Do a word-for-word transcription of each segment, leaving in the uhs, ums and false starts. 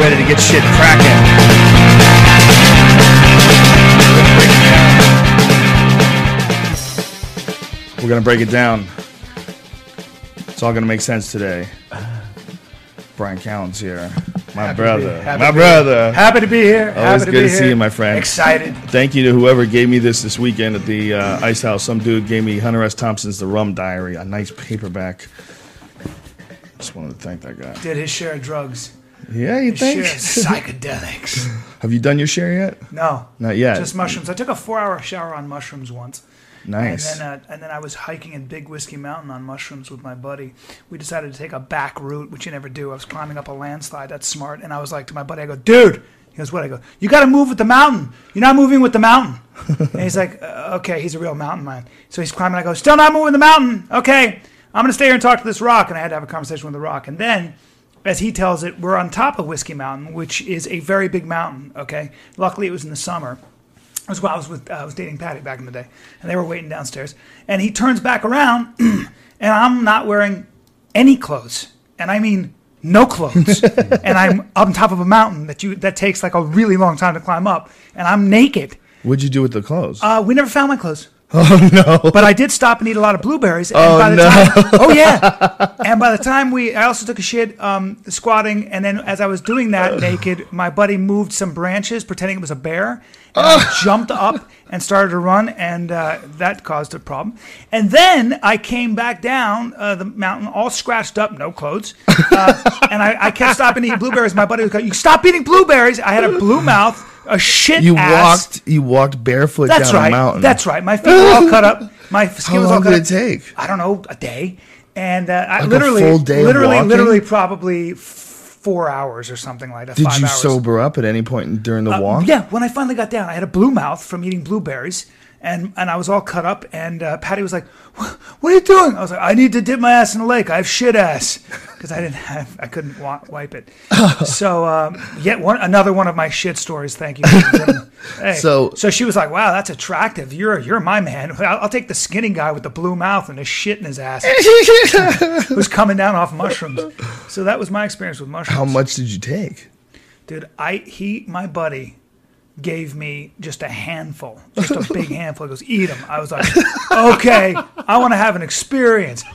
ready to get shit cracking. We're going to break it down. It's all going to make sense today. Brian Callen's here. My happy brother. Be, My brother. Be, happy to be here. Always happy to good be to here. see you, my friend. Excited. Thank you to whoever gave me this this weekend at the uh, Ice House. Some dude gave me Hunter S. Thompson's The Rum Diary, a nice paperback. Just wanted to thank that guy. Did his share of drugs. Yeah, you his think? Share of psychedelics. Have you done your share yet? No. Not yet. Just mushrooms. I took a four-hour shower on mushrooms once. Nice. And then, uh, and then I was hiking in Big Whiskey Mountain on mushrooms with my buddy. We decided to take a back route, which you never do. I was climbing up a landslide. That's smart. And I was like to my buddy, I go, dude. He goes, what? I go, you got to move with the mountain. You're not moving with the mountain. And he's like, uh, okay. He's a real mountain man. So he's climbing. I go, still not moving the mountain. Okay. I'm going to stay here and talk to this rock. And I had to have a conversation with the rock. And then, as he tells it, we're on top of Whiskey Mountain, which is a very big mountain. Okay. Luckily, it was in the summer. It was while I was with uh, I was dating Patty back in the day, and they were waiting downstairs. And he turns back around, and I'm not wearing any clothes, and I mean no clothes. And I'm on top of a mountain that you that takes like a really long time to climb up, and I'm naked. What'd you do with the clothes? Uh, we never found my clothes. Oh no! But I did stop and eat a lot of blueberries. And oh by the no! Time, oh yeah! And by the time we, I also took a shit um, squatting, and then as I was doing that naked, my buddy moved some branches, pretending it was a bear, and I jumped up and started to run, and uh, that caused a problem. And then I came back down uh, the mountain, all scratched up, no clothes, uh, and I, I kept stopping to eat blueberries. My buddy was going, "You stop eating blueberries!" I had a blue mouth. A shit you ass. walked you walked barefoot That's down right. a mountain. That's right. My feet were all cut up. My skin How was long all cut did up. it take? I don't know, a day. And uh, I Like a literally, full day of literally, walking? literally, probably f- four hours or something like that. Did five you hours. sober up at any point in- during the Uh, walk? Yeah, when I finally got down, I had a blue mouth from eating blueberries, and and I was all cut up. And uh, Patty was like, "What are you doing?" I was like, "I need to dip my ass in the lake. I have shit ass because I didn't have, I couldn't wa- wipe it." So um, yet one another one of my shit stories. Thank you. Hey, So- so she was like, "Wow, that's attractive. You're you're my man. I'll, I'll take the skinny guy with the blue mouth and the shit in his ass who's coming down off mushrooms." So that was my experience with mushrooms. How much did you take? Dude, I he my buddy gave me just a handful, just a big handful. He goes, "Eat them." I was like, "Okay, I want to have an experience."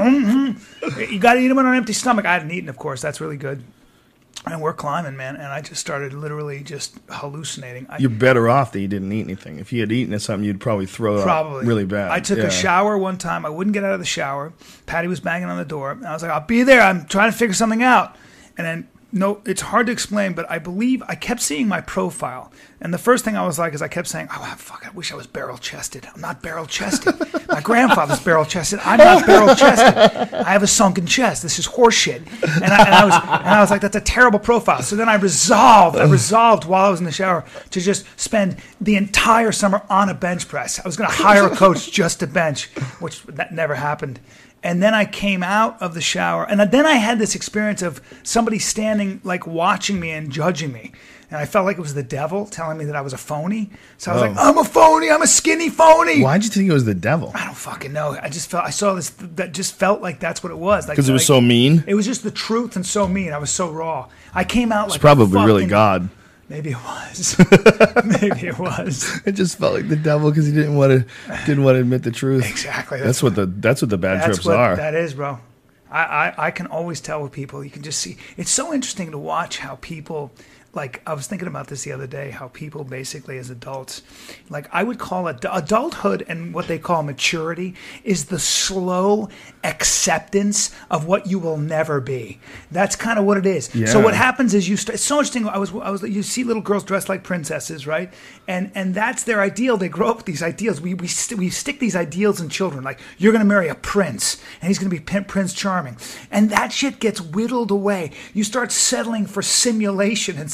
You got to eat them on an empty stomach. I hadn't eaten, of course. That's really good. And we're climbing, man, and I just started literally just hallucinating. I, You're better off that you didn't eat anything. If you had eaten something, you'd probably throw Probably. up really bad. I took Yeah. a shower one time. I wouldn't get out of the shower. Patty was banging on the door. And I was like, "I'll be there. I'm trying to figure something out." And then, no, it's hard to explain, but I believe I kept seeing my profile. And the first thing I was like is I kept saying, "Oh, fuck, I wish I was barrel-chested. I'm not barrel-chested. My grandfather's barrel-chested. I'm not barrel-chested. I have a sunken chest. This is horseshit." And I, and I was and I was like, "That's a terrible profile." So then I resolved, I resolved while I was in the shower to just spend the entire summer on a bench press. I was going to hire a coach just to bench, which that never happened. And then I came out of the shower, and then I had this experience of somebody standing, like, watching me and judging me. And I felt like it was the devil telling me that I was a phony. So I was Oh. like, "I'm a phony. I'm a skinny phony." Why'd you think it was the devil? I don't fucking know. I just felt, I saw this, that just felt like that's what it was. Like, Because it was like, so mean? It was just the truth and so mean. I was so raw. I came out like It's probably fucking, really God. Maybe it was. Maybe it was. It just felt like the devil because he didn't want to didn't want to admit the truth. Exactly. That's, what the that's what the bad That's trips what are. that is, bro. I, I, I can always tell with people. You can just see. It's so interesting to watch how people, like, I was thinking about this the other day, how people basically as adults, like, I would call it adulthood, and what they call maturity is the slow acceptance of what you will never be. That's kind of what it is. Yeah. So what happens is you start, it's so interesting. I was, I was, you see little girls dressed like princesses, right? And, and that's their ideal. They grow up with these ideals. We, we, st- we stick these ideals in children. Like, you're going to marry a prince and he's going to be P- Prince Charming. And that shit gets whittled away. You start settling for simulation and simulation.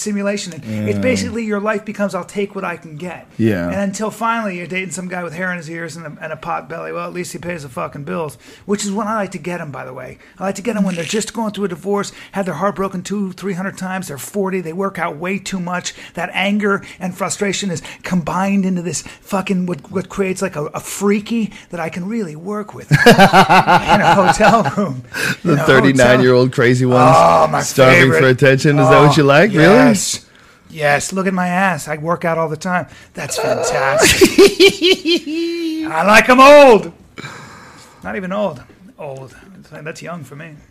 simulation. And It's basically your life becomes I'll take what I can get. Yeah. And until finally you're dating some guy with hair in his ears and a, and a pot belly. Well, at least he pays the fucking bills, which is when I like to get them, by the way. I like to get them when they're just going through a divorce, had their heart broken two, three hundred times. They're forty. They work out way too much. That anger and frustration is combined into this fucking what, what creates like a, a freaky that I can really work with in a hotel room. The thirty-nine-year-old crazy ones Oh, my starving favorite. for attention. Is that what you like? Yes. Yes, look at my ass. I work out all the time. That's fantastic. I like them old. Not even old. Old. That's young for me. Really?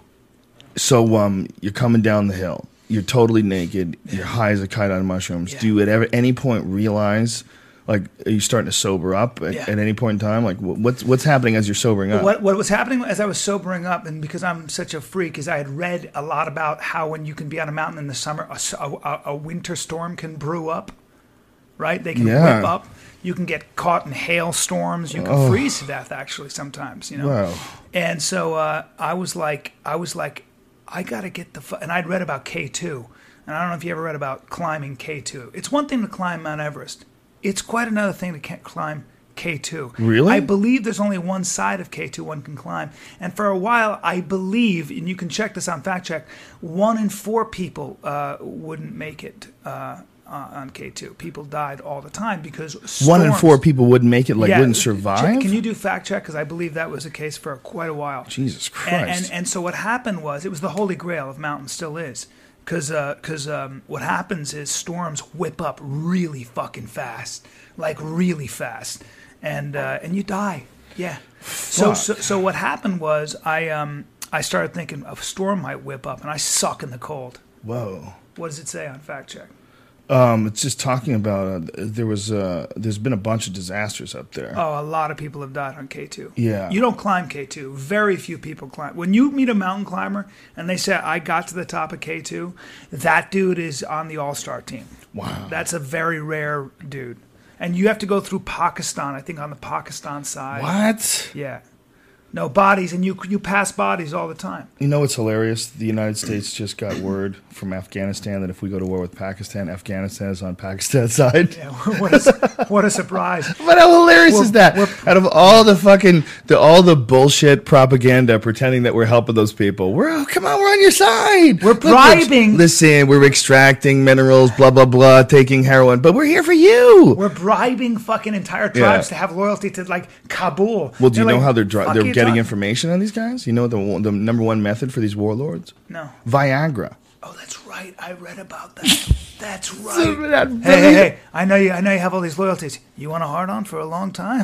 So um, you're coming down the hill. You're totally naked. You're high as a kite on mushrooms. Yeah. Do you at ever, any point realize, like, are you starting to sober up at, Yeah. at any point in time? Like, wh- what's what's happening as you're sobering up? What what was happening as I was sobering up, and because I'm such a freak, is I had read a lot about how when you can be on a mountain in the summer, a, s- a- a- a winter storm can brew up, right? They can Yeah. whip up. You can get caught in hailstorms. You can Oh. freeze to death, actually, sometimes, you know? Wow. And so uh, I was like, I was like, I got to get the, fu-. and I'd read about K two, and I don't know if you ever read about climbing K two. It's one thing to climb Mount Everest. It's quite another thing to ca- climb K two. Really? I believe there's only one side of K two one can climb. And for a while, I believe, and you can check this on Fact Check, one in four people uh, wouldn't make it uh, uh, on K two. People died all the time because One in storms- four people wouldn't make it, like, Yeah, wouldn't ch- survive? Can you do Fact Check? Because I believe that was the case for quite a while. Jesus Christ. And, and and so what happened was, it was the holy grail of mountains, still is, because because um, what happens is storms whip up really fucking fast, like really fast, and uh, and you die. Yeah. So, so so what happened was I um I started thinking a storm might whip up, and I suck in the cold. Whoa. What does it say on Fact Check? Um, it's just talking about, uh, there was, uh, there's been a bunch of disasters up there. Oh, a lot of people have died on K two. Yeah. You don't climb K two. Very few people climb. When you meet a mountain climber and they say, I got to the top of K two, that dude is on the all-star team. Wow. That's a very rare dude. And you have to go through Pakistan, I think on the Pakistan side. What? Yeah. No, bodies, and you you pass bodies all the time. You know what's hilarious? The United States just got word from Afghanistan that if we go to war with Pakistan, Afghanistan is on Pakistan's side. Yeah, what, a, what a surprise. But how hilarious We're- is that? we're- Out of all the fucking, the, all the bullshit propaganda pretending that we're helping those people, we're, oh, come on, we're on your side. We're Look, bribing- listen, we're extracting minerals, blah, blah, blah, taking heroin, but we're here for you. We're bribing fucking entire tribes to have loyalty to, like, Kabul. Well, do you They're know like, how they're dri- "Fuck they're you getting talking-" information on these guys? You know what the the number one method for these warlords? No. Viagra. Oh, that's right. I read about that. That's right. that Hey, hey, hey! I know you. I know you have all these loyalties. You want a hard on for a long time?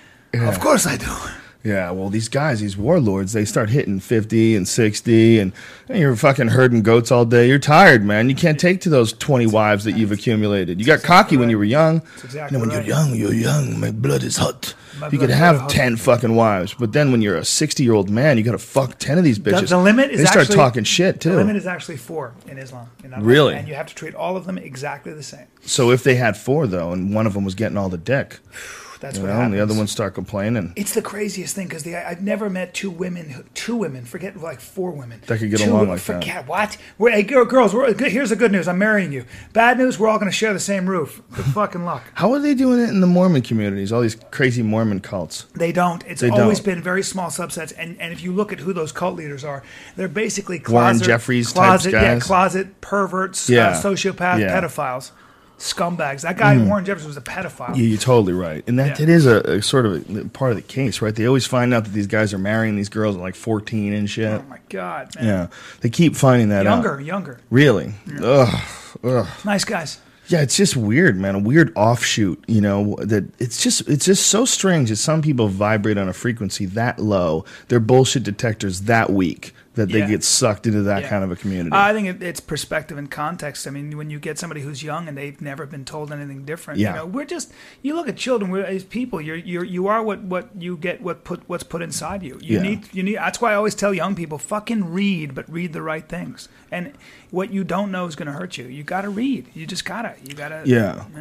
Of course I do. Yeah, well, these guys, these warlords, they start hitting fifty and sixty, and, and you're fucking herding goats all day. You're tired, man. You can't take to those twenty wives that you've accumulated. You got cocky when you were young. exactly you know, when right. you're young, you're young. My blood is hot. My you blood could is have hot. ten fucking wives, but then when you're a sixty-year-old man, you got to fuck ten of these bitches. the limit is They start actually- talking shit, too. The limit is actually four in Islam. You know? Really? And you have to treat all of them exactly the same. So if they had four, though, and one of them was getting all the dick, That's you what know, happens. and the other ones start complaining. It's the craziest thing because I've never met two women, who- two women, forget like four women. That could get two, along like that. Forget what? We're, hey, girl- girls, we're, here's the good news. I'm marrying you. Bad news, we're all going to share the same roof. Good fucking luck. How are they doing it in the Mormon communities? All these crazy Mormon cults. They don't. It's They always don't. been very small subsets. And, and if you look at who those cult leaders are, they're basically Warren closet, Jeffries type closet, yeah, guys? closet perverts, Yeah. uh, sociopath, Yeah. pedophiles, scumbags. That guy, Warren Jeffries, was a pedophile. Yeah, you're totally right, and that Yeah. it is a, a sort of a part of the case, right? They always find out that these guys are marrying these girls at like fourteen and shit. Oh my God, man. Yeah, they keep finding that Younger, out. younger. Really? Ugh, ugh. Nice guys. Yeah, it's just weird, man. A weird offshoot, you know. That it's just it's just so strange that some people vibrate on a frequency that low. Their bullshit detectors that weak that they Yeah. get sucked into that Yeah. kind of a community. I think it, it's perspective and context. I mean, when you get somebody who's young and they've never been told anything different, Yeah. you know, we're just you look at children. We're as people. You're you're you are what, what you get. What put what's put inside you. You Yeah. need you need. That's why I always tell young people, fucking read, but read the right things. And what you don't know is going to hurt you. You got to read. You just gotta. You gotta. Yeah. You know.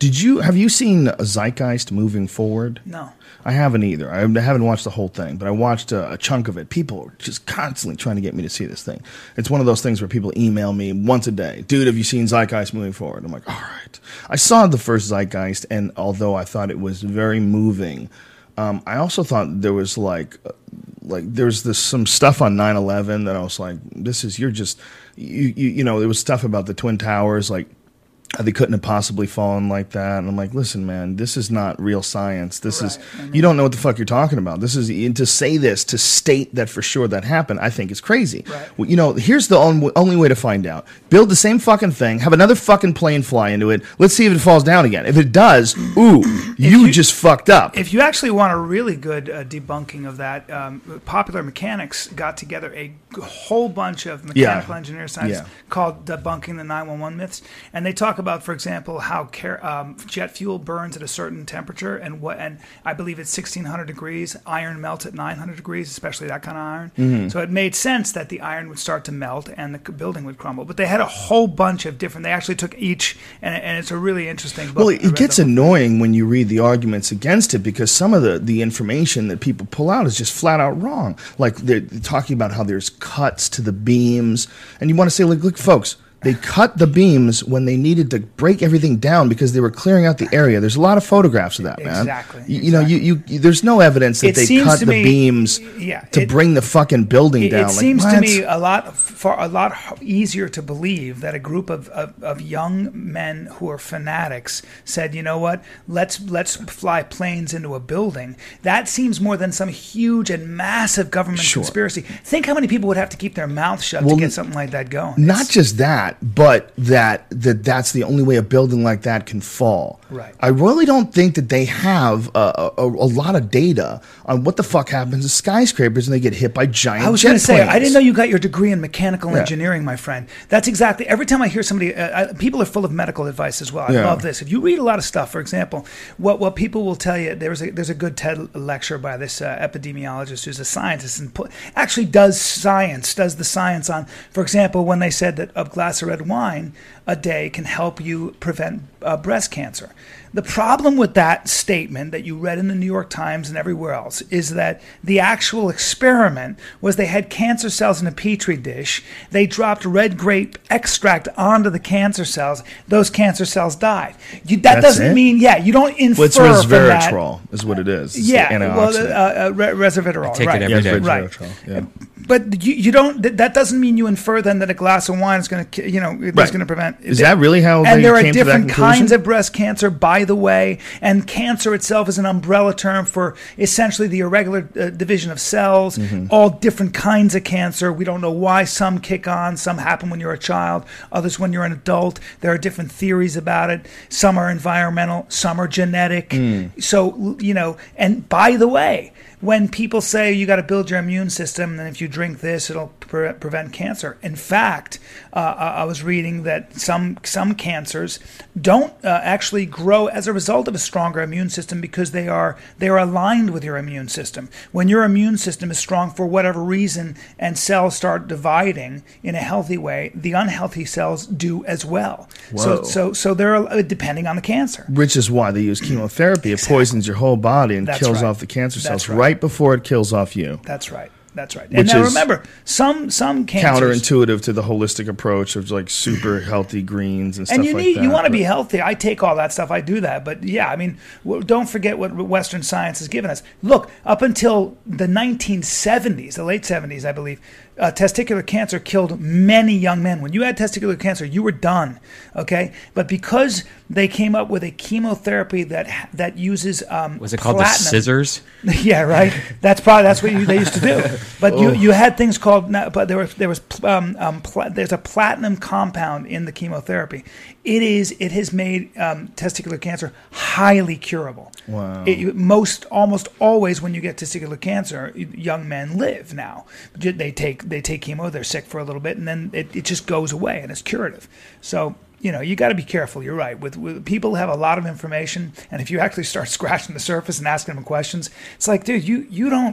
Did you have you seen Zeitgeist moving forward? No. I haven't either. I haven't watched the whole thing, but I watched a, a chunk of it. People are just constantly trying to get me to see this thing. It's one of those things where people email me once a day. Dude, have you seen Zeitgeist moving forward? I'm like, all right. I saw the first Zeitgeist, and although I thought it was very moving, um, I also thought there was like, like there was this some stuff on nine eleven that I was like, this is you're just, you you, you know, there was stuff about the Twin Towers, like. They couldn't have possibly fallen like that. And I'm like, listen, man, this is not real science. This right. is, I mean, you don't know what the fuck you're talking about. This is, to say this, to state that for sure that happened, I think is crazy. Right. Well, you know, here's the only, only way to find out. Build the same fucking thing, have another fucking plane fly into it. Let's see if it falls down again. If it does, ooh, you, you just fucked up. If you actually want a really good uh, debunking of that, um, Popular Mechanics got together a whole bunch of mechanical yeah. engineer scientists yeah. called Debunking the nine one one Myths. And they talk about, for example, how car- um, jet fuel burns at a certain temperature, and what, and I believe it's sixteen hundred degrees. Iron melts at nine hundred degrees, especially that kind of iron. Mm-hmm. So it made sense that the iron would start to melt and the building would crumble. But they had a whole bunch of different. They actually took each, and, and it's a really interesting book. Well, it gets annoying when you read the arguments against it because some of the the information that people pull out is just flat out wrong. Like they're talking about how there's cuts to the beams, and you want to say, like, look, folks. They cut the beams when they needed to break everything down because they were clearing out the area. There's a lot of photographs of that, man. Exactly. You, you exactly. know, you, you there's no evidence that it they cut the me, beams yeah, to it, bring the fucking building it, down. It like, seems what? to me a lot far a lot easier to believe that a group of, of, of young men who are fanatics said, you know what, let's let's fly planes into a building. That seems more than some huge and massive government sure. conspiracy. Think how many people would have to keep their mouth shut well, to get something like that going. Not it's, just that, but that that that's the only way a building like that can fall. Right. I really don't think that they have a, a, a lot of data on what the fuck happens to skyscrapers and they get hit by giant. I was going to say, I didn't know you got your degree in mechanical yeah. engineering, my friend. That's exactly. Every time I hear somebody, uh, I, people are full of medical advice as well. I yeah. love this. If you read a lot of stuff, for example, what what people will tell you, there's a there's a good TED lecture by this uh, epidemiologist who's a scientist and put, actually does science, does the science on, for example, when they said that a glass of red wine a day can help you prevent uh, breast cancer. The problem with that statement that you read in the New York Times and everywhere else is that the actual experiment was they had cancer cells in a petri dish. They dropped red grape extract onto the cancer cells. Those cancer cells died. You, that That's doesn't it? mean, yeah, you don't infer What's from that. resveratrol is what it is. It's Yeah, the well, antioxidant. uh, uh, re- resveratrol. I take right. it every yeah, day. Right. resveratrol, yeah. But you, you don't. That, that doesn't mean you infer then that a glass of wine is going to, you know, is Right. going to prevent. Is that really how And they there are came to that different conclusion? kinds of breast cancer, by the way. And cancer itself is an umbrella term for essentially the irregular uh, division of cells. Mm-hmm. All different kinds of cancer. We don't know why some kick on. Some happen when you're a child. Others when you're an adult. There are different theories about it. Some are environmental. Some are genetic. Mm. So you know. And by the way, when people say you got to build your immune system, and if you drink this, it'll pre- prevent cancer. In fact, uh, I was reading that some some cancers don't uh, actually grow as a result of a stronger immune system because they are they are aligned with your immune system. When your immune system is strong for whatever reason, and cells start dividing in a healthy way, the unhealthy cells do as well. Whoa. So so so they're uh, depending on the cancer. Which is why they use chemotherapy. Exactly. It poisons your whole body and That's kills right. off the cancer cells That's right. right before it kills off you. That's right. That's right. Which And now is remember, some some cancers, counterintuitive to the holistic approach of like super healthy greens and stuff and you like need that. you want to but- be healthy. I take all that stuff. I do that. But yeah, I mean, w- don't forget what Western science has given us. Look, up until the nineteen seventies, the late seventies, I believe, uh, testicular cancer killed many young men. When you had testicular cancer, you were done. Okay, but because they came up with a chemotherapy that that uses um, Was it called platinum. the scissors? Yeah, right. That's probably that's what you, they used to do. But you, you had things called. But there was there was um, um, pla- there's a platinum compound in the chemotherapy. It is it has made um, testicular cancer highly curable. Wow. It, most almost always when you get testicular cancer, young men live now. They take they take chemo. They're sick for a little bit, and then it, it just goes away, and it's curative. So. You know, you got to be careful. You're right. With, with people have a lot of information, and if you actually start scratching the surface and asking them questions, it's like, dude, you you don't.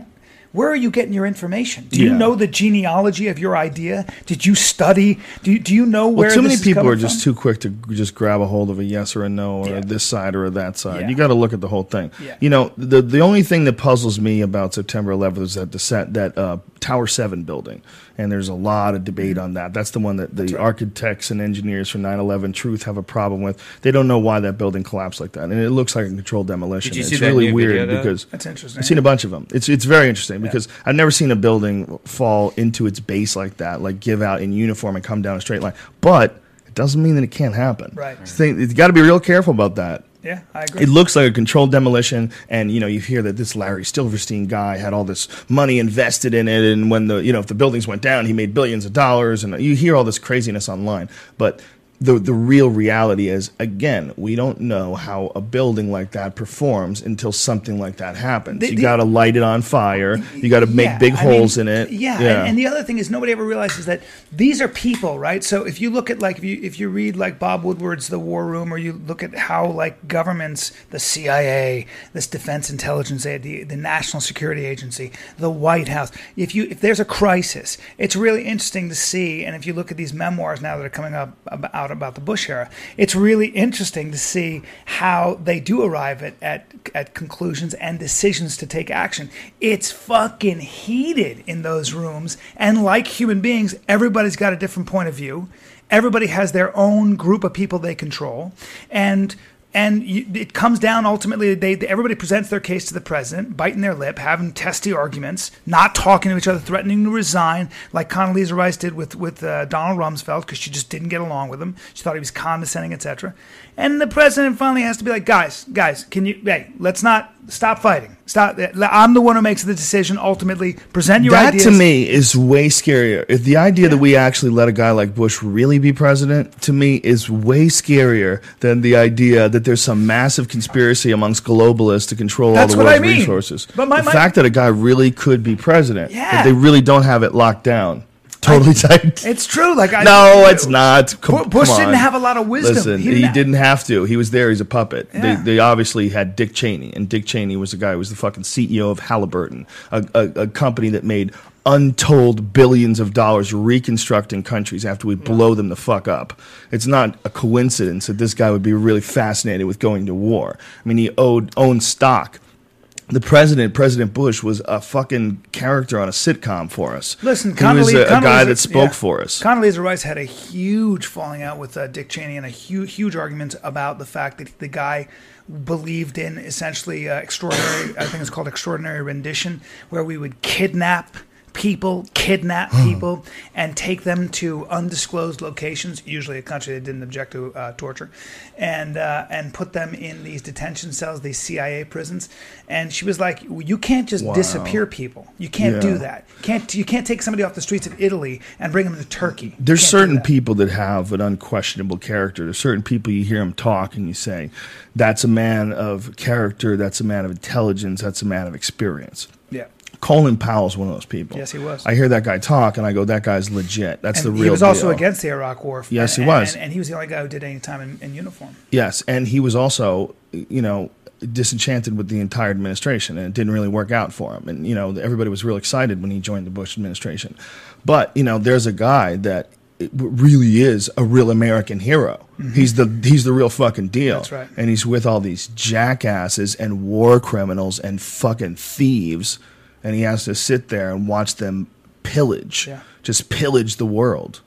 where are you getting your information? Do you Yeah. know the genealogy of your idea? Did you study? Do you, do you know where Well, too this many is people coming are just from? too quick to just grab a hold of a yes or a no, or Yeah. this side or that side. Yeah. You got to look at the whole thing. Yeah. You know, the the only thing that puzzles me about September eleventh is that the set that uh, Tower Seven building, and there's a lot of debate on that. That's the one that the right. architects and engineers for nine eleven Truth have a problem with. They don't know why that building collapsed like that, and it looks like a controlled demolition. Did you it's see that really new weird video, though? because That's interesting. I've seen a bunch of them. It's it's very interesting because I've never seen a building fall into its base like that, like give out in uniform and come down a straight line. But it doesn't mean that it can't happen. Right. You got to be real careful about that. Yeah, I agree. It looks like a controlled demolition, and you know you hear that this Larry Silverstein guy had all this money invested in it, and when the you know if the buildings went down, he made billions of dollars, and you hear all this craziness online, but. The the real reality is, again, we don't know how a building like that performs until something like that happens. The- you the- got to light it on fire. You got to make Yeah, big I holes mean, in it. Yeah, And, and the other thing is nobody ever realizes that these are people, right? So if you look at like if you if you read like Bob Woodward's The War Room, or you look at how like governments, the C I A, this Defense Intelligence, the the National Security Agency, the White House, if you if there's a crisis, it's really interesting to see. And if you look at these memoirs now that are coming up ab- out about the Bush era, it's really interesting to see how they do arrive at, at at conclusions and decisions to take action. It's fucking heated in those rooms, and like human beings, everybody's got a different point of view. Everybody has their own group of people they control, and and you, it comes down ultimately. They everybody presents their case to the president, biting their lip, having testy arguments, not talking to each other, threatening to resign, like Condoleezza Rice did with with uh, Donald Rumsfeld because she just didn't get along with him. She thought he was condescending, et cetera. And the president finally has to be like, guys, guys, can you? Hey, let's not stop fighting. Stop. I'm the one who makes the decision. Ultimately, present your that ideas. to me is way scarier. If the idea that we actually let a guy like Bush really be president, to me, is way scarier than the idea that there's some massive conspiracy amongst globalists to control That's all the what I world's mean. resources. But my- the my- fact that a guy really could be president, Yeah. that they really don't have it locked down, totally tight. It's true. Like I, No, it's not. Come, Bu- Bush come didn't on. have a lot of wisdom. Listen, He he didn't didn't, ha- have to. He was there. He's a puppet. Yeah. They, they obviously had Dick Cheney, and Dick Cheney was the guy who was the fucking C E O of Halliburton, a, a, a company that made untold billions of dollars reconstructing countries after we blow them the fuck up. It's not a coincidence that this guy would be really fascinated with going to war. I mean, he owed, owned stock. The president, President Bush, was a fucking character on a sitcom for us. Listen, he was Condoleezza- a, a guy Condoleezza- that spoke yeah. for us. Condoleezza Rice had a huge falling out with uh, Dick Cheney and a huge, huge argument about the fact that the guy believed in essentially uh, extraordinary, I think it's called extraordinary rendition, where we would kidnap people, kidnap people, and take them to undisclosed locations, usually a country that didn't object to uh, torture, and uh, and put them in these detention cells, these C I A prisons. And she was like, "You can't just Wow. disappear people. You can't Yeah. do that. Can't you can't take somebody off the streets of Italy and bring them to Turkey." There's Can't do certain that. people that have an unquestionable character. There's certain people you hear them talk and you say, that's a man of character, that's a man of intelligence, that's a man of experience. Yeah. Colin Powell's one of those people. Yes, he was. I hear that guy talk and I go, that guy's legit. That's And the real he was also deal. against the Iraq War. Yes, and, he was. And, and he was the only guy who did any time in, in uniform. Yes, and he was also, you know, disenchanted with the entire administration, and it didn't really work out for him. And, you know, everybody was real excited when he joined the Bush administration. But, you know, there's a guy that it really is a real American hero. Mm-hmm. He's the he's the real fucking deal. That's right. And he's with all these jackasses and war criminals and fucking thieves, and he has to sit there and watch them pillage, Yeah. just pillage the world.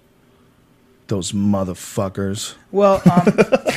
Those motherfuckers. Well, um,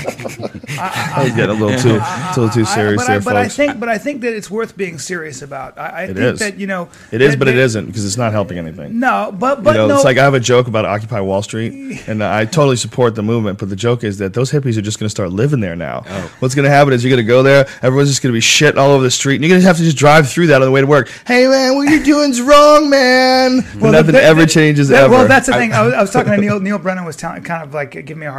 I was getting a little too, a little too serious I, but there, I, but I folks. think, but I think that it's worth being serious about. I, I It think is. that you know It is, that- but it that- isn't because it's not helping anything. No, but but you know, no. it's like I have a joke about Occupy Wall Street, and I totally support the movement. But the joke is that those hippies are just going to start living there now. Oh. What's going to happen is you're going to go there, everyone's just going to be shitting all over the street, and you're going to have to just drive through that on the way to work. Hey man, what you're doing's wrong, man. Well, Nothing the- the- ever changes the- ever. Well, that's the thing. I was, I was talking to Neil. Neil Brennan was telling, kind of like giving me a hard time for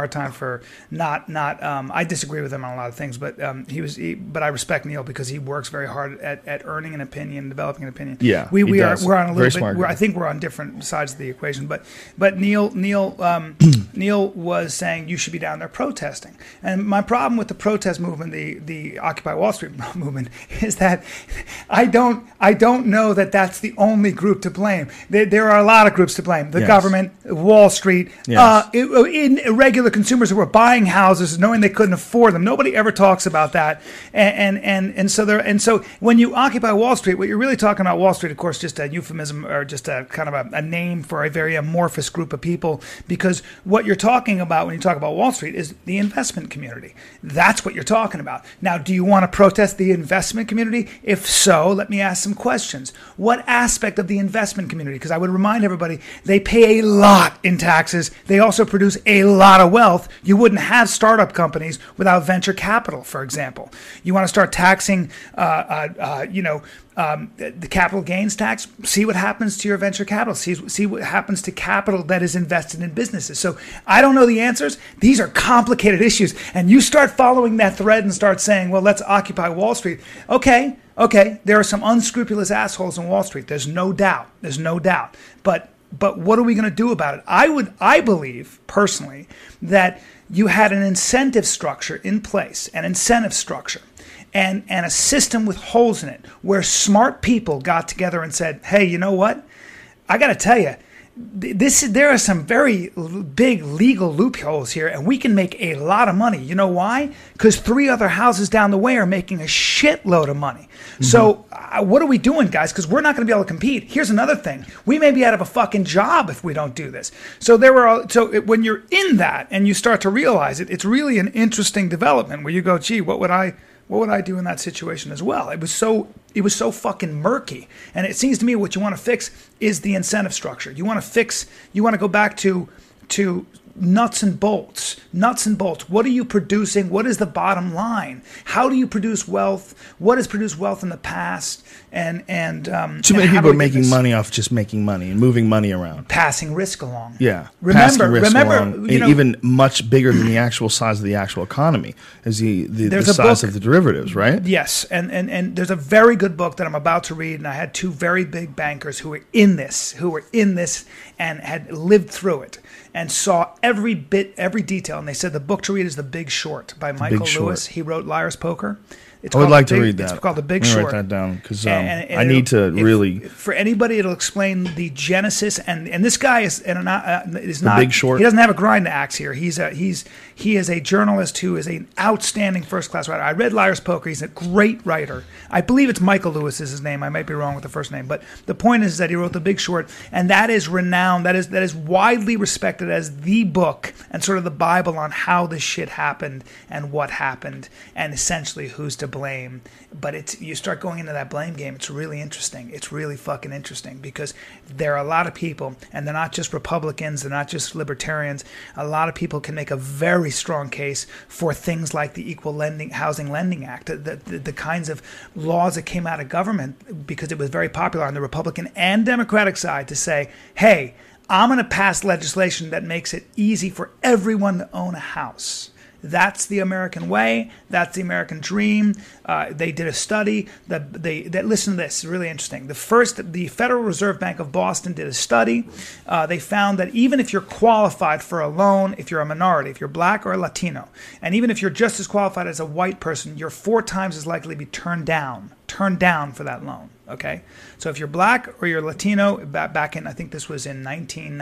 for not not. Um, I disagree with him on a lot of things, but um, he was. He, but I respect Neil because he works very hard at, at earning an opinion, developing an opinion. Yeah, we we are does. we're on a Very little smart bit. We're, guy. I think we're on different sides of the equation. But but Neil Neil um, Neil was saying you should be down there protesting. And my problem with the protest movement, the the Occupy Wall Street movement, is that I don't I don't know that that's the only group to blame. There, there are a lot of groups to blame. The Yes. government, Wall Street, Yes. uh, in, in regular consumers who were buying houses knowing they couldn't afford them. Nobody ever talks about that. And and and, and so there and so when you occupy Wall Street, what you're really talking about, Wall Street, of course, just a euphemism or just a kind of a, a name for a very amorphous group of people, because what you're talking about when you talk about Wall Street is the investment community. That's what you're talking about. Now, do you want to protest the investment community? If so, let me ask some questions. What aspect of the investment community? Because I would remind everybody, they pay a lot in taxes. They also produce a lot of wealth. You wouldn't have startup companies without venture capital, for example. You want to start taxing, uh, uh, uh, you know, Um, the capital gains tax, see what happens to your venture capital, see, see what happens to capital that is invested in businesses. So I don't know the answers. These are complicated issues. And you start following that thread and start saying, well, let's occupy Wall Street. Okay, okay, there are some unscrupulous assholes in Wall Street. There's no doubt. There's no doubt. But but what are we going to do about it? I would, I believe, personally, that you had an incentive structure in place, an incentive structure. And, and a system with holes in it where smart people got together and said, hey, you know what? I got to tell you, this there are some very big legal loopholes here, and we can make a lot of money. You know why? Because three other houses down the way are making a shitload of money. Mm-hmm. So uh, what are we doing, guys? Because we're not going to be able to compete. Here's another thing. We may be out of a fucking job if we don't do this. So there were. So it, when you're in that and you start to realize it, it's really an interesting development where you go, gee, what would I... What would I do in that situation as well? It was so it was so fucking murky. And it seems to me what you want to fix is the incentive structure. You want to fix, you want to go back to to nuts and bolts. Nuts and bolts. What are you producing? What is the bottom line? How do you produce wealth? What has produced wealth in the past? And and um, too and many how people do are we get making this? money off just making money and moving money around. Passing risk along. Yeah, Remember, passing risk remember, along, you know, even much bigger than the actual size of the actual economy is the the, the There's a size book- of the derivatives, right? Yes, and, and and there's a very good book that I'm about to read, and I had two very big bankers who were in this, who were in this and had lived through it and saw every bit, every detail. And they said the book to read is The Big Short by Michael Big Short. Lewis. He wrote Liar's Poker. It's I would called like The to Big- read that. It's called The Big I'm gonna Short. Write that down because um, And- and I need to it'll- if- really. For anybody, it'll explain the genesis. And, and this guy is and not, uh, is not. Big Short? He doesn't have a grind axe here. He's a he's he is a journalist who is an outstanding first class writer. I read Liar's Poker. He's a great writer. I believe it's Michael Lewis is his name. I might be wrong with the first name, but the point is that he wrote The Big Short, and that is renowned. That is that is widely respected as the book and sort of the Bible on how this shit happened and what happened and essentially who's to blame. But it's you start going into that blame game, it's really interesting. It's really fucking interesting because there are a lot of people, and they're not just Republicans, they're not just libertarians. A lot of people can make a very strong case for things like the Equal Lending Housing Lending Act, the, the, the kinds of laws that came out of government because it was very popular on the Republican and Democratic side to say, hey, I'm going to pass legislation that makes it easy for everyone to own a house. That's the American way. That's the American dream. Uh, they did a study that they that listen to this. It's really interesting. The first, the Federal Reserve Bank of Boston did a study. Uh, they found that even if you're qualified for a loan, if you're a minority, if you're black or Latino, and even if you're just as qualified as a white person, you're four times as likely to be turned down, turned down for that loan. Okay, so if you're black or you're Latino, back back in I think this was in nineteen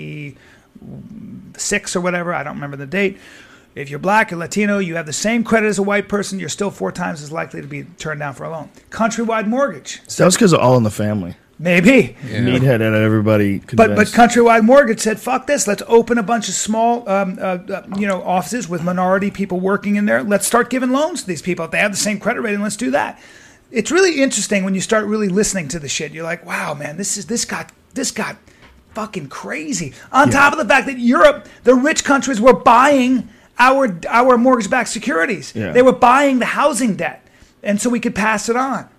ninety-six or whatever. I don't remember the date. If you're black or Latino, you have the same credit as a white person, you're still four times as likely to be turned down for a loan. Countrywide Mortgage. That was because of All in the Family. Maybe. Yeah. Meathead had everybody convinced. But but Countrywide Mortgage said, fuck this. Let's open a bunch of small um, uh, uh, you know, offices with minority people working in there. Let's start giving loans to these people. If they have the same credit rating, let's do that. It's really interesting when you start really listening to the shit. You're like, wow, man, this is this got this got fucking crazy. On yeah. top of the fact that Europe, the rich countries were buying our our mortgage-backed securities. Yeah. They were buying the housing debt, and so we could pass it on.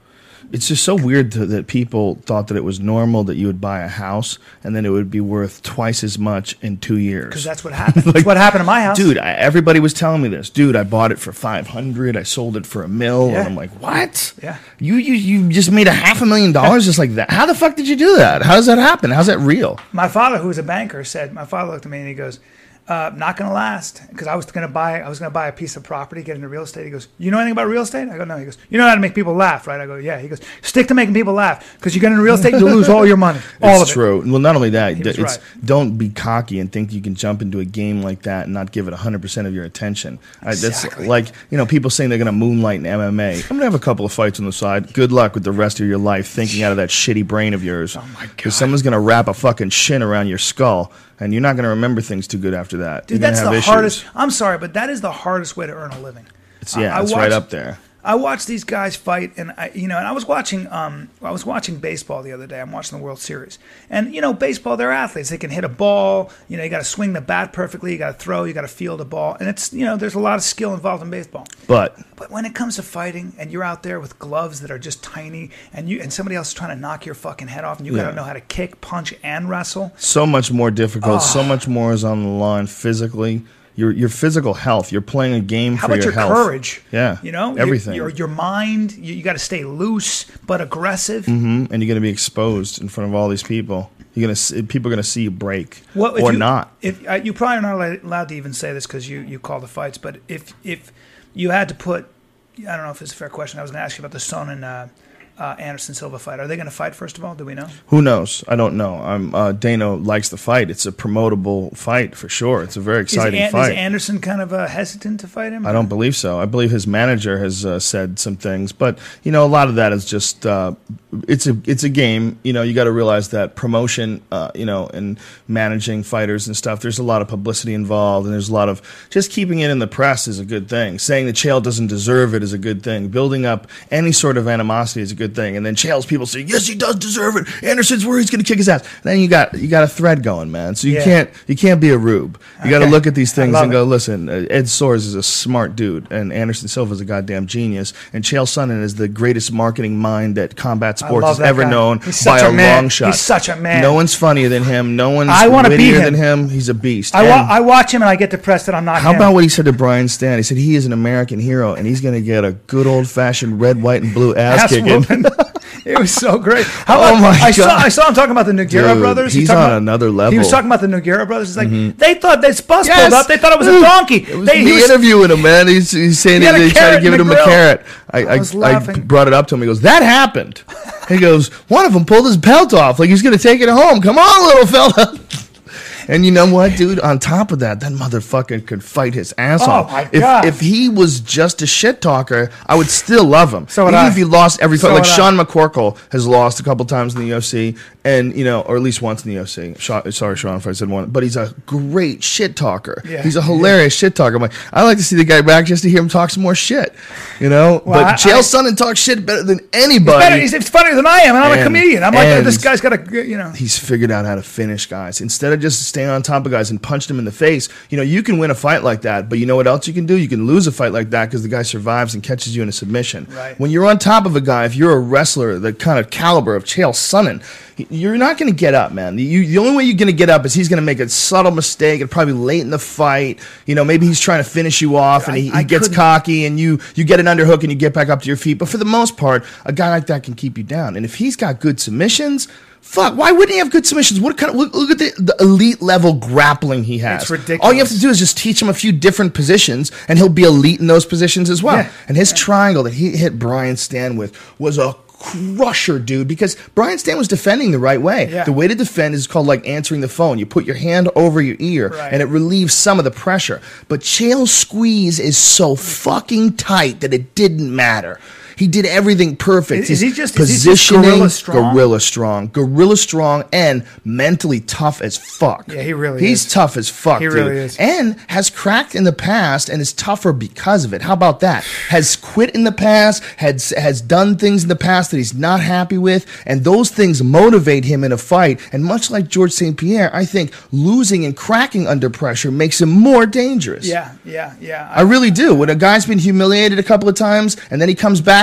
It's just so weird to, that people thought that it was normal that you would buy a house and then it would be worth twice as much in two years. Because that's what happened. Like, that's what happened to my house. Dude, I, everybody was telling me this. Dude, I bought it for five hundred. I sold it for a mil. Yeah. And I'm like, what? Yeah. You, you you just made a half a million dollars just like that? How the fuck did you do that? How does that happen? How's that real? My father, who was a banker, said, my father looked at me and he goes, Uh, not going to last, because I was going to buy. I was going to buy a piece of property, get into real estate. He goes, "You know anything about real estate?" I go, "No." He goes, "You know how to make people laugh, right?" I go, "Yeah." He goes, "Stick to making people laugh, because you get into real estate, you lose all your money, all It's of true. it." Well, not only that, was it's right. don't be cocky and think you can jump into a game like that and not give it one hundred percent of your attention. I, that's Exactly. like, you know, people saying they're going to moonlight in M M A. I'm going to have a couple of fights on the side. Good luck with the rest of your life thinking out of that shitty brain of yours. Oh my God. Because someone's going to wrap a fucking shin around your skull, and you're not going to remember things too good after that. Dude, You're gonna that's have the issues. hardest. I'm sorry, but that is the hardest way to earn a living. It's, yeah, I- I it's right watched- up there. I watched these guys fight, and I, you know, and I was watching, um, I was watching baseball the other day. I'm watching the World Series, and you know, baseball, they're athletes. They can hit a ball. You know, you got to swing the bat perfectly. You got to throw. You got to field a ball, and it's, you know, there's a lot of skill involved in baseball. But But when it comes to fighting, and you're out there with gloves that are just tiny, and you and somebody else is trying to knock your fucking head off, and you got Yeah. to know how to kick, punch, and wrestle. so much more difficult. Oh. So much more is on the line physically. Your your physical health. You're playing a game How for about your, your, health. courage? Yeah, you know, everything. Your your, your mind. You, you got to stay loose but aggressive. Hmm. And you're going to be exposed in front of all these people. You're going to people are going to see you break Well, if or you, not. If uh, you probably are not allo- allowed to even say this because you, you call the fights, but if if you had to put, I don't know if it's a fair question. I was going to ask you about the Son and uh, uh, Anderson Silva fight. Are they going to fight first of all? Do we know? Who knows? I don't know. I'm, uh, Dano likes the fight. It's a promotable fight for sure. It's a very exciting is, An- fight. is Anderson kind of uh, hesitant to fight him? I don't believe so. I believe his manager has uh, said some things, but you know, a lot of that is just uh, it's a it's a game. You know, you got to realize that promotion, uh, you know, and managing fighters and stuff. There's a lot of publicity involved, and there's a lot of just keeping it in the press is a good thing. Saying that Chael doesn't deserve it is a good thing. Building up any sort of animosity is a good thing, and then Chael's people say, "Yes, he does deserve it. Anderson's where he's going to kick his ass." And then you got you got a thread going, man. So you Yeah. can't you can't be a rube. You got to Okay. look at these I things love and it. go, listen, uh, Ed Soares is a smart dude, and Anderson Silva is a goddamn genius, and Chael Sonnen is the greatest marketing mind that combat sports love has that ever guy. known He's by such a a man. long shot. He's such a man. No one's funnier than him. No one's I wanna be wittier him. than him. He's a beast. I, wa- And I watch him and I get depressed that I'm not how him. about what he said to Brian Stan? He said he is an American hero, and he's going to get a good old-fashioned red, white, and blue ass, Ass kicking. whooping. It was so great. How Oh about, my I saw God. I saw him talking about the Nogueira Dude, brothers. He he's talking on about- another He level. was talking about the Nogueira brothers. He's like, they thought this bus Yes. pulled up. They thought it was a Dude, donkey. It was They, he me was- interviewing him, man. He's, he's saying He that had a they tried to carrot give in him the a grill. carrot. I, I I, was I laughing. brought it up to him. He goes, "That happened." He goes, "One of them pulled his belt off like he's going to take it home. Come on, little fella." And you know what, dude? On top of that, that motherfucker could fight his ass Oh, off. my if, God. if he was just a shit talker, I would still love him. So would Even I. if he lost every So fight, like would I. Sean McCorkle has lost a couple times in the U F C, and you know, or at least once in the U F C. Sean, sorry, Sean, if I said one, but he's a great shit talker. Yeah. He's a hilarious shit talker. I'm like, I like to see the guy back just to hear him talk some more shit. You know, Well, but I- Chael I- Sonnen talks shit better than anybody. better, he's, he's funnier than I am, and I'm a And- comedian. I'm like, and- this guy's got a, you know. He's figured out how to finish guys instead of just staying on top of guys and punch them in the face. You know, you can win a fight like that, but you know what else you can do? You can lose a fight like that because the guy survives and catches you in a submission. Right. When you're on top of a guy, if you're a wrestler, the kind of caliber of Chael Sonnen, you're not going to get up, man. You, the only way you're going to get up is he's going to make a subtle mistake, and probably late in the fight. You know, maybe he's trying to finish you off, and he, I- I he gets couldn't- cocky, and you you get an underhook, and you get back up to your feet. But for the most part, a guy like that can keep you down. And if he's got good submissions, fuck, why wouldn't he have good submissions? What kind of look, look at the, the elite level grappling he has. It's ridiculous. All you have to do is just teach him a few different positions, and he'll be elite in those positions as well. Yeah. And his triangle that he hit Brian Stan with was a crusher, dude, because Brian Stan was defending the right way. Yeah. The way to defend is called like answering the phone. You put your hand over your ear, Right. and it relieves some of the pressure. But Chael's squeeze is so fucking tight that it didn't matter. He did everything perfect. Is- is he He's just- is he just positioning, gorilla strong? gorilla strong, gorilla strong, and mentally tough as fuck. Yeah, he really He's is. tough as fuck, He dude. really is. And has cracked in the past and is tougher because of it. How about that? Has quit in the past, has has done things in the past that he's not happy with, and those things motivate him in a fight. And much like George Saint Pierre, I think losing and cracking under pressure makes him more dangerous. Yeah, yeah, yeah. I really do. When a guy's been humiliated a couple of times and then he comes back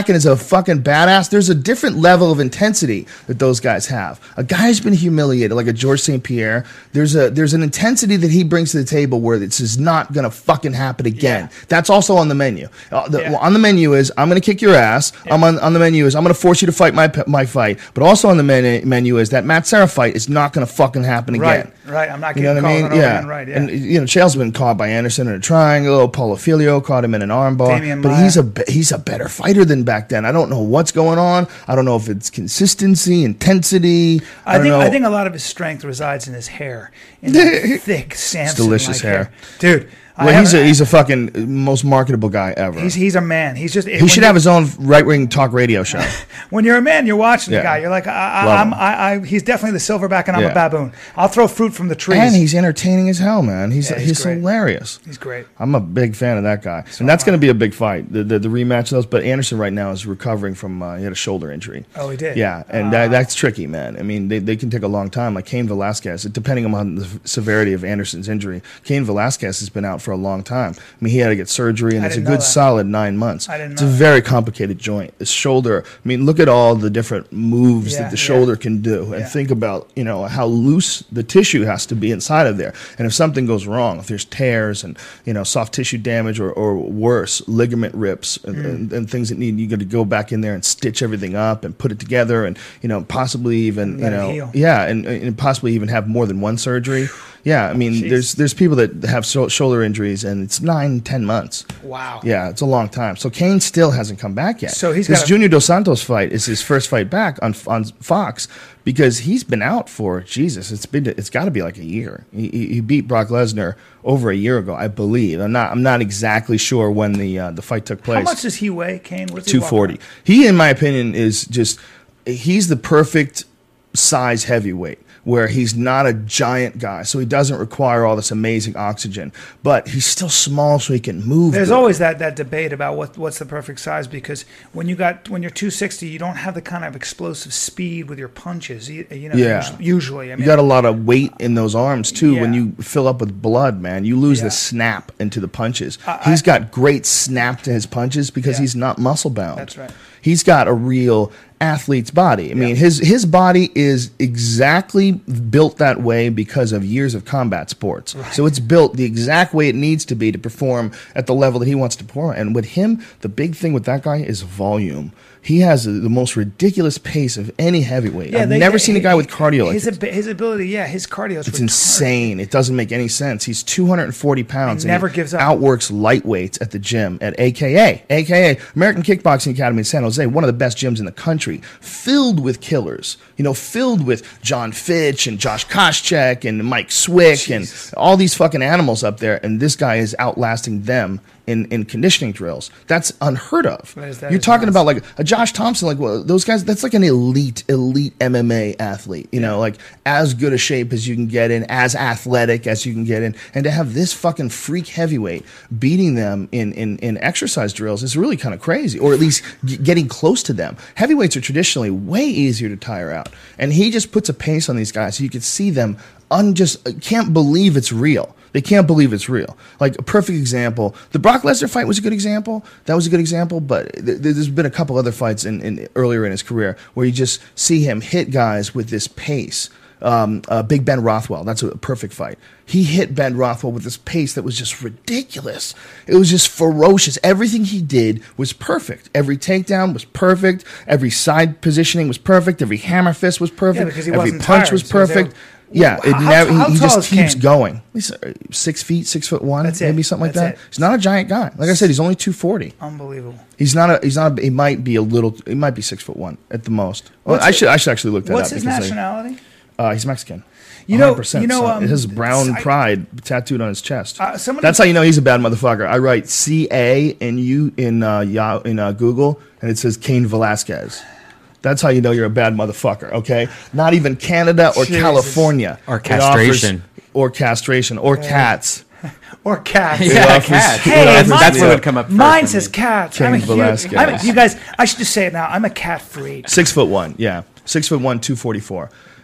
back and is a fucking badass, there's a different level of intensity that those guys have. A guy who's been humiliated, like a George Saint Pierre, there's a there's an intensity that he brings to the table where this is not gonna fucking happen again. Yeah. That's also on the menu. Uh, the, Yeah. well, on the menu is I'm gonna kick your ass. Yeah. I'm on on the menu is I'm gonna force you to fight my my fight. But also on the menu, menu is that Matt Serra fight is not gonna fucking happen Right, again. right. I'm not You getting know what I called mean? over Yeah. again. Right, yeah. And you know, Chael's been caught by Anderson in a triangle. Paulo Filio caught him in an armbar. Damian But Maia. he's a be- he's a better fighter than back then. I don't know what's going on. I don't know if it's consistency, intensity. I, I don't think know. I think a lot of his strength resides in his hair, in that thick Samson delicious hair. dude. I well, he's a haven't- he's a fucking most marketable guy ever. he's he's a man. He's just he should have his own right wing talk radio show. When you're a man, you're watching Yeah. the guy. You're like, I, Love I, I'm, him. I, I, he's definitely the silverback, and I'm Yeah. a baboon. I'll throw fruit from the trees. And he's entertaining as hell, man. He's Yeah, he's, he's great. hilarious. he's great. I'm a big fan of that guy, and that's going to be a big fight. The, the the rematch of those. But Anderson right now is recovering from uh, he had a shoulder injury. Oh, he did? Yeah, and Ah. that, that's tricky, man. I mean, they, they can take a long time. Like Cain Velasquez, depending on the severity of Anderson's injury, Cain Velasquez has been out for a long time. I mean, he had to get surgery, and I it's a didn't know good that. solid nine months. I didn't it's know a that. very complicated joint. His shoulder. I mean, look at all the different moves Yeah, that the yeah. shoulder can do, and Yeah. think about you know how loose the tissue has to be inside of there. And if something goes wrong, if there's tears and you know soft tissue damage or, or worse, ligament rips and, Mm. and, and things that need you got to go back in there and stitch everything up and put it together, and you know possibly even you Let it know heal. yeah, and, and possibly even have more than one surgery. Yeah, I mean, Jeez. there's there's people that have so, shoulder injuries, and it's nine, ten months. Wow. Yeah, it's a long time. So Kane still hasn't come back yet. So he's this gotta- Junior Dos Santos fight is his first fight back on on Fox because he's been out for Jesus. It's been it's got to be like a year. He, he he beat Brock Lesnar over a year ago, I believe. I'm not I'm not exactly sure when the uh, the fight took place. How much does he weigh, Kane? What's he two walk forty. around? He, in my opinion, is just he's the perfect size heavyweight where he's not a giant guy, so he doesn't require all this amazing oxygen, but he's still small, so he can move. There's good. always that, that debate about what what's the perfect size, because when you got when you're two sixty, you don't have the kind of explosive speed with your punches. You, you know, Yeah. usually, usually. I mean, You got a lot of weight in those arms too. When Yeah. you fill up with blood, man, you lose Yeah. the snap into the punches. I- He's I- got great snap to his punches because Yeah. he's not muscle bound. That's right. He's got a real athlete's body. I mean, his his body is exactly built that way because of years of combat sports. So it's built the exact way it needs to be to perform at the level that he wants to perform. And with him, the big thing with that guy is volume. He has the most ridiculous pace of any heavyweight. I've they- never they- seen a guy with cardio like his this. ab- his ability. Yeah, his cardio is It's retarded. insane. It doesn't make any sense. He's two hundred forty pounds. He and never gives up. Outworks lightweights at the gym at A K A. A K A, American Kickboxing Academy in San Jose, one of the best gyms in the country, filled with killers. You know, filled with John Fitch and Josh Koscheck and Mike Swick Jesus. and all these fucking animals up there. And this guy is outlasting them in, in conditioning drills. That's unheard of. That is- that You're is talking nuts. about like a Josh Thompson, like well, those guys. That's like an elite, elite M M A athlete. You know, like as good a shape as you can get in, as athletic as you can get in, and to have this fucking freak heavyweight beating them in in, in exercise drills is really kind of crazy, or at least g- getting close to them. Heavyweights are traditionally way easier to tire out, and he just puts a pace on these guys so you could see them un just can't believe it's real. They can't believe it's real. Like a perfect example, the Brock Lesnar fight was a good example. That was a good example, but th- there's been a couple other fights in, in earlier in his career where you just see him hit guys with this pace. Um, uh, Big Ben Rothwell, that's a perfect fight. He hit Ben Rothwell with this pace that was just ridiculous. It was just ferocious. Everything he did was perfect. Every takedown was perfect. Every side positioning was perfect. Every hammer fist was perfect. because he Every wasn't punch tired, was so he was perfect. able- Yeah, it How- never. how He, he tall just is keeps Kane? going. He's uh, six feet, six foot one, That's it. maybe something like That's that. it. He's not a giant guy. Like I said, he's only two forty. Unbelievable. He's not a. He's not. A, he might be a little. He might be six foot one at the most. Well, What's I it- should. I should actually look that What's up. his because I- nationality? uh, he's Mexican. You know- one hundred percent, you know, son. um, his brown I- pride tattooed on his chest. Uh, somebody- That's how you know he's a bad motherfucker. I write C A in you in uh, Yah- in uh, Google, and it says Cain Velasquez. That's how you know you're a bad motherfucker. Okay, not even Canada or Jesus. California Or It castration. offers- or castration, or cats. Or cats. Yeah, offers- cats. Hey, that's mine- that's what would come up first. Mine for says me. cats. Cain I'm a huge, Velasquez. I'm a, you guys, I should just say it now. I'm a cat freak. Six foot one, yeah, six foot one, two forty four.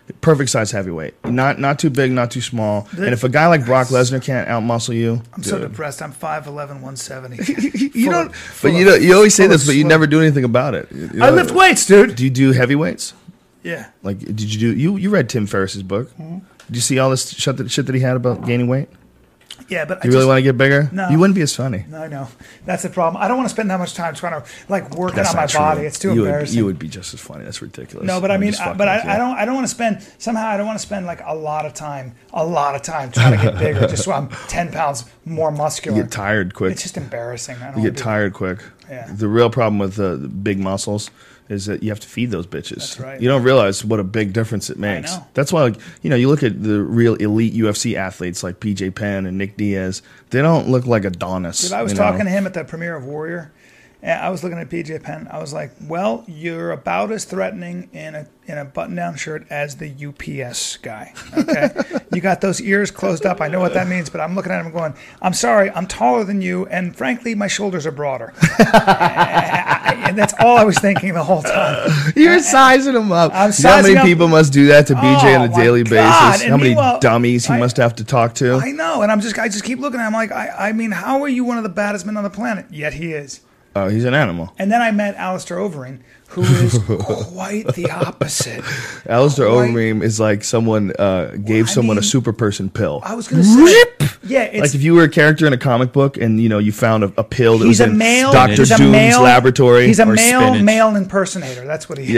Perfect size heavyweight. Not not too big, not too small. The, and if a guy like Brock Lesnar can't outmuscle you, I'm dude. so depressed. I'm five eleven, one seventy. You don't. But you know, you always say this, but you never do anything about it. You know, I lift weights, dude. Do you do heavyweights? Yeah. Like, did you do? You you read Tim Ferriss's book? Mm-hmm. Did you see all this shit that, shit that he had about gaining weight? Yeah, but do you I really just, want to get bigger? No, you wouldn't be as funny. No, I know. That's the problem. I don't want to spend that much time trying to like working That's on my true. body. It's too you embarrassing. Would, you would be just as funny. That's ridiculous. No, but I I'm mean, I, but I, I don't. I don't want to spend somehow. I don't want to spend like a lot of time, a lot of time trying to get bigger, just so I'm ten pounds more muscular. You get tired quick. It's just embarrassing. I don't you get tired that. quick. Yeah. The real problem with uh, the big muscles is that you have to feed those bitches. That's right. You don't realize what a big difference it makes. I know. That's why, like, you know, you look at the real elite U F C athletes like P J Penn and Nick Diaz. They don't look like Adonis. Dude, I was you talking know? to him at the premiere of Warrior, and I was looking at P J Penn. I was like, "Well, you're about as threatening in a in a button-down shirt as the U P S guy. Okay, you got those ears closed up. I know what that means, but I'm looking at him going, I'm sorry, I'm taller than you, and frankly, my shoulders are broader. And that's all I was thinking the whole time. You're sizing him up. I'm you know how many up. people must do that to B J oh, on a daily God. basis? And how many meanwhile, dummies he I, must have to talk to? I know, and I'm just I just keep looking at him like, I, I mean, how are you one of the baddest men on the planet? Yet he is. Oh, he's an animal. And then I met Alistair Overeem, who is quite the opposite. Alistair quite, Overeem is like someone uh, gave well, someone mean, a super person pill. I was going to say, yeah, it's, like if you were a character in a comic book and you know you found a, a pill that he's was a in male, Doctor he's Doom's a male, laboratory. He's a or male spinach. male impersonator. That's what he is.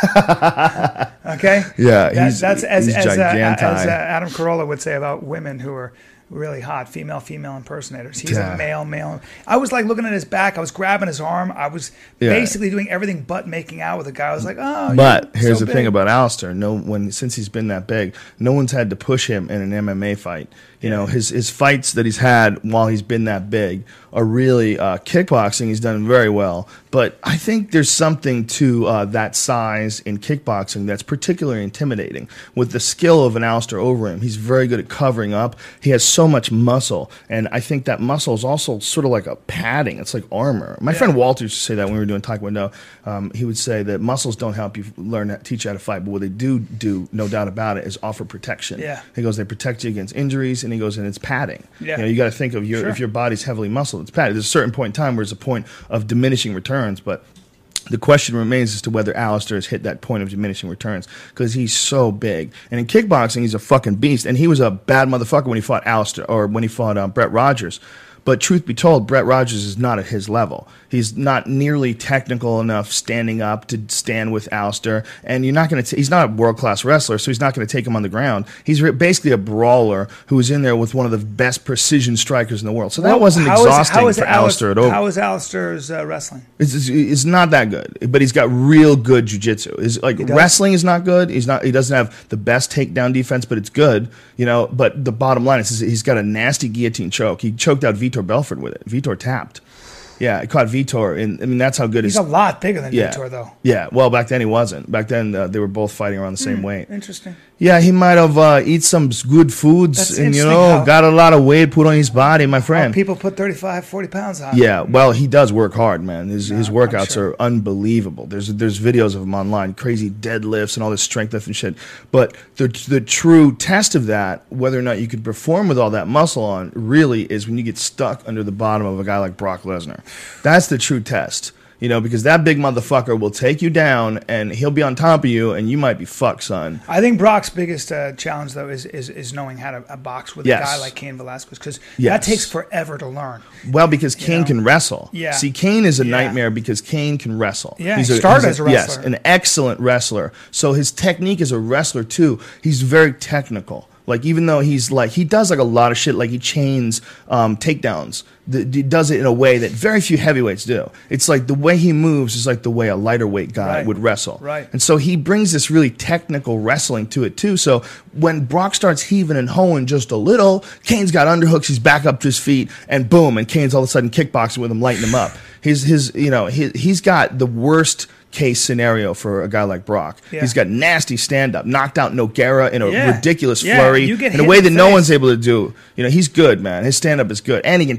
Yeah. Okay. Yeah, that, he's that's as he's as, uh, gigantic. as uh, Adam Carolla would say about women who are really hot, female, female impersonators. He's yeah. a male, male. I was like looking at his back. I was grabbing his arm. I was yeah. basically doing everything but making out with a guy. I was like, oh. But here's so the big. thing about Alistair. No, when since he's been that big, no one's had to push him in an M M A fight. You know, his his fights that he's had while he's been that big are really uh, kickboxing. He's done very well. But I think there's something to uh, that size in kickboxing that's particularly intimidating. With the skill of an Alistair Overeem, he's very good at covering up. He has so much muscle. And I think that muscle is also sort of like a padding. It's like armor. My yeah. friend Walter used to say that when we were doing Taekwondo. Um, he would say that muscles don't help you learn, teach you how to fight. But what they do do, no doubt about it, is offer protection. Yeah. He goes, they protect you against injuries. And he goes, and it's padding. Yeah. You know, you got to think of your sure. if your body's heavily muscled, it's padding. There's a certain point in time where it's a point of diminishing returns, but the question remains as to whether Alistair has hit that point of diminishing returns because he's so big. And in kickboxing, he's a fucking beast. And he was a bad motherfucker when he fought Alistair or when he fought um, Brett Rogers. But truth be told, Brett Rogers is not at his level. He's not nearly technical enough standing up to stand with Alistair. And you're not going to. He's not a world class wrestler, so he's not going to take him on the ground. He's re- basically a brawler who was in there with one of the best precision strikers in the world. So that well, wasn't how exhausting is, how is for Alistair, Alistair at all. How is Alistair's uh, wrestling? It's, it's, it's not that good, but he's got real good jiu-jitsu. Is like wrestling is not good. He's not. He doesn't have the best takedown defense, but it's good. You know. But the bottom line is, is he's got a nasty guillotine choke. He choked out Vitor Belfort with it. Vitor tapped. Yeah, I caught Vitor, and I mean that's how good he's his, a lot bigger than yeah, Vitor, though. Yeah, well, back then he wasn't. Back then uh, they were both fighting around the same mm, weight. Interesting. Yeah, he might have uh, eat some good foods That's and you know how, got a lot of weight put on his body, my friend. People put thirty-five, forty pounds on. Yeah, well, he does work hard, man. His no, his workouts sure. are unbelievable. There's there's videos of him online, crazy deadlifts and all this strength lift and shit. But the the true test of that, whether or not you could perform with all that muscle on, really is when you get stuck under the bottom of a guy like Brock Lesnar. That's the true test. You know, because that big motherfucker will take you down, and he'll be on top of you, and you might be fucked, son. I think Brock's biggest uh, challenge, though, is, is is knowing how to uh, box with yes. a guy like Cain Velasquez, because yes. that takes forever to learn. Well, because Cain you know? can wrestle. Yeah. See, Cain is a yeah. nightmare because Cain can wrestle. Yeah, he's he a, started he's as a wrestler. Yes, an excellent wrestler. So his technique as a wrestler, too, he's very technical. Like, even though he's like, he does like a lot of shit, like he chains um, takedowns. The, he does it in a way that very few heavyweights do. It's like the way he moves is like the way a lighter weight guy right. would wrestle. Right. And so he brings this really technical wrestling to it too. So when Brock starts heaving and hoeing just a little, Cain's got underhooks, he's back up to his feet, and boom, and Cain's all of a sudden kickboxing with him, lighting him up. His, his, you know, he, he's got the worst case scenario for a guy like Brock. Yeah. He's got nasty stand-up, knocked out Nogueira in a yeah. ridiculous yeah. flurry in a way that no one's able to do. You know, he's good, man. His stand-up is good. And he can take a shit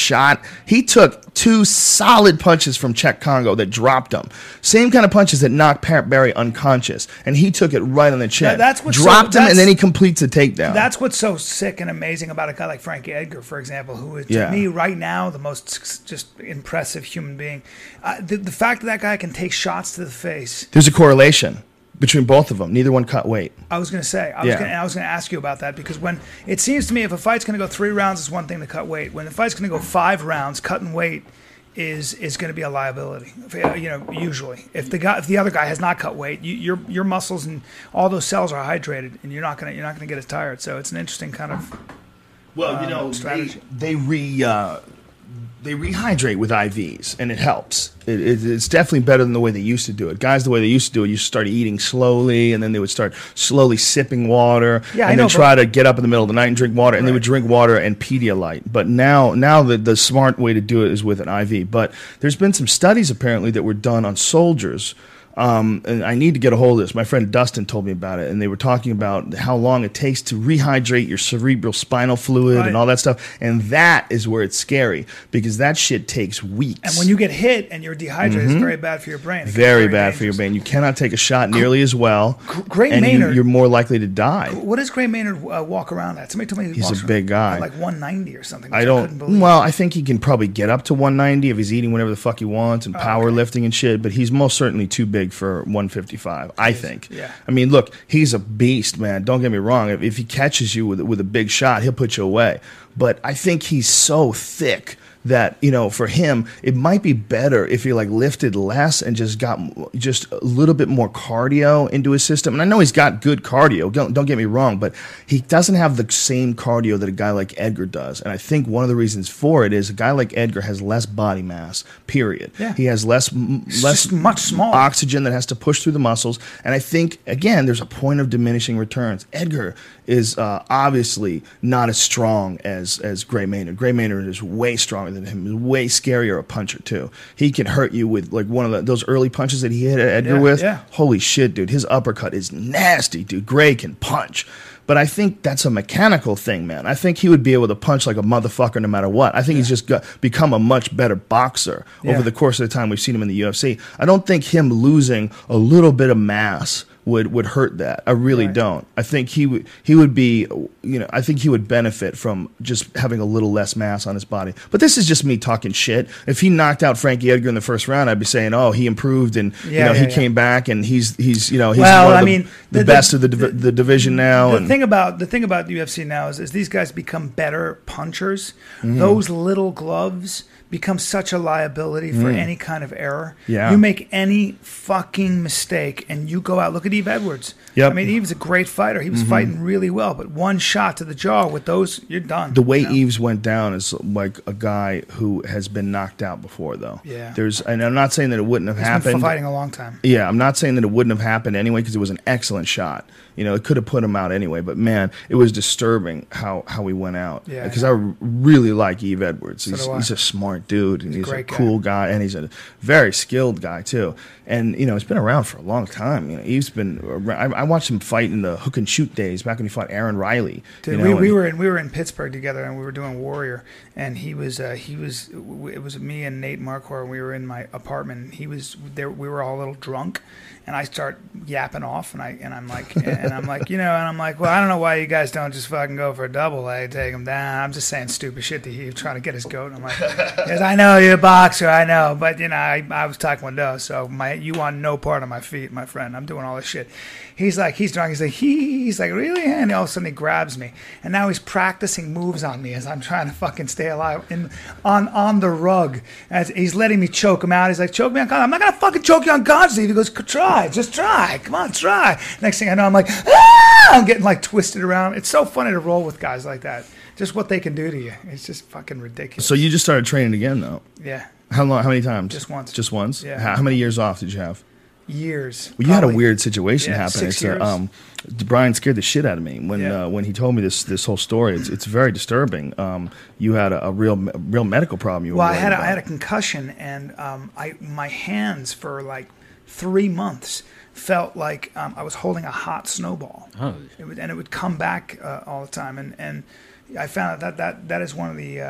shot. He took two solid punches from Czech Congo that dropped him. Same kind of punches that knocked Pat Barry unconscious, and he took it right on the chin. That, that's what dropped so, him, and then he completes a takedown. That's what's so sick and amazing about a guy like Frankie Edgar, for example, who is to Yeah. me right now the most just impressive human being. Uh, the, the fact that that guy can take shots to the face. There's a correlation between both of them. Neither one cut weight. I was going to say, I was Yeah. going I was going to ask you about that, because when it seems to me if a fight's going to go three rounds, it's one thing to cut weight. When the fight's going to go five rounds, cutting weight is is going to be a liability. You know, usually if the guy if the other guy has not cut weight, you, your your muscles and all those cells are hydrated, and you're not going to you're not going to get as tired. So it's an interesting kind of Well, um, you know, strategy. they, they re uh, they rehydrate with I Vs, and it helps. It, it, it's definitely better than the way they used to do it. Guys, the way they used to do it, you start eating slowly, and then they would start slowly sipping water, Yeah, I and know, then but- try to get up in the middle of the night and drink water, and they Right. would drink water and Pedialyte. But now, now the the smart way to do it is with an I V. But there's been some studies apparently that were done on soldiers. Um, and I need to get a hold of this. My friend Dustin told me about it, and they were talking about how long it takes to rehydrate your cerebral spinal fluid Right. and all that stuff. And that is where it's scary, because that shit takes weeks. And when you get hit and you're dehydrated, it's very bad for your brain. It can be very bad for your dangerous. brain. You cannot take a shot nearly as well, Gray and you, Maynard- you're more likely to die. What does Gray Maynard uh, walk around at? Somebody told me he He's walks a around big guy. at like one ninety or something. I which don't. couldn't believe. Well, I think he can probably get up to one ninety if he's eating whatever the fuck he wants and Oh, powerlifting and shit. But he's most certainly too big for one fifty-five. I think. Yeah. I mean, look, he's a beast, man. Don't get me wrong. If, if he catches you with with a big shot, he'll put you away. But I think he's so thick that, you know, for him, it might be better if he like lifted less and just got m- just a little bit more cardio into his system. And I know he's got good cardio. Don't, don't get me wrong, but he doesn't have the same cardio that a guy like Edgar does. And I think one of the reasons for it is a guy like Edgar has less body mass. Period. Yeah. He has less m- It's less just much smaller. oxygen that has to push through the muscles. And I think again, there's a point of diminishing returns. Edgar is uh, obviously not as strong as as Gray Maynard. Gray Maynard is way stronger than him. He's way scarier a puncher too. He can hurt you with like one of the, those early punches that he hit Edgar Yeah, with. yeah. Holy shit, dude! His uppercut is nasty, dude. Gray can punch. But I think that's a mechanical thing, man. I think he would be able to punch like a motherfucker no matter what. I think he's just got, become a much better boxer Yeah. over the course of the time we've seen him in the U F C. I don't think him losing a little bit of mass would, would hurt that. I really Right. don't. I think he would he would be, you know, I think he would benefit from just having a little less mass on his body. But this is just me talking shit. If he knocked out Frankie Edgar in the first round, I'd be saying, oh, he improved and you Yeah, know yeah, he yeah. came back and he's he's you know he's Well, one of I the, mean, the, the- best the- of the div- the division now. The and thing about the thing about the U F C now is, is these guys become better punchers. Mm-hmm. Those little gloves become such a liability for any kind of error. Mm. Yeah. You make any fucking mistake and you go out. Look at Eve Edwards. Yep. Mm-hmm. I mean, Eve's a great fighter. He was fighting really well, but one shot to the jaw with those, you're done. The way you know? Eves went down is like a guy who has been knocked out before, though. Yeah. There's, and I'm not saying that it wouldn't have He's been happened. fighting a long time. Yeah, I'm not saying that it wouldn't have happened anyway because it was an excellent shot. You know, it could have put him out anyway. But man, it was disturbing how, how he went out. Yeah, Because yeah. I really like Eve Edwards. So He's, do I. he's a smart dude and he's, a a great guy. cool guy and he's a very skilled guy too. And you know, he's been around for a long time. You know, Eve's been. Around, I, I watched him fight in the hook and shoot days back when he fought Aaron Riley. Dude, you we, know, we and- were in we were in Pittsburgh together, and we were doing Warrior, and he was uh, he was it was me and Nate Marquardt, and we were in my apartment. And he was there. We were all a little drunk, and I start yapping off, and I and I'm like and I'm like you know, and I'm like, well, I don't know why you guys don't just fucking go for a double leg, take him down. I'm just saying stupid shit to Heath, trying to get his goat. And I'm like, yes, I know you're a boxer, I know, but you know, I, I was Taekwondo, so my you want no part of my feet, my friend. I'm doing all this shit. He's like, he's drunk. He's like, he, he's like, really? And all of a sudden he grabs me, and now he's practicing moves on me as I'm trying to fucking stay alive in on on the rug. As he's letting me choke him out. He's like, choke me unconscious. I'm not gonna fucking choke you unconscious. He goes, try, just try. Come on, try. Next thing I know, I'm like, ah! I'm getting like twisted around. It's so funny to roll with guys like that. Just what they can do to you. It's just fucking ridiculous. So you just started training again, though. Yeah, How long? How many times? Just once. Just once. Yeah. How, how many years off did you have? years. Well, you had a probably. weird situation Yeah, happen. six It's, years. uh, um, Brian scared the shit out of me when Yeah. uh, when he told me this this whole story. It's it's very disturbing. Um, you had a, a real a real medical problem. You were Well, I worried had a, about. I had a concussion, and um, I my hands for like three months felt like um, I was holding a hot snowball. Oh. It would, and it would come back uh, all the time. And, and I found out that, that that is one of the um,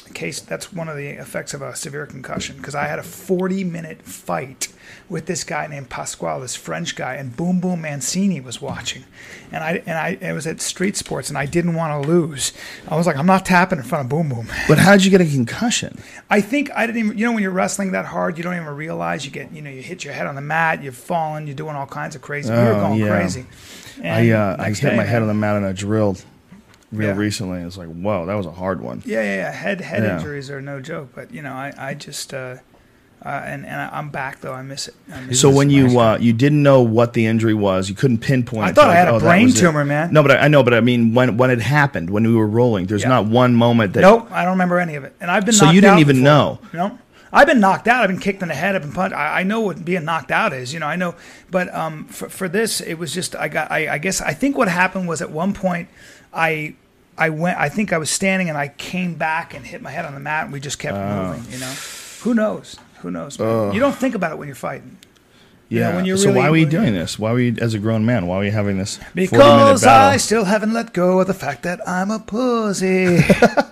case that's one of the effects of a severe concussion, because I had a forty minute fight with this guy named Pasquale, this French guy, and Boom Boom Mancini was watching, and I and I it was at Street Sports, and I didn't want to lose. I was like, I'm not tapping in front of Boom Boom. But how did you get a concussion? I think I didn't even, you know, when you're wrestling that hard, you don't even realize you get, you know, you hit your head on the mat, you're falling, you're doing all kinds of crazy. We were Oh, going yeah. crazy. I And uh, I next hit day, my head man, on the mat and I drilled real Yeah. recently. It's like, whoa, that was a hard one. Yeah, yeah, yeah. Head head Yeah. injuries are no joke, but you know, I I just uh, uh and and I'm back though. I miss it. I miss So it. when you uh, you didn't know what the injury was, you couldn't pinpoint. I it thought to I like, had a oh, that brain was it. tumor, man. No, but I, I know, but I mean, when when it happened, when we were rolling, there's Yeah. not one moment that. Nope, I don't remember any of it. And I've been So knocked you didn't out even before. know? No. I've been knocked out. I've been kicked in the head. I've been punched. I, I know what being knocked out is. You know, I know. But um, for, for this, it was just I got. I, I guess I think what happened was at one point, I I went. I think I was standing and I came back and hit my head on the mat, and we just kept moving. You know, who knows? Who knows? man? You don't think about it when you're fighting. Yeah. know, when you're so really- why were you when- doing this? Why were you, as a grown man, why were you having this forty minute Because battle? I still haven't let go of the fact that I'm a pussy.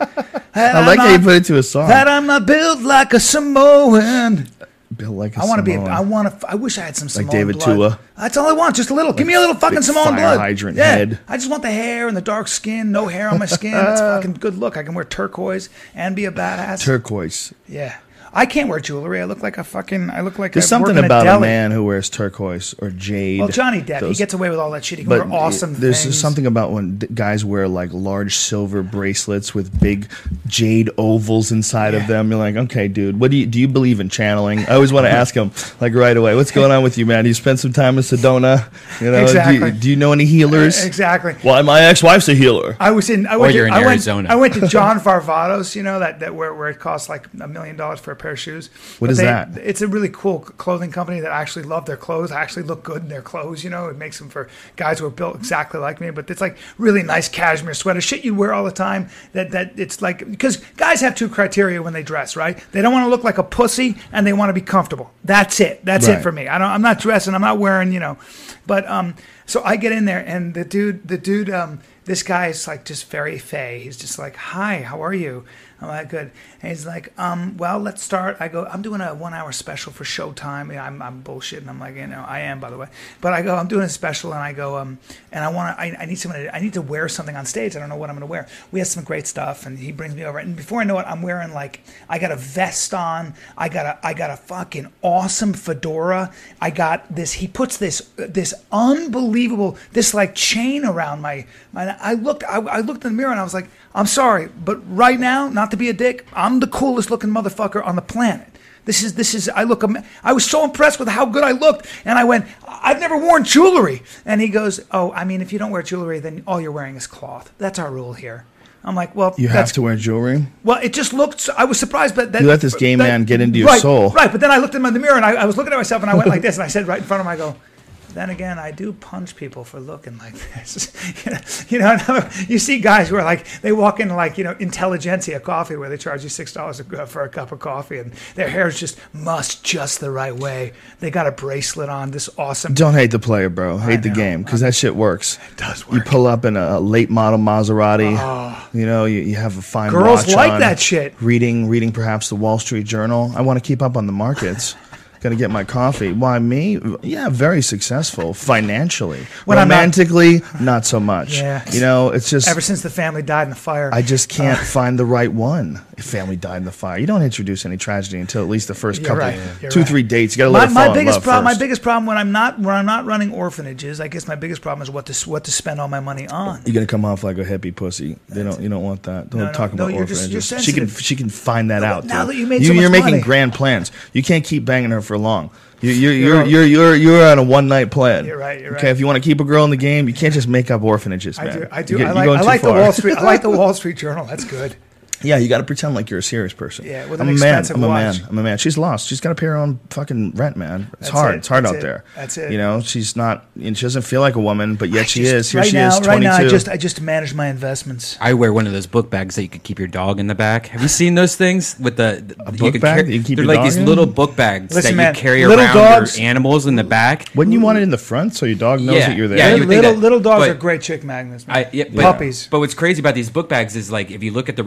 I like how you put it to a song. That I'm not built like a Samoan. Built like a I want to be. A, Samoan. I want to. I wish I had some Samoan David blood. Tua. That's all I want. Just a little. Give me a little fucking big Samoan fire blood. hydrant yeah. head. I just want the hair and the dark skin. No hair on my skin. That's fucking good look. I can wear turquoise and be a badass. Turquoise. yeah. I can't wear jewelry. I look like a fucking. I look like There's I something work in about a, a, deli. man who wears turquoise or jade. Well, Johnny Depp, he Those- gets away with all that shit. He can But wear awesome there's things. something about when d- guys wear like large silver bracelets with big jade ovals inside Yeah. of them. You're like, okay, dude, what do you do? You believe in channeling? I always want to ask him like right away, what's going on with you, man? Do you spend some time in Sedona? You know, Exactly. do, you, do you know any healers? Exactly. Well, my ex-wife's a healer. I was in. I went you're to, in I went- Arizona. I went to John Varvatos. You know that, that where, where it costs like a million dollars for a pair of shoes. What But is they- that? It's a really cool clothing company that actually love their clothes. Actually look good in their clothes. You know, it makes them for guys who are built exactly like me. But it's like really nice cashmere sweater, shit you wear all the time. That that it's like because guys have two criteria when they dress. Right? They don't want to look like a pussy, and they want to be comfortable. That's it. That's Right. it for me. I don't. I'm not dressing. I'm not wearing. You know, but um. So I get in there, and the dude, the dude, um, this guy is like just very fey. He's just like, "Hi, how are you?" I'm like, "Good." And he's like, "Um, well, let's start." I go, "I'm doing a one-hour special for Showtime." Yeah, I'm, I'm bullshitting. I'm like, you know, I am, by the way. But I go, "I'm doing a special," and I go, um, and I want to, I, I need someone, to, I need to wear something on stage. I don't know what I'm going to wear. We have some great stuff, and he brings me over, and before I know it, I'm wearing like, I got a vest on, I got a, I got a fucking awesome fedora. I got this. He puts this, this unbelievable, this like chain around my, my. I looked, I, I looked in the mirror, and I was like, I'm sorry, but right now, not to be a dick, I'm the coolest looking motherfucker on the planet. This is, this is, I look, am- I was so impressed with how good I looked. And I went, I've never worn jewelry. And he goes, oh, I mean, if you don't wear jewelry, then all you're wearing is cloth. That's our rule here. I'm like, well, You that's, have to wear jewelry. well, it just looked, I was surprised, but that. You let this gay that- man get into your right, soul. Right, but then I looked in the mirror and I, I was looking at myself and I went like this and I said right in front of him, I go, then again, I do punch people for looking like this. you know, you know, you see guys who are like, they walk in like, you know, Intelligentsia coffee where they charge you six dollars a- for a cup of coffee and their hair's just mussed just the right way. They got a bracelet on, this awesome. Don't hate the player, bro. Hate the know. game because that shit works. It does You work. pull up in a late model Maserati. You know, you, you have a fine Girls watch like on, that shit. Reading, reading perhaps the Wall Street Journal. I want to keep up on the markets. Got to get my coffee. Why me? Yeah, very successful financially. When I'm not- Romantically, not, so much. Yeah. You know, it's just Ever since the family died in the fire. I just can't find the right one. If family died in the fire, you don't introduce any tragedy until at least the first You're couple, right. You're two, right. three dates. You got to my, let it my fall in biggest love problem, my first. biggest problem when I'm not when I'm not running orphanages, I guess my biggest problem is what to what to spend all my money on. You're gonna come off like a hippie pussy. They don't. You don't want that. Don't No, no, talk no, about you're just- orphanages. you're she can. sensitive. She can find that No, out. now dude. that you made so much are making money. grand plans. You can't keep banging her for long. You, you're You're you're right. you're you're you're on a one night plan. You're right, you're Okay, right. if you want to keep a girl in the game, you can't just make up orphanages, I man. do. I You do. get- I you're like. going I too like the far. Wall Street. I like the Wall Street Journal. That's good. Yeah, you got to pretend like you're a serious person. Yeah, with I'm an a man. expensive I'm a watch. man. I'm a man. She's lost. She's got to pay her own fucking rent, man. It's That's hard. it. It's hard That's out it. there. That's it. You know, she's not. And she doesn't feel like a woman, but yet she Just- is. Here right she now, is, right twenty-two. now, I just I just manage my investments. I wear one of those book bags that you could keep your dog in the back. Have you seen those things with the, the A you book could bag car- that you can keep they're your like dog these in? little book bags Listen, that man, you carry little around dogs- your animals in the back. Wouldn't you want it in the front so your dog knows Yeah, that you're there? yeah, you would think little that- little dogs but- are great chick magnets. Man. I, yeah, but, Puppies. But what's crazy about these book bags is like if you look at the reviews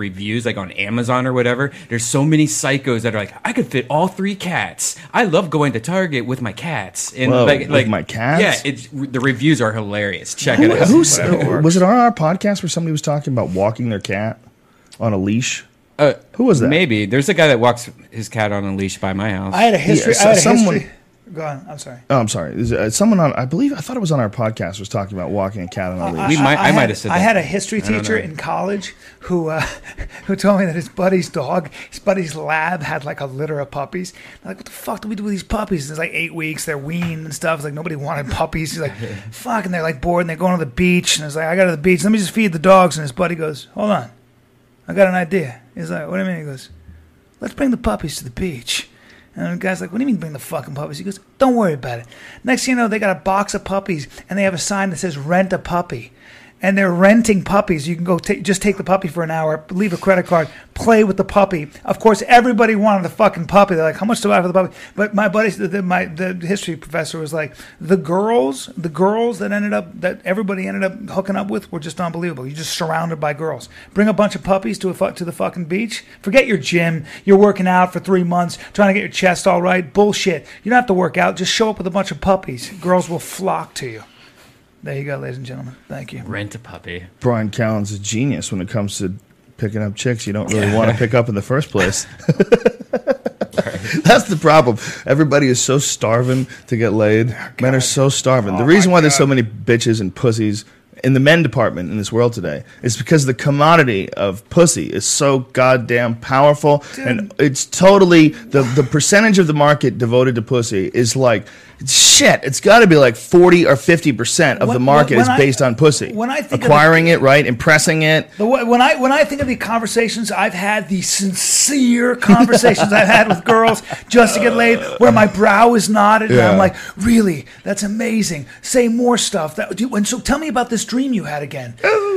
reviews like on Amazon or whatever, there's so many psychos that are like, I could fit all three cats. I love going to Target with my cats. And Whoa, like, with like my cats? Yeah, it's the reviews are hilarious. Check Who, it out. who's, was it on our podcast where somebody was talking about walking their cat on a leash? Uh, Who was that? Maybe there's a guy that walks his cat on a leash by my house. I had a history. Yeah, I had a someone- history. Go on. I'm sorry. Oh, I'm sorry. Is, uh, someone on, I believe, I thought it was on our podcast, was talking about walking a cat on a leash. We might- I might had, have said I that. had a history I don't teacher know. in college who uh, who told me that his buddy's dog, his buddy's lab, had like a litter of puppies. I'm like, what the fuck do we do with these puppies? It's like eight weeks. They're weaned and stuff. It's like nobody wanted puppies. He's like, fuck, and they're like bored and they're going to the beach. And it's like, I got to the beach. Let me just feed the dogs. And his buddy goes, hold on, I got an idea. He's like, what do you mean? He goes, let's bring the puppies to the beach. And the guy's like, what do you mean bring the fucking puppies? He goes, don't worry about it. Next thing you know, they got a box of puppies, and they have a sign that says rent a puppy. And they're renting puppies. You can go take, just take the puppy for an hour, leave a credit card, play with the puppy. Of course, everybody wanted the fucking puppy. They're like, how much do I have for the puppy? But my buddy, the, the, my the history professor was like, the girls, the girls that ended up, that everybody ended up hooking up with were just unbelievable. You're just surrounded by girls. Bring a bunch of puppies to a fu- to the fucking beach. Forget your gym. You're working out for three months, trying to get your chest all right. Bullshit. You don't have to work out. Just show up with a bunch of puppies. Girls will flock to you. There you go, ladies and gentlemen. Thank you. Rent a puppy. Brian Callen's a genius when it comes to picking up chicks you don't really want to pick up in the first place. That's the problem. Everybody is so starving to get laid. Men are so starving. The Oh, reason my why there's so God. many bitches and pussies in the men department in this world today is because the commodity of pussy is so goddamn powerful. And it's totally, the, the percentage of the market devoted to pussy is like, shit, it's got to be like forty or fifty percent of When- the market when is I- based on pussy. when I think of the- Acquiring it, right? Impressing it. The way, when I when I think of the conversations I've had, the sincere conversations I've had with girls just to get laid, where my brow is knotted, and Yeah. I'm like, really, that's amazing. Say more stuff. That do, and so tell me about this dream you had again.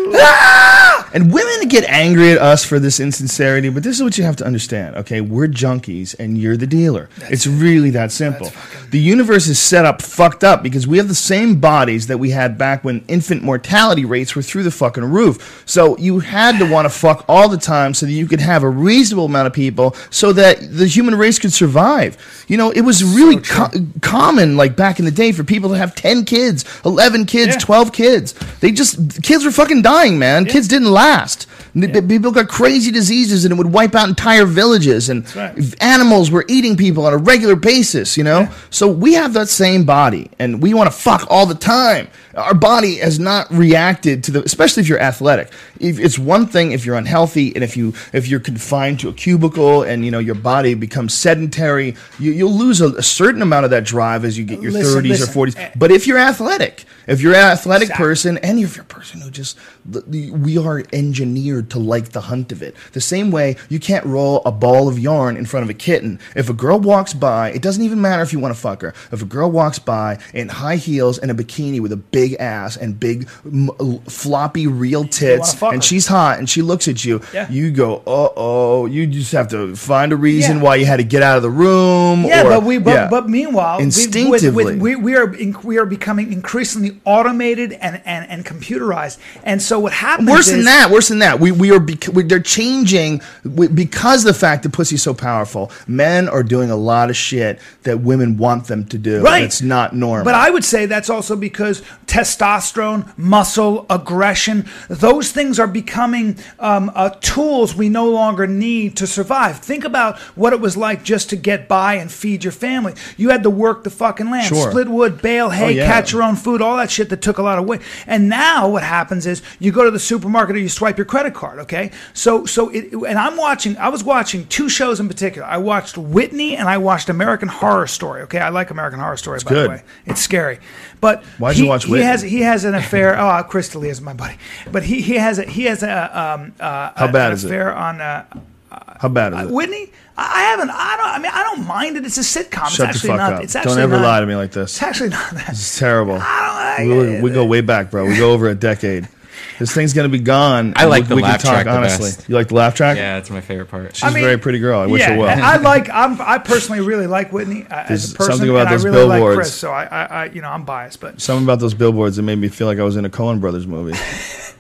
Ah! And women get angry at us for this insincerity, but this is what you have to understand, okay? We're junkies and you're the dealer. It's really that simple. The universe is set up fucked up because we have the same bodies that we had back when infant mortality rates were through the fucking roof. So you had to want to fuck all the time so that you could have a reasonable amount of people so that the human race could survive. You know, it was really co- common, like back in the day, for people to have ten kids, eleven kids, Yeah. twelve kids. They just, kids were fucking dying, man. Kids didn't last. And the- People got crazy diseases and it would wipe out entire villages. And right. animals were eating people on a regular basis, you know? So we have that same body and we want to fuck all the time. Our body has not reacted to the, especially if you're athletic. If, it's one thing if you're unhealthy and if you if you're confined to a cubicle and you know your body becomes sedentary, you, you'll lose a, a certain amount of that drive as you get your Listen, thirties or listen. forties. But if you're athletic, if you're an athletic Exactly. person and if you're a person who just the, the, we are engineered to like the hunt of it. The same way you can't roll a ball of yarn in front of a kitten. If a girl walks by, it doesn't even matter if you want to fuck her. If a girl walks by in high heels and a bikini with a big ass and big m- floppy real tits fuck and her. she's hot and she looks at you, Yeah. you go, uh-oh. You just have to find a reason Yeah. why you had to get out of the room. Yeah, or- but we but, yeah. but meanwhile, we- with- Instinctively. with- we, we are in, we are becoming increasingly automated and, and, and computerized. And so what happens Worse is, than that, worse than that. We we are bec- we, they're changing we, because of the fact that pussy's so powerful. Men are doing a lot of shit that women want them to do. Right. And it's not normal. But I would say that's also because testosterone, muscle, aggression, those things are becoming um, uh, tools we no longer need to survive. Think about what it was like just to get by and feed your family. You had to work the fucking land, Sure. split wood, bale hay, Oh, yeah. catch your own food, all that shit that took a lot of weight. And now what happens is you go to the supermarket or you swipe your credit card, okay? So, so it, and I'm watching, I was watching two shows in particular. I watched Whitney and I watched American Horror Story, okay? I like American Horror Story, by good. the way. It's scary. But Why'd he, you watch he Whitney? has he has an affair. Oh, Chris D'Elia is my buddy. But he, he has a he has a um uh, How a- bad an is it? affair on uh, How bad is it? Whitney. I I haven't. I don't. I mean, I don't mind it. It's a sitcom. Shut it's the actually fuck not. up. It's actually Don't ever not, lie to me like this. It's actually not that. It's terrible. I don't. We, we go way back, bro. We go over a decade. This thing's gonna be gone. I and like we, the we can laugh talk track the honestly. best. You like the laugh track? Yeah, that's my favorite part. She's I mean, a very pretty girl. I wish yeah, her well. I like. I'm. I personally really like Whitney uh, as There's a person, something about and those I really like billboards. Chris. So I, I, I, you know, I'm biased, but Something about those billboards that made me feel like I was in a Coen Brothers movie.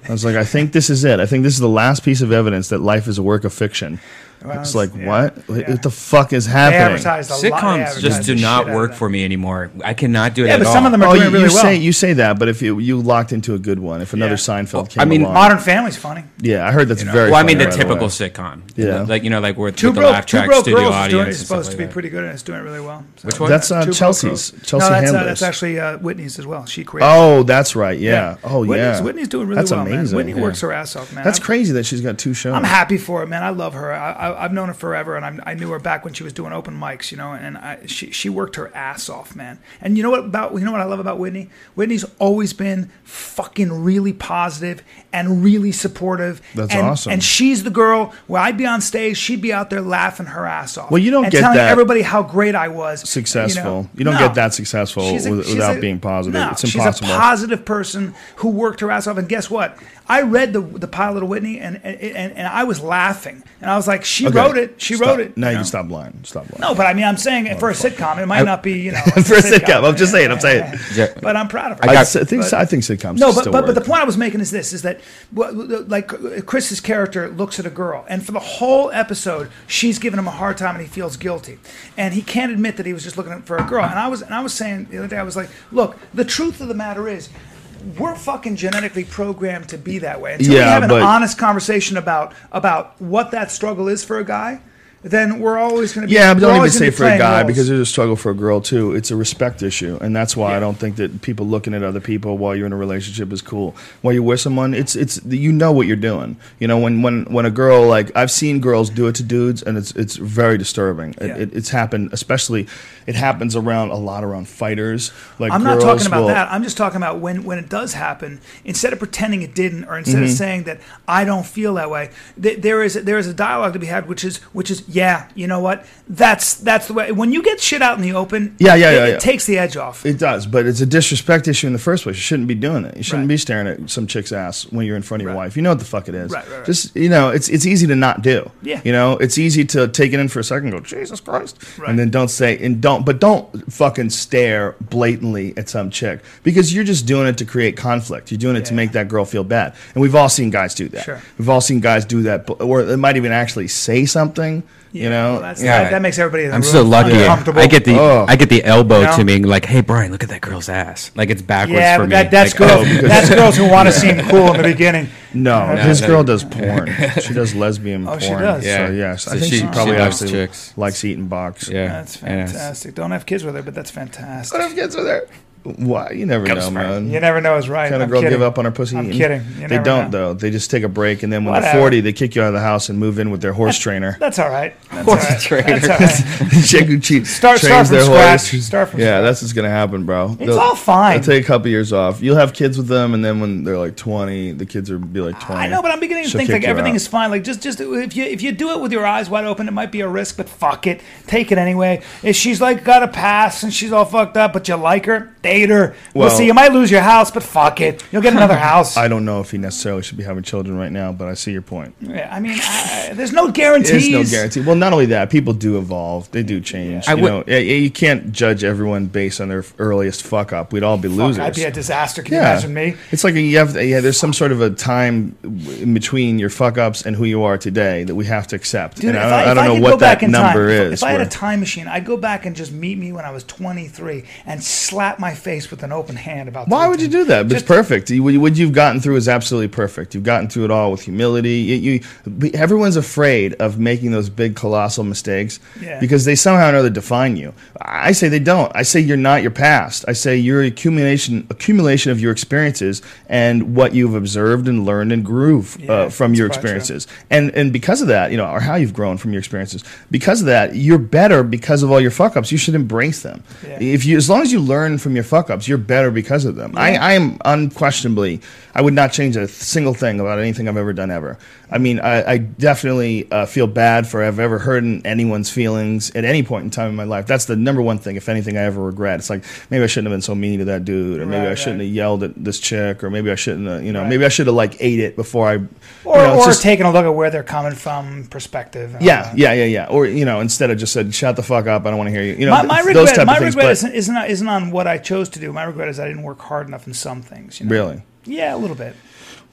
I was like, I think this is it. I think this is the last piece of evidence that life is a work of fiction. Well, It's like, yeah, what? yeah. What the fuck is They happening? advertised a lot. they Sitcoms advertised just do the not shit out work of for me anymore. I cannot do it Yeah, at but all. some of them are Oh, doing you, really you well. say you say that, but if you you locked into a good one, if another Yeah. Seinfeld came I mean, along, Modern Family's funny. yeah, I heard that's very. well, I mean funny, the by typical way. sitcom. Yeah. like you know, like with, Two with the Broke, laugh Two track Broke studio Girls is, audience. doing, and is stuff supposed like to be that. pretty good, and it's doing really well. So- Which one? That's uh, Two Broke Chelsea's. Girls. Chelsea no, that's, uh, Handlers. that's actually uh, Whitney's as well. She created. Oh, that's right. Yeah. Oh, Whitney's, yeah. Whitney's doing really That's well, amazing. man. Whitney Yeah. works her ass off, man. That's I'm- crazy that she's got two shows. I'm happy for her, man. I love her. I, I, I've known her forever, and I'm, I knew her back when she was doing open mics, you know. And I, she she worked her ass off, man. And you know what about you know what I love about Whitney? Whitney's always been fucking really positive and really supportive. That's and, awesome. And she's the girl where I'd be on stage, she'd be out there laughing her ass off. Well, you don't and get telling that everybody how great I was. successful. You, know? You don't No. get that successful She's a- with- she's without a- being positive. No, It's impossible. She's a positive person who worked her ass off. And guess what? I read the the pilot of Whitney, and and, and, and I was laughing. And I was like, she Okay. wrote it. She Stop. wrote it. Now you know? can stop lying. Stop lying. No, but I mean, I'm saying for a sitcom, it might not be, you know, For a sitcom, I'm just saying, I'm saying. Yeah. But I'm proud of her. I, got- think but- I think sitcoms No, but still but, but the work. point I was making is this: is that well, like Chris's character looks at a girl, and for the whole episode, she's giving him a hard time, and he feels guilty, and he can't admit that he was just looking for a girl. And I was and I was saying the other day, I was like, look, the truth of the matter is, we're fucking genetically programmed to be that way. Until we Yeah, have an but- honest conversation about about what that struggle is for a guy, then we're always going to be. Yeah, but we're don't even always gonna say be for a playing guy roles. because there's a struggle for a girl too. It's a respect issue, and that's why Yeah. I don't think that people looking at other people while you're in a relationship is cool. While you're with someone, it's it's you know what you're doing. You know when when when a girl like I've seen girls do it to dudes, and it's it's very disturbing. It, Yeah. it, it's happened, especially it happens around a lot around fighters. Like I'm not girls talking about will- that. I'm just talking about when, when it does happen, instead of pretending it didn't, or instead Mm-hmm. of saying that I don't feel that way, th- there is there is a dialogue to be had, which is which is yeah, you know what? That's that's the way. When you get shit out in the open, Yeah, yeah, it, yeah, it yeah. takes the edge off. It does, but it's a disrespect issue in the first place. You shouldn't be doing it. You shouldn't Right. be staring at some chick's ass when you're in front of your Right. wife. You know what the fuck it is. Right, right, right. Just you know, it's it's easy to not do. Yeah. You know, it's easy to take it in for a second, and go Jesus Christ, Right. and then don't say and don't, but don't fucking stare blatantly at some chick because you're just doing it to create conflict. You're doing it to Yeah. make that girl feel bad, and we've all seen guys do that. Sure. We've all seen guys do that, or they might even actually say something. You know, Well, that's, Yeah. that, that makes everybody in the I'm room so lucky. uncomfortable. I get the Oh. I get the elbow You know? to me, like, hey Brian, look at that girl's ass. Like it's backwards yeah, for but me. that, that's Like, girls. oh, because- that's girls who want to seem cool in the beginning. no, No, his that- girl does porn. She does lesbian Oh, porn. she does? Yeah. So yes, I So think she- she, probably she loves actually chicks. likes eating box. Yeah, That's and it's- fantastic. Don't have kids with her, but that's fantastic. What if kids are there? Why? You never know, man. You never know is right. Kind of I'm girl kidding. give up on her pussy? I'm eating? kidding. You They never don't know. though. They just take a break, and then when they're Whatever. forty, they kick you out of the house and move in with their horse trainer. That's all right. That's Horse all right. trainer. That's all right. Chick who cheat Start- trains start from their scratch. horse. Start from yeah, scratch. that's what's gonna happen, bro. It's all fine. They'll take a couple years off. You'll have kids with them, and then when they're like twenty, the kids will be like twenty. I know, but I'm beginning to She'll think kick like you everything out. is fine. Like just, just if you if you do it with your eyes wide open, it might be a risk, but fuck it, take it anyway. If she's like got a pass and she's all fucked up, but you like her, date her. We'll, Well- see. You might lose your house, but fuck it, you'll get another house. I don't know if he necessarily should be having children right now, but I see your point. yeah, I mean, I, there's no guarantees. There's no guarantee. Well, not only that, people do evolve. They do change. I you would- know, Yeah, you can't judge everyone based on their earliest fuck up. We'd all be Fuck, losers. I'd be a disaster. Can you yeah, imagine me? it's like you have. Yeah, there's some sort of a time in between your fuck ups and who you are today that we have to accept. Dude, and if I, I, don't- if I don't I know could what go back that in number time, if- is. If I had a where- time machine, I'd go back and just meet me when I was twenty-three and slap my face with an open hand about. Why three would you times. do that? But Just- it's perfect. You- What you've gotten through is absolutely perfect. You've gotten through it all with humility. You, you, everyone's afraid of making those big, colossal mistakes Yeah. because they somehow or another define you. I say they don't. I say you're not your past. I say you're accumulation, accumulation of your experiences and what you've observed and learned and grew f- Yeah, uh, from your that's quite true. experiences. And and because of that, you know, or how you've grown from your experiences. Because of that, you're better because of all your fuck ups. You should embrace them. Yeah. If you, as long as you learn from your fuck ups, you're better because of them. I, I am unquestionably. I would not change a single thing about anything I've ever done ever. I mean, I, I definitely uh, feel bad for I've ever hurting anyone's feelings at any point in time in my life. That's the number one thing, if anything, I ever regret. It's like maybe I shouldn't have been so mean to that dude, or maybe Right, I shouldn't right. have yelled at this chick, or maybe I shouldn't, have, you know, Right. maybe I should have like ate it before I. Or, you know, it's or just- taking a look at where they're coming from, perspective. and all yeah, that. yeah, yeah, yeah. Or you know, instead of just said, "Shut the fuck up," I don't want to hear you. You know, My, my th- those regret, type my of things. regret but- isn't, isn't, isn't on what I chose to do. My regret is I didn't work hard enough in some things. You know? Really? Yeah, a little bit.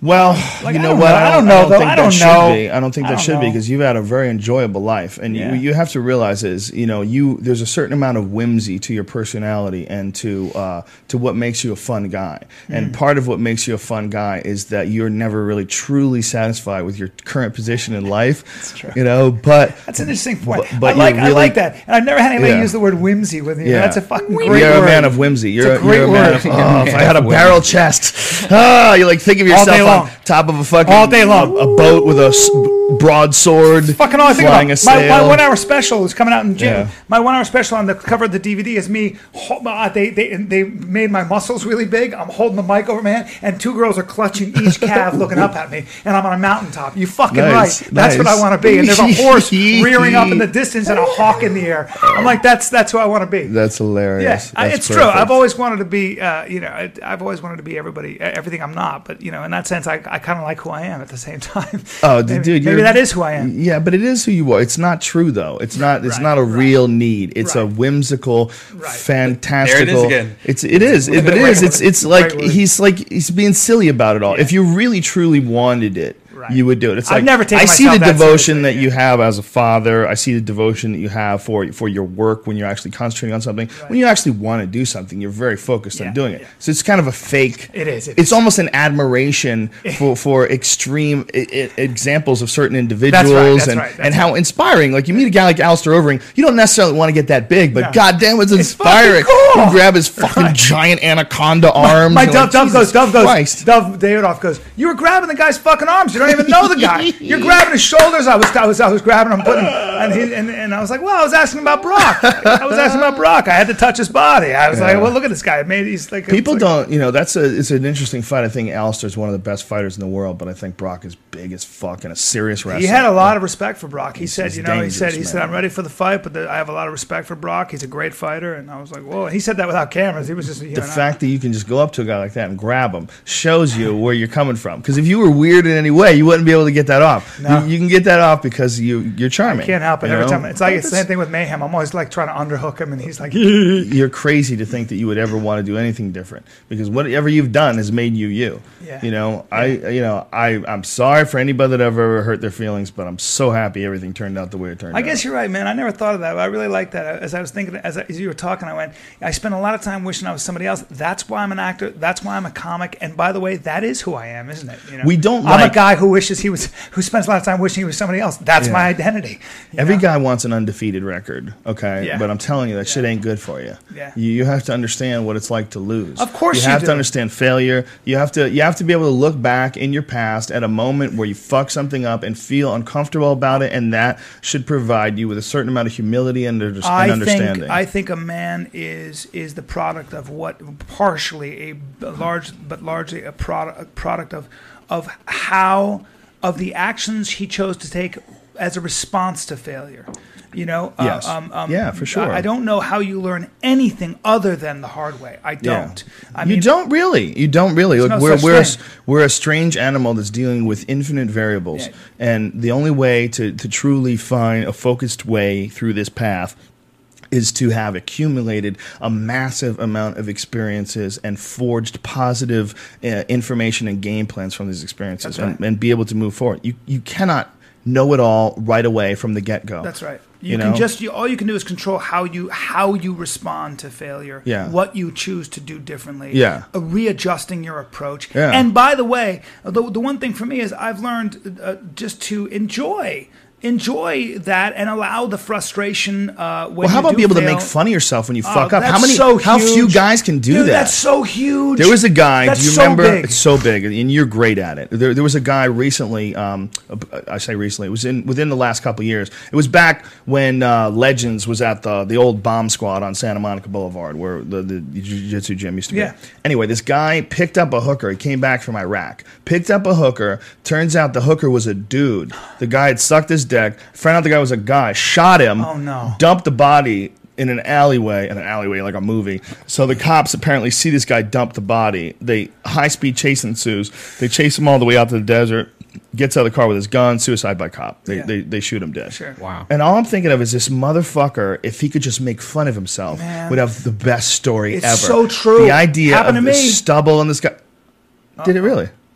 Well, Like, you I know don't what? know. I don't know, though. think I that don't should know. be. I don't think I that don't should be know. because you've had a very enjoyable life, and Yeah. you, you have to realize is you know you there's a certain amount of whimsy to your personality and to uh, to what makes you a fun guy. And Mm. part of what makes you a fun guy is that you're never really truly satisfied with your current position in life. That's true. You know, but That's an interesting point. But, but I like you're I really, like that, and I've never had anybody Yeah. use the word whimsy with me. Yeah. That's a fucking great You're word. a man of whimsy. You're It's a great you're a man word. of, You're oh, a if man I had a of barrel whimsy. chest, ah, you like think of All yourself day on long. top of a fucking All day long. a, a boat with a s- broadsword, Fucking all I think flying about. a My, sail. my one hour special is coming out in June. Yeah. My one hour special on the cover of the D V D is me. ho- uh, They they they made my muscles really big. I'm holding the mic over my hand, and two girls are clutching each calf, looking up at me, and I'm on a mountaintop. You fucking Nice, right. That's what nice. I want to be. And there's a horse rearing up in the distance and a hawk in the air. I'm like, that's that's who I want to be. That's hilarious. Yeah, I- That's it's true. perfect. I've always wanted to be, uh, you know, I, I've always wanted to be everybody, everything I'm not. But you know, in that sense, I, I kind of like who I am at the same time. Oh, d- maybe, dude, maybe you're- that is who I am. Yeah, but it is who you are. It's not true though. It's not. It's Right, not a right. real need. It's a Right. whimsical, Right. fantastical. again. It's it is. It, but it is. It's it's Right like word. he's like he's being silly about it all. Yeah. If you really truly wanted it. Right. You would do it. It's I've like never taken I see the myself that devotion seriously, that you have as a father. I see the devotion that you have for for your work when you're actually concentrating on something. When you actually want to do something, you're very focused Yeah, on doing it. yeah. So it's kind of a fake. It is, it it's is. almost an admiration for for extreme I- I- examples of certain individuals that's and right, that's and how inspiring. Like you meet a guy like Alistair Overing, you don't necessarily want to get that big, but No. goddamn, it's fucking inspiring. cool. You grab his fucking Right. giant anaconda arms. My you're Dove, like, Dove goes, Jesus Dove goes, Christ. Dove Davidoff goes, you were grabbing the guy's fucking arms. You don't even know the guy. You're grabbing his shoulders. I was, I was, I was grabbing him, putting him, and, he, and, and I was like, well, I was asking about Brock. I was asking about Brock. I had to touch his body. I was Yeah. like, well, look at this guy. Maybe he's like People it's like- don't, you know, that's a it's an interesting fight. I think Alistair's one of the best fighters in the world, but I think Brock is big as fuck and a serious wrestler. He had a lot of respect for Brock. He said, he's you know, he said, dangerous, he said, man. I'm ready for the fight, but the, I have a lot of respect for Brock. He's a great fighter, and I was like, whoa. He said that without cameras. He was just you The know, fact that you can just go up to a guy like that and grab him shows you where you're coming from. Because if you were weird in any way, you wouldn't be able to get that off. No. You, you can get that off because you you're charming. I can't help it. you Every know? time it's like it's the That's- same thing with Mayhem. I'm always like trying to underhook him, and he's like, You're crazy to think that you would ever want to do anything different because whatever you've done has made you you. Yeah. You know, I you know I I'm sorry for anybody that ever hurt their feelings, but I'm so happy everything turned out the way it turned I out. guess you're right, man. I never thought of that. I really like that. As I was thinking, as, I, as you were talking, I went, I spent a lot of time wishing I was somebody else. That's why I'm an actor. That's why I'm a comic. And by the way, that is who I am, isn't it? You know, We don't I'm like- a guy who wishes he was, who spends a lot of time wishing he was somebody else. That's Yeah. my identity. you Every know? guy wants an undefeated record, okay? Yeah. But I'm telling you, that shit ain't good for you. Yeah. You, you have to understand what it's like to lose. Of course you you have do. to understand failure. You have to you have to be able to look back in your past at a moment where you fuck something up and feel uncomfortable about it, and that should provide you with a certain amount of humility and, under- and I understanding. think I think a man is is the product of what partially a large but largely a product a product of of how of the actions he chose to take as a response to failure. You know, Uh, Yes. Yeah, for sure. I, I don't know how you learn anything other than the hard way. I don't. I you don't really. You don't really. Look, no we're such we're a, thing. we're a strange animal that's dealing with infinite variables, Yeah. and the only way to to truly find a focused way through this path is to have accumulated a massive amount of experiences and forged positive uh, information and game plans from these experiences, That's right. and, and be able to move forward. You you cannot know it all right away from the get go. That's right. You, You can know? just you, all you can do is control how you how you respond to failure. Yeah. What you choose to do differently. Yeah. Uh, readjusting your approach. Yeah. And by the way, the the one thing for me is I've learned uh, just to enjoy. Enjoy that and allow the frustration. Uh, when Well, how you about do be able to fail. make fun of yourself when you Oh, fuck up? How that's many? so how few huge. guys can do Dude, that? That's so huge. There was a guy. That's do you so remember? big. It's so big, and you're great at it. There, there was a guy recently. Um, I say recently. It was in within the last couple of years. It was back when uh, Legends was at the the old bomb squad on Santa Monica Boulevard, where the the jiu-jitsu gym used to be. Yeah. Anyway, this guy picked up a hooker. He came back from Iraq. Picked up a hooker. Turns out the hooker was a dude. The guy had sucked his dick. Found out the guy was a guy. Shot him. Oh, no. Dumped the body in an alleyway, in an alleyway like a movie. So the cops apparently see this guy dump the body. They high speed chase ensues. They chase him all the way out to the desert. Gets out of the car with his gun. Suicide by cop. They Yeah. they, they shoot him dead. Sure. Wow. And all I'm thinking of is this motherfucker. If he could just make fun of himself, Man. would have the best story It's ever. so true. The idea Happened of to the me. stubble on this guy. Did it really? Of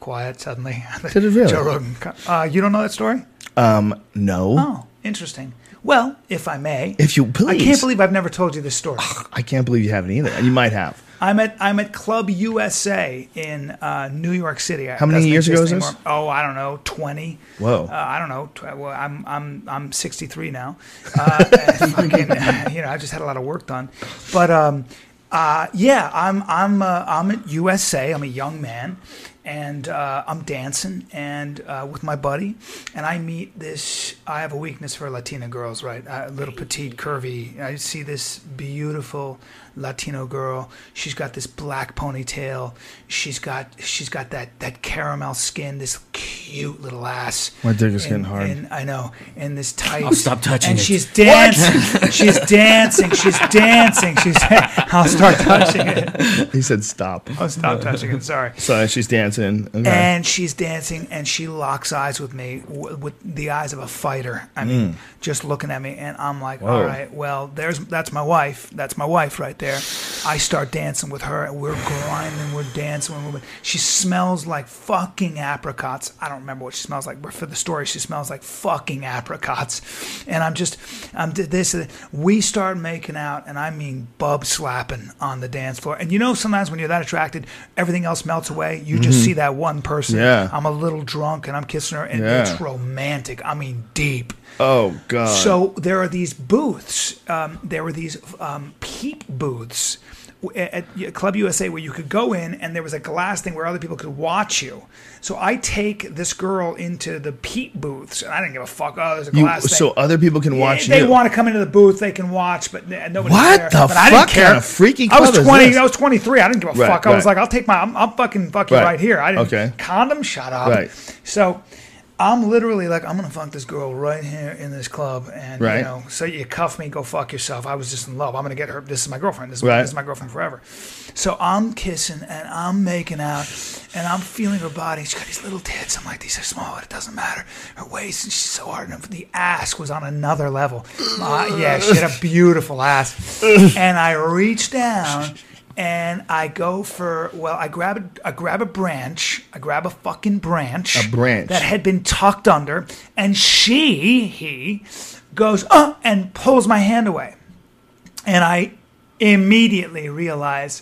quiet suddenly. Did it really? Joe Rogan. Uh, you don't know that story? Um, no. Oh, interesting. Well, if I may, If you please. I can't believe I've never told you this story. I can't believe you haven't either. And you might have. I'm at I'm at Club U S A in uh, New York City. How many Doesn't years ago exist was this? anymore. Oh, I don't know, twenty. Whoa. Uh, I don't know. Tw- well, I'm I'm I'm sixty-three now. Uh, and fucking, you know, I just had a lot of work done. But um, uh, yeah, I'm I'm uh, I'm at U S A. I'm a young man, and uh, I'm dancing and uh, with my buddy, and I meet this. I have a weakness for Latina girls, right? Uh, little petite, curvy. I see this beautiful Latino girl. She's got this black ponytail. She's got she's got that, that caramel skin. This cute little ass. My dick is getting And- hard. And I know. And this tight. I'll stop touching And it. she's dancing. She's dancing. She's dancing. She's. I'll start touching it. He said stop. I'll stop touching it. Sorry. So she's dancing. Okay. And she's dancing, and she locks eyes with me w- with the eyes of a fighter. I mean, just looking at me, and I'm like, Whoa. all right, well, there's that's my wife. That's my wife right there. I start dancing with her, and we're grinding, we're dancing, we're moving. She smells like fucking apricots. I don't remember what she smells like, but for the story, she smells like fucking apricots. And I'm just, I'm d- this. We start making out, and I mean, bub slapping on the dance floor. And you know, sometimes when you're that attracted, everything else melts away. You just see that one person. Yeah. I'm a little drunk, and I'm kissing her, and Yeah. it's romantic. I mean, deep. Oh, God. So there are these booths. Um, there were these um, peep booths w- at at Club U S A where you could go in, and there was a glass thing where other people could watch you. So I take this girl into the peep booths, and I didn't give a fuck. Oh, there's a You, glass thing. so other people can watch they you. want to come into the booth, they can watch, but n- nobody's What there. the But I didn't fuck care. kind of freaky I was club is twenty. this? I was twenty-three. I didn't give a Right, fuck. I was right. like, I'll take my. I'm, I'll fucking fuck you Right. right, here. I didn't. Okay. Condom. Shut up. Right. So I'm literally like, I'm gonna fuck this girl right here in this club, and Right. you know, so you cuff me, go fuck yourself. I was just in love. I'm gonna get her. This is my girlfriend. This is, Right. my, this is my girlfriend forever. So I'm kissing and I'm making out, and I'm feeling her body. She's got these little tits. I'm like, these are small, but it doesn't matter. Her waist, and she's so hard. And the ass was on another level. Uh, yeah, she had a beautiful ass. And I reach down. And I go for well, I grab a, I grab a branch, I grab a fucking branch, A branch. that had been tucked under, and she he goes uh and pulls my hand away, and I immediately realize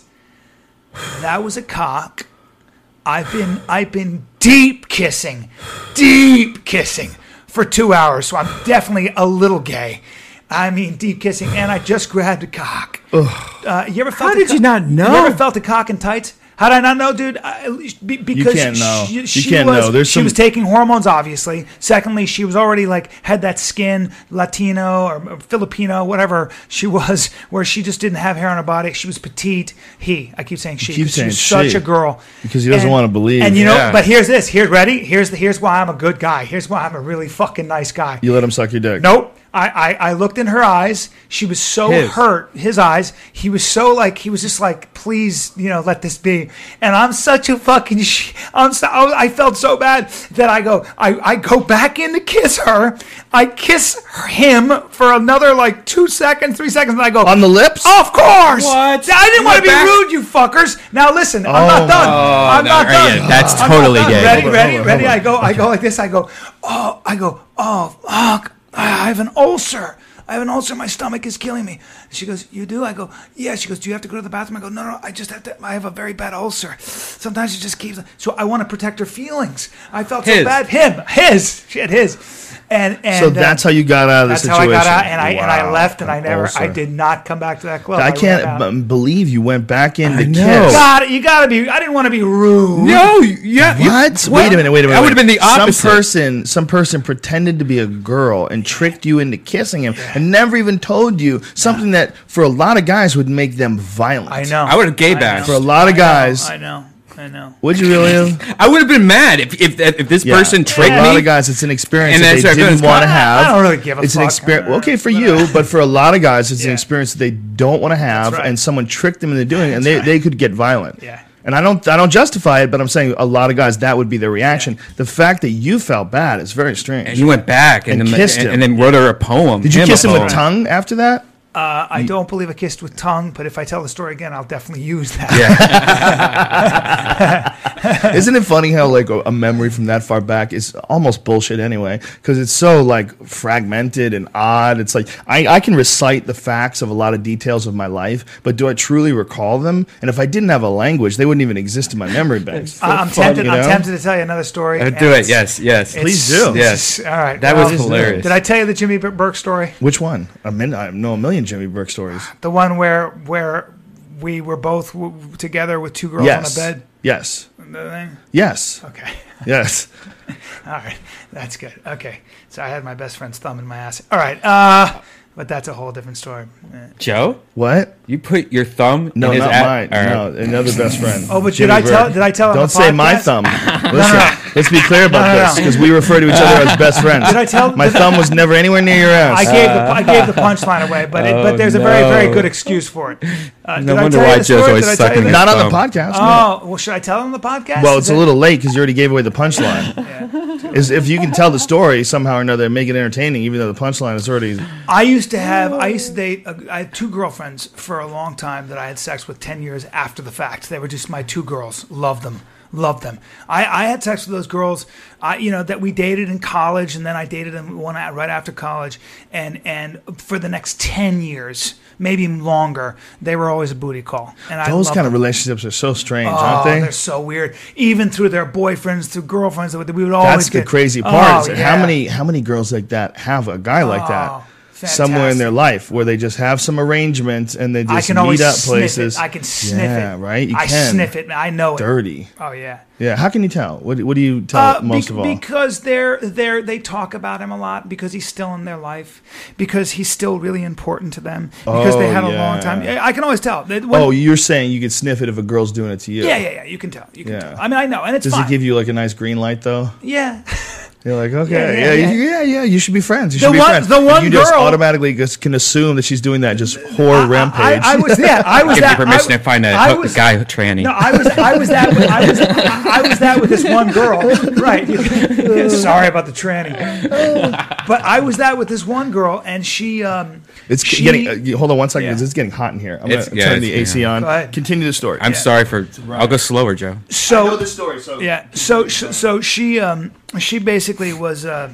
that was a cock. I've been I've been deep kissing, deep kissing for two hours, so I'm definitely a little gay. I mean, deep kissing, and I just grabbed a cock. Uh, you ever felt? How a did you not know? You ever felt a cock in tights? How did I not know, dude? I, be, because can't know. She, You she can't was, know. There's she some- was taking hormones, obviously. Secondly, she was already like had that skin, Latino or Filipino, whatever she was, where she just didn't have hair on her body. She was petite. He, I keep saying she. keep 'cause she saying was such she. a girl Because he doesn't And- wanna believe. And you know, Yeah. but here's this. Here's ready. Here's the. Here's why I'm a good guy. Here's why I'm a really fucking nice guy. You let him suck your dick. Nope. I, I, I looked in her eyes. She was so His. hurt. His eyes. He was so like, he was just like, please, you know, let this be. And I'm such a fucking, sh- I'm so, I felt so bad that I go, I, I go back in to kiss her. I kiss him for another like two seconds, three seconds. And I go, On the lips? of course. What? I didn't You want to went be back? rude, you fuckers. Now listen, I'm Oh, not done. oh, I'm no, not right, done. yeah, that's I'm not totally done. gay. Ready, Hold on, ready, hold on, ready. hold on. I go, I go like this. I go, oh, I go, oh, fuck. I have an ulcer. I have an ulcer. My stomach is killing me. She goes, you do? I go, yeah. She goes, do you have to go to the bathroom? I go, no, no. I just have to. I have a very bad ulcer. Sometimes it just keeps. So I want to protect her feelings. I felt so His. bad. Him, his, she had his, and and So uh, that's how you got out of the that's situation. how I got out, and I and I Wow. left, and I never. Ulcer. I did not come back to that club. I ran can't out. b- believe you went back in I to know. kiss. God, you gotta be. I didn't want to be rude. No, yeah. you- What? Wait a minute. Wait a minute. That would have been the opposite. Some person, some person pretended to be a girl and tricked you into kissing him, and never even told you something that, for a lot of guys, would make them violent. I know. I would have gay I know. bashed. For a lot of I know, guys, I know. I know. would you really have? I would have been mad if if, if this Yeah. person tricked For a lot me. of guys, it's an experience And that that's they what I didn't was- want to I- have. I don't really give a it's an fuck. experience. Okay, for But, you, uh, but for a lot of guys, it's an Yeah. experience that they don't want to have, That's right. and someone tricked them into doing it, and they, That's they could get violent. Yeah. And I don't, I don't justify it, but I'm saying a lot of guys that would be their reaction. The fact that you felt bad is very strange. And you went back and, And then, kissed and, him. and then wrote her a poem. Did you a kiss him with poem. tongue after that? Uh, I don't believe I kissed with tongue, but if I tell the story again, I'll definitely use that. Yeah. Isn't it funny how like a, a memory from that far back is almost bullshit anyway? Because it's so like fragmented and odd. It's like I, I can recite the facts of a lot of details of my life, but do I truly recall them? And if I didn't have a language, they wouldn't even exist in my memory banks. I- I'm Fun, tempted. you I'm know? tempted to tell you another story. Uh, and do it. it's- Yes. Yes. it's- Please do. Yes. All right. That well, was hilarious. Did I tell you the Jimmy Burke story? Which one? A min- I know a million Jimmy Burke stories. The one where where we were both w- together with two girls Yes. on a bed. Yes. The thing? Yes. Okay. Yes. All right. That's good. Okay. So I had my best friend's thumb in my ass. All right. Uh, but that's a whole different story. Eh. Joe, What? you put your thumb No, in his not ass. mine. All right. No, another best friend. Oh, but did Jimmy I tell? Burke. Did I tell? on Don't the say my podcast? thumb. Listen, no. let's be clear about No, no, this no. because we refer to each other as best friends. Did I tell- My did I- thumb was never anywhere near your ass. I gave the I gave the punchline away, but it, Oh, but there's a very very no. good excuse for it. Uh, No did I wonder tell you why the Joe's story? always Did I tell you sucking the- his Not on the thumb. podcast. no. Oh, well, should I tell him the podcast? Well, Is it's a it- little late because you already gave away the punchline. Yeah. Is if you can tell the story somehow or another and make it entertaining, even though the punchline is already. I used to have I used to date a, I had two girlfriends for a long time that I had sex with ten years after the fact. They were just my two girls. Loved them. Loved them. I, I had sex with those girls, I, you know, that we dated in college, and then I dated them one at- right after college, and and for the next ten years, maybe longer, they were always a booty call. And I Those loved kind of them. relationships are so strange, Oh, aren't they? they're so weird. Even through their boyfriends, through girlfriends, we would always That's the get- crazy part. Oh, is how yeah. many how many girls like that have a guy like Oh, that somewhere in their life where they just have some arrangements and they I just can meet always up sniff places. it. I can sniff yeah, it. right. You I can sniff it. I know it. dirty. Oh yeah. Yeah. How can you tell? What What do you tell Uh, most bec- of all? Because they're they're they talk about him a lot because he's still in their life, because he's still really important to them, because they Oh, had a yeah. long time. I can always tell. That when- Oh, you're saying you could sniff it if a girl's doing it to you? yeah, yeah, yeah. You can tell. You can Yeah. tell. I mean, I know, and it's Does fine. it give you like a nice green light though? yeah. You're like, okay, Yeah, yeah, yeah, yeah, yeah. yeah, yeah, you should be friends. You The should be one- friends. the And one you just girl- automatically just can assume that she's doing that just whore I, rampage. I, I was yeah. I was Give that. you permission I, to find a I ho- was- guy tranny. No, I was I was that with, I was I was that with this one girl. Right. You- yeah, sorry about the tranny. But I was that with this one girl, and she um it's she, getting. Uh, you- hold on one second, Yeah. 'cause it's getting hot in here. I'm It's- gonna yeah, turn the it's- A C yeah. on. Go ahead. Continue the story. I'm sorry for. I'll go slower, Joe. so story. So yeah. So so, so she um she basically was uh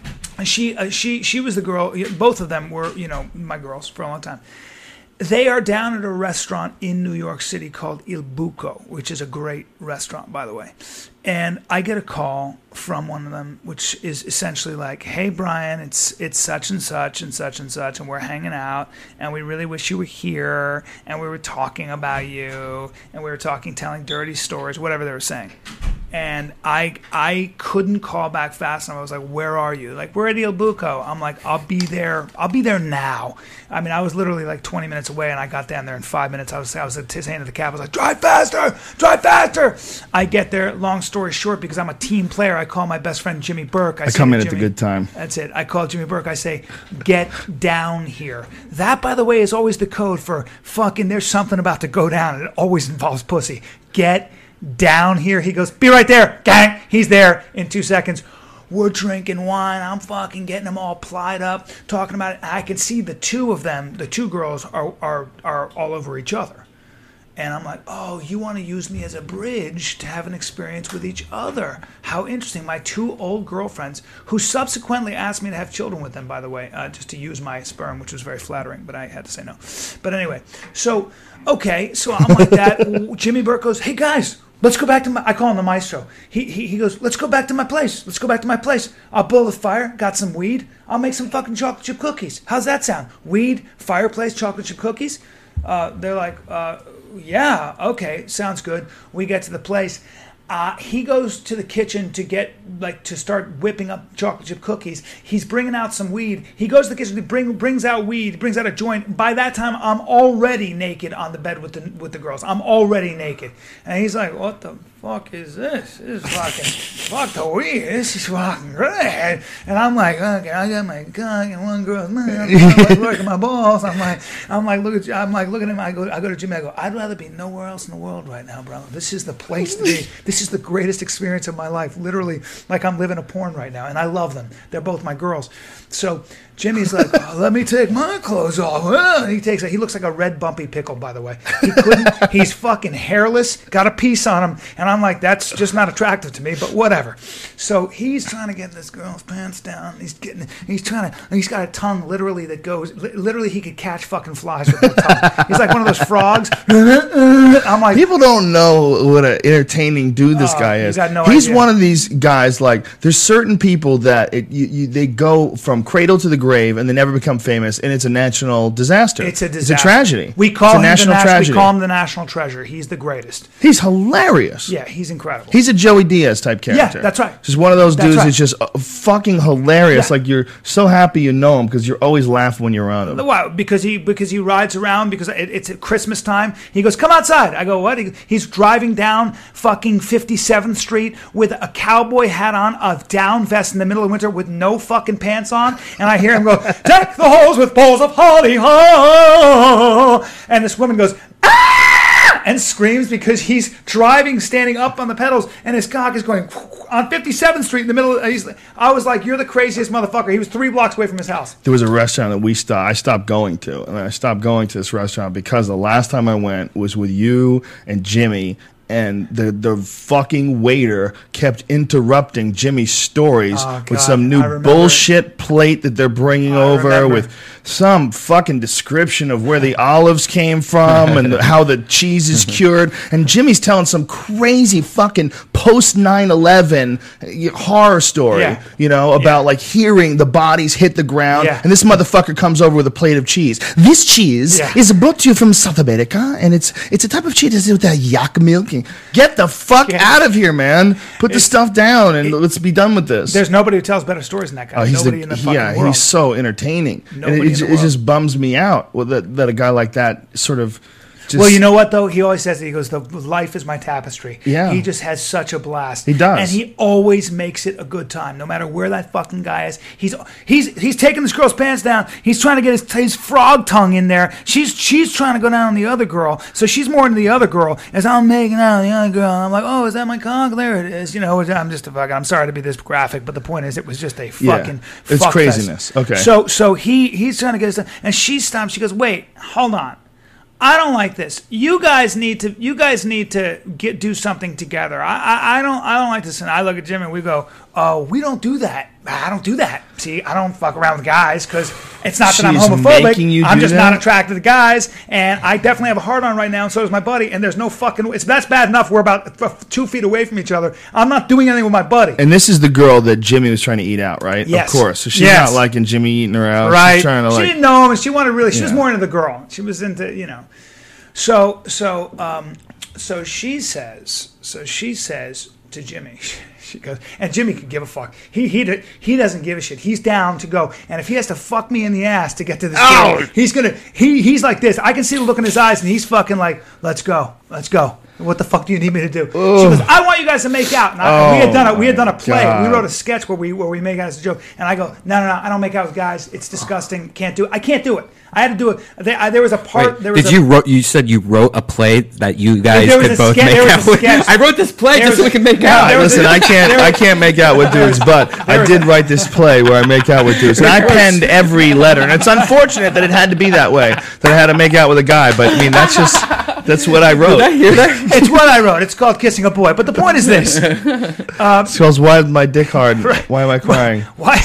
she uh, she she was the girl. Both of them were you know my girls for a long time. They are down at a restaurant in New York City called Il Buco, which is a great restaurant, by the way. And I get a call from one of them, which is essentially like, "Hey, Brian, it's it's such and such and such and such, and we're hanging out, and we really wish you were here, and we were talking about you, and we were talking, telling dirty stories, whatever they were saying." And I I couldn't call back fast enough. I was like, "Where are you?" Like, "We're at Il Buco." I'm like, "I'll be there. I'll be there now." I mean, I was literally like twenty minutes away, and I got down there in five minutes. I was I was saying to the cab, I was like, "Drive faster, drive faster." I get there. Long story short, because I'm a team player, I call my best friend Jimmy Burke. I, I say come to in at the Jimmy- good time. That's it. I call Jimmy Burke. I say, "Get down here." That, by the way, is always the code for fucking. There's something about to go down. It always involves pussy. Get down here. He goes, "Be right there, gang." He's there in two seconds. We're drinking wine. I'm fucking getting them all plied up, talking about it. I can see the two of them, the two girls, are are are all over each other. And I'm like, "Oh, you want to use me as a bridge to have an experience with each other? How interesting." My two old girlfriends, who subsequently asked me to have children with them, by the way, uh, just to use my sperm, which was very flattering, but I had to say no. But anyway, so, okay, so I'm like that. Jimmy Burke goes, "Hey, guys, let's go back to my," I call him the maestro. He, he, he goes, "Let's go back to my place. Let's go back to my place. I'll build a fire, got some weed. I'll make some fucking chocolate chip cookies. How's that sound? Weed, fireplace, chocolate chip cookies?" Uh, they're like, uh, "Yeah, okay, sounds good." We get to the place. Uh, he goes to the kitchen to get, like, to start whipping up chocolate chip cookies. He's bringing out some weed. He goes to the kitchen, he bring, brings out weed, brings out a joint. By that time, I'm already naked on the bed with the with the girls. I'm already naked. And he's like, "What the fuck is this? This is fucking, fuck the weed. This is fucking great." And I'm like, "Okay, I got my cock and one girl's mouth. I'm like working my balls." I'm like, I'm like, look at, I'm like looking at him. I go, I go to Jimmy. I go, "I'd rather be nowhere else in the world right now, bro. This is the place to be. This is the greatest experience of my life. Literally, like I'm living a porn right now, and I love them. They're both my girls." So Jimmy's like, oh, let me take my clothes off. Uh, He takes it. He looks like a red bumpy pickle, by the way. He couldn't. He's fucking hairless, got a piece on him, and I'm like, that's just not attractive to me. But whatever. So he's trying to get this girl's pants down. He's getting. He's trying to. He's got a tongue literally that goes. li- Literally, he could catch fucking flies with that tongue. He's like one of those frogs. I'm like, People don't know what an entertaining dude this Oh, guy you is. got no He's idea. one of these guys. Like, there's certain people that it, you, you, they go from cradle to the grave and they never become famous, and it's a national disaster. it's a disaster. It's a tragedy. We call it's a him national the nas- tragedy. We call him the national treasure. He's the greatest. He's hilarious. Yeah, he's incredible. He's a Joey Diaz type character. that's right. Just one of those That's dudes right. that's just uh, fucking hilarious. Yeah. Like, you're so happy you know him because you're always laughing when you're around him. Wow, because he because he rides around because it, it's at Christmas time. He goes, "Come outside." I go, "What?" He, he's driving down fucking fifty-seventh Street with a cowboy hat on, a down vest in the middle of winter with no fucking pants on, and I hear him go, "Deck the halls with balls of holly, ho!" And this woman goes, "Ah!" and screams because he's driving, standing up on the pedals, and his cock is going on fifty-seventh Street in the middle. Of, he's, I was like, "You're the craziest motherfucker." He was three blocks away from his house. There was a restaurant that we stopped. I stopped going to, and I stopped going to this restaurant because the last time I went was with you and Jimmy, and the the fucking waiter kept interrupting Jimmy's stories Oh, with God, some new I remember. bullshit plate that they're bringing I over remember. with some fucking description of where the olives came from and how the cheese is cured. And Jimmy's telling some crazy fucking post nine eleven horror story, Yeah. you know, about like hearing the bodies hit the ground. Yeah. And this motherfucker comes over with a plate of cheese. This cheese Yeah. is brought to you from South America, and it's it's a type of cheese that's with that yak milk. Get the fuck Yeah. out of here, man. Put the stuff down and let's be done with this. There's nobody who tells better stories than that guy. Oh, he's Nobody the, in the fucking yeah, world. he's so entertaining. Nobody and it, in the it world. just bums me out well, that, that a guy like that sort of just... Well, you know what though? He always says that he goes, "The life is my tapestry." Yeah. He just has such a blast. He does. and he always makes it a good time, no matter where that fucking guy is. He's he's he's taking this girl's pants down. He's trying to get his, his frog tongue in there. She's she's trying to go down on the other girl, so she's more into the other girl. As I'm making out with the other girl, I'm like, "Oh, is that my cock? There it is." You know, I'm just a fucking. I'm sorry to be this graphic, but the point is, it was just a Yeah. fucking. It's fuck craziness. fest. Okay. So so he he's trying to get his and she stops. She goes, "Wait, hold on. I don't like this. You guys need to. You guys need to get do something together. I, I, I don't. I don't like this." And I look at Jim and we go, "Oh, we don't do that. I don't do that. See, I don't fuck around with guys because it's not that I'm She's homophobic. making you I'm do just that? not attracted to guys, and I definitely have a hard on right now, and so does my buddy. And there's no fucking. It's that's bad enough. We're about f- two feet away from each other. I'm not doing anything with my buddy. And this is the girl that Jimmy was trying to eat out, right? Yes. Of course. So she's Yes. not liking Jimmy eating her out. Right. She's trying to she like... didn't know him, and she wanted really. She was Yeah. more into the girl. She was into you know. So so um so she says so she says to Jimmy. She goes, and Jimmy could give a fuck. He he d- he doesn't give a shit. He's down to go, and if he has to fuck me in the ass to get to this Ow! girl, he's gonna. He he's like this. I can see the look in his eyes, and he's fucking like, "Let's go, let's go." What the fuck do you need me to do? She goes, "I want you guys to make out." And I, Oh we had done a we had done a my play. God. We wrote a sketch where we where we make out as a joke. And I go, "No, no, no, I don't make out with guys. It's disgusting. Can't do it. I can't do it. I had to do it." There, I, there was a part. Wait, there was did a, you wrote? You said you wrote a play that you guys There was could a both ske- make there was out a with. sketch. I wrote this play There just so was we a- can make no, out. there was Listen, a- I can't there I was- can't make out with dudes, but I was did a- write this play where I make out with dudes. And I penned every letter. And it's unfortunate that it had to be that way, that I had to make out with a guy. But I mean, that's just, that's what I wrote. Did I hear that? It's what I wrote. It's called Kissing a Boy. But the point is this: It's called Why Is My Dick Hard? Why Am I Crying? why?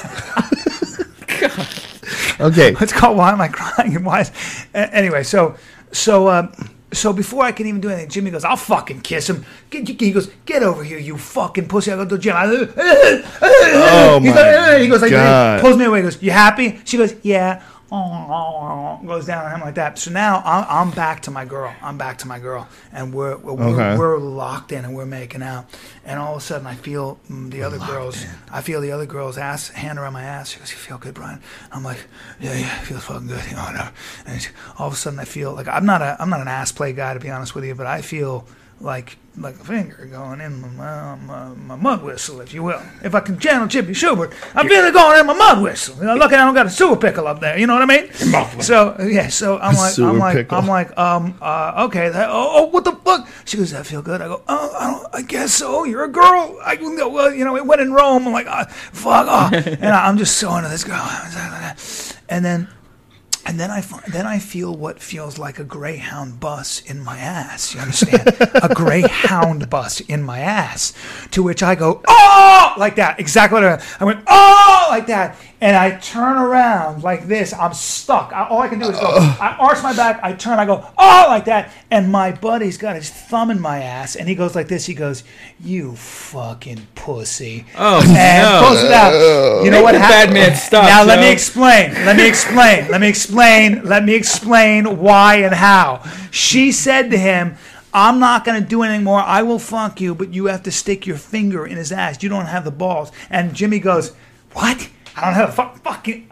Okay. It's called Why Am I Crying? And why? Is, a- anyway, so so um, so before I can even do anything, Jimmy goes, "I'll fucking kiss him." Get, he goes, "Get over here, you fucking pussy!" I go to Jim. I, Oh, He's my like, "Eh," he goes like, God. he pulls me away. He goes, "You happy?" She goes, "Yeah." Oh, goes down on him like that. So now I'm, I'm back to my girl. I'm back to my girl, and we're we're, Okay. we're locked in, and we're making out. And all of a sudden, I feel mm, the other girl's. I feel the other girl's ass hand around my ass. She goes, "You feel good, Brian?" I'm like, "Yeah, yeah, it feels fucking good." You know, whatever. And she, all of a sudden, I feel like I'm not a I'm not an ass play guy, to be honest with you, but I feel like like a finger going in my, my, my mud whistle, if you will. If I can channel Chippy Schubert, I feel it going in my mud whistle. You know, look, I don't got a sewer pickle up there. You know what I mean? So yeah, so I'm like, Sewer I'm like, pickle. I'm like, um, uh, okay. That, oh, oh, what the fuck? She goes, does that feel good? I go, oh, I, don't, I guess so. You're a girl. I, well, you know, it went in Rome. I'm like, oh, fuck, oh. And I, I'm just so into this girl. And then. And then I find, then I feel what feels like a Greyhound bus in my ass. You understand? A Greyhound bus in my ass. To which I go, oh, like that. Exactly what I, I went, oh, like that. And I turn around like this. I'm stuck. I, all I can do is go. I arch my back. I turn. I go, oh, like that. And my buddy's got his thumb in my ass. And he goes like this. He goes, you fucking pussy. Oh, and no. pulls it out. You know Make what the happened? bad man stop, Now let Joe. me explain. Let me explain. Let me explain. Let me explain why and how. She said to him, I'm not going to do anything more. I will fuck you, but you have to stick your finger in his ass. You don't have the balls. And Jimmy goes, what? I don't have the fuck, fucking...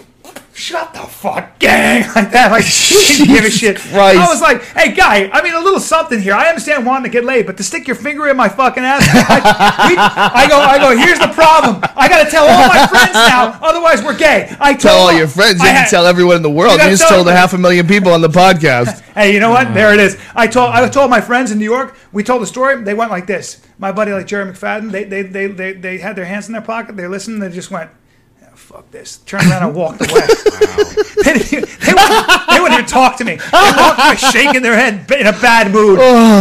Shut the fuck, gang, like that. Like, she didn't give a shit. Christ. I was like, hey, guy, I mean, a little something here. I understand wanting to get laid, but to stick your finger in my fucking ass, I, we, I go, I go, here's the problem. I got to tell all my friends now, otherwise we're gay. I told Tell all them- your friends. You I can had- tell everyone in the world. You You gotta just tell told a them. half a million people on the podcast. Hey, you know what? There it is. I told I told my friends in New York. We told the story. They went like this. My buddy, like Jerry McFadden, they they they they, they had their hands in their pocket. They listened. They just went, "Yeah, fuck this." Turned around and walked away. they, didn't even, they, wouldn't, they wouldn't even talk to me. They walked away shaking their head in a bad mood.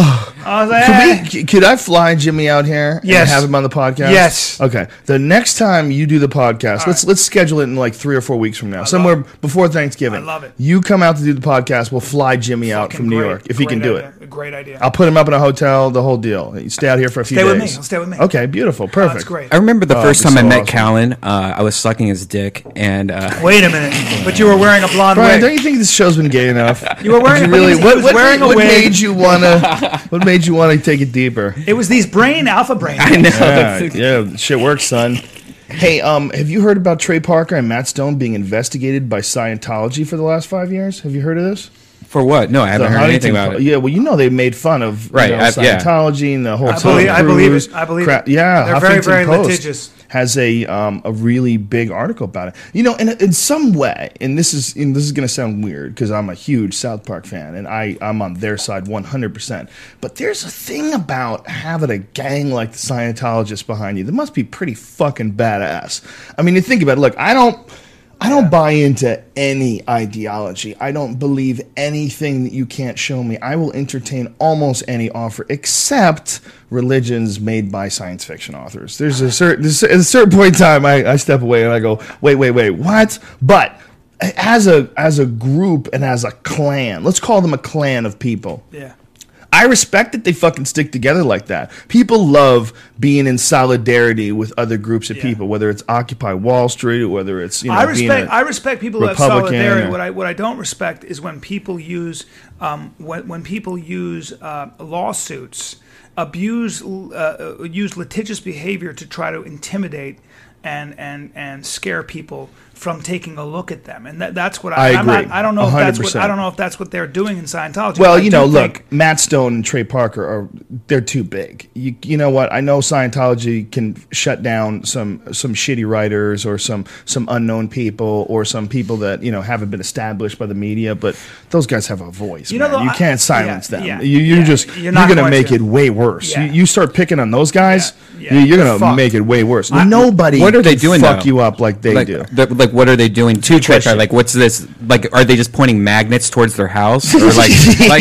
I was like, eh. Could, we, could I fly Jimmy out here Yes. and have him on the podcast? Yes. Okay. The next time you do the podcast, let's right. let's schedule it in like three or four weeks from now, somewhere before Thanksgiving. I love it. You come out to do the podcast. We'll fly Jimmy out Fucking from New great, York if he can great do idea. it. A great idea. I'll put him up in a hotel, the whole deal. You stay out here for a few Stay days. with me. He'll stay with me. Okay, beautiful, Oh, perfect. that's great. I remember the Oh, first it'd time be I so met awesome. Callan. Uh, I was sucking his dick, and uh, Wait a minute. But you were wearing a blonde Brian, don't wig. you think this show's been gay enough? You were wearing Did a you really? he What, was what, wearing a what wig. made you wanna? What made you wanna take it deeper? It was these brain alpha brain. I know. Yeah, yeah, shit works, son. Hey, um, have you heard about Trey Parker and Matt Stone being investigated by Scientology for the last five years? Have you heard of this? For what? No, I haven't The heard anything Huntington- about it. Yeah, well, you know they made fun of you Right, know, I- yeah. Scientology and the whole I Tom believe, I believe Cruise it. I believe crap. it. Yeah, They're very, Huffington very Post litigious. has a um, a really big article about it. You know, in in some way, and this is and this is going to sound weird because I'm a huge South Park fan and I I'm on their side one hundred percent. But there's a thing about having a gang like the Scientologists behind you that must be pretty fucking badass. I mean, you think about it. Look, I don't. I don't buy into any ideology. I don't believe anything that you can't show me. I will entertain almost any offer except religions made by science fiction authors. There's a certain, there's a certain point in time I, I step away and I go, wait, wait, wait, what? But as a as a group and as a clan, let's call them a clan of people. Yeah. I respect that they fucking stick together like that. People love being in solidarity with other groups of Yeah. people, whether it's Occupy Wall Street or whether it's, you know, I being respect. a- I respect people who have Republican solidarity. or- What I what I don't respect is when people use um, when when people use uh, lawsuits, abuse uh, use litigious behavior to try to intimidate and and and scare people from taking a look at them, and that, that's what I. I I'm not- agree. I don't know if that's what one hundred percent. I don't know if that's what they're doing in Scientology. Well, but I you do know, think- look, Matt Stone and Trey Parker are they're too big. You you know what? I know Scientology can shut down some some shitty writers or some some unknown people or some people that, you know, haven't been established by the media, but those guys have a voice. You You, know, you I- can't silence yeah, them. yeah, you you yeah. just You're you're, not going to going make to. it way worse. Yeah. You, you start picking on those guys, Yeah, yeah. you, you're They're going to fucked. make it way worse. I- Nobody What are they can doing, fuck though? you up like they like, do. the- like, what are they doing to Trey question. Parker? Like, what's this? Like, are they just pointing magnets towards their house? Or like, like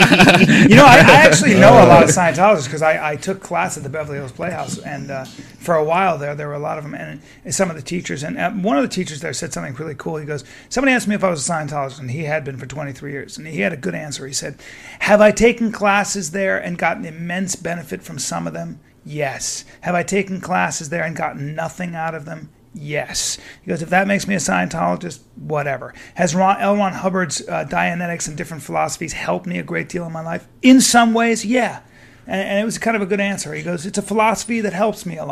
You know, I, I actually know a lot of Scientologists because I, I took class at the Beverly Hills Playhouse, and uh, for a while there, there were a lot of them, and, and some of the teachers, and uh, one of the teachers there said something really cool. He goes, somebody asked me if I was a Scientologist, and he had been for twenty-three years, and he had a good answer. He said, have I taken classes there and gotten immense benefit from some of them? Yes. Have I taken classes there and gotten nothing out of them? Yes. He goes, if that makes me a Scientologist, whatever. Has Ron, L. Ron Hubbard's uh, Dianetics and different philosophies helped me a great deal in my life? In some ways, yeah. And, and it was kind of a good answer. He goes, it's a philosophy that helps me a lot.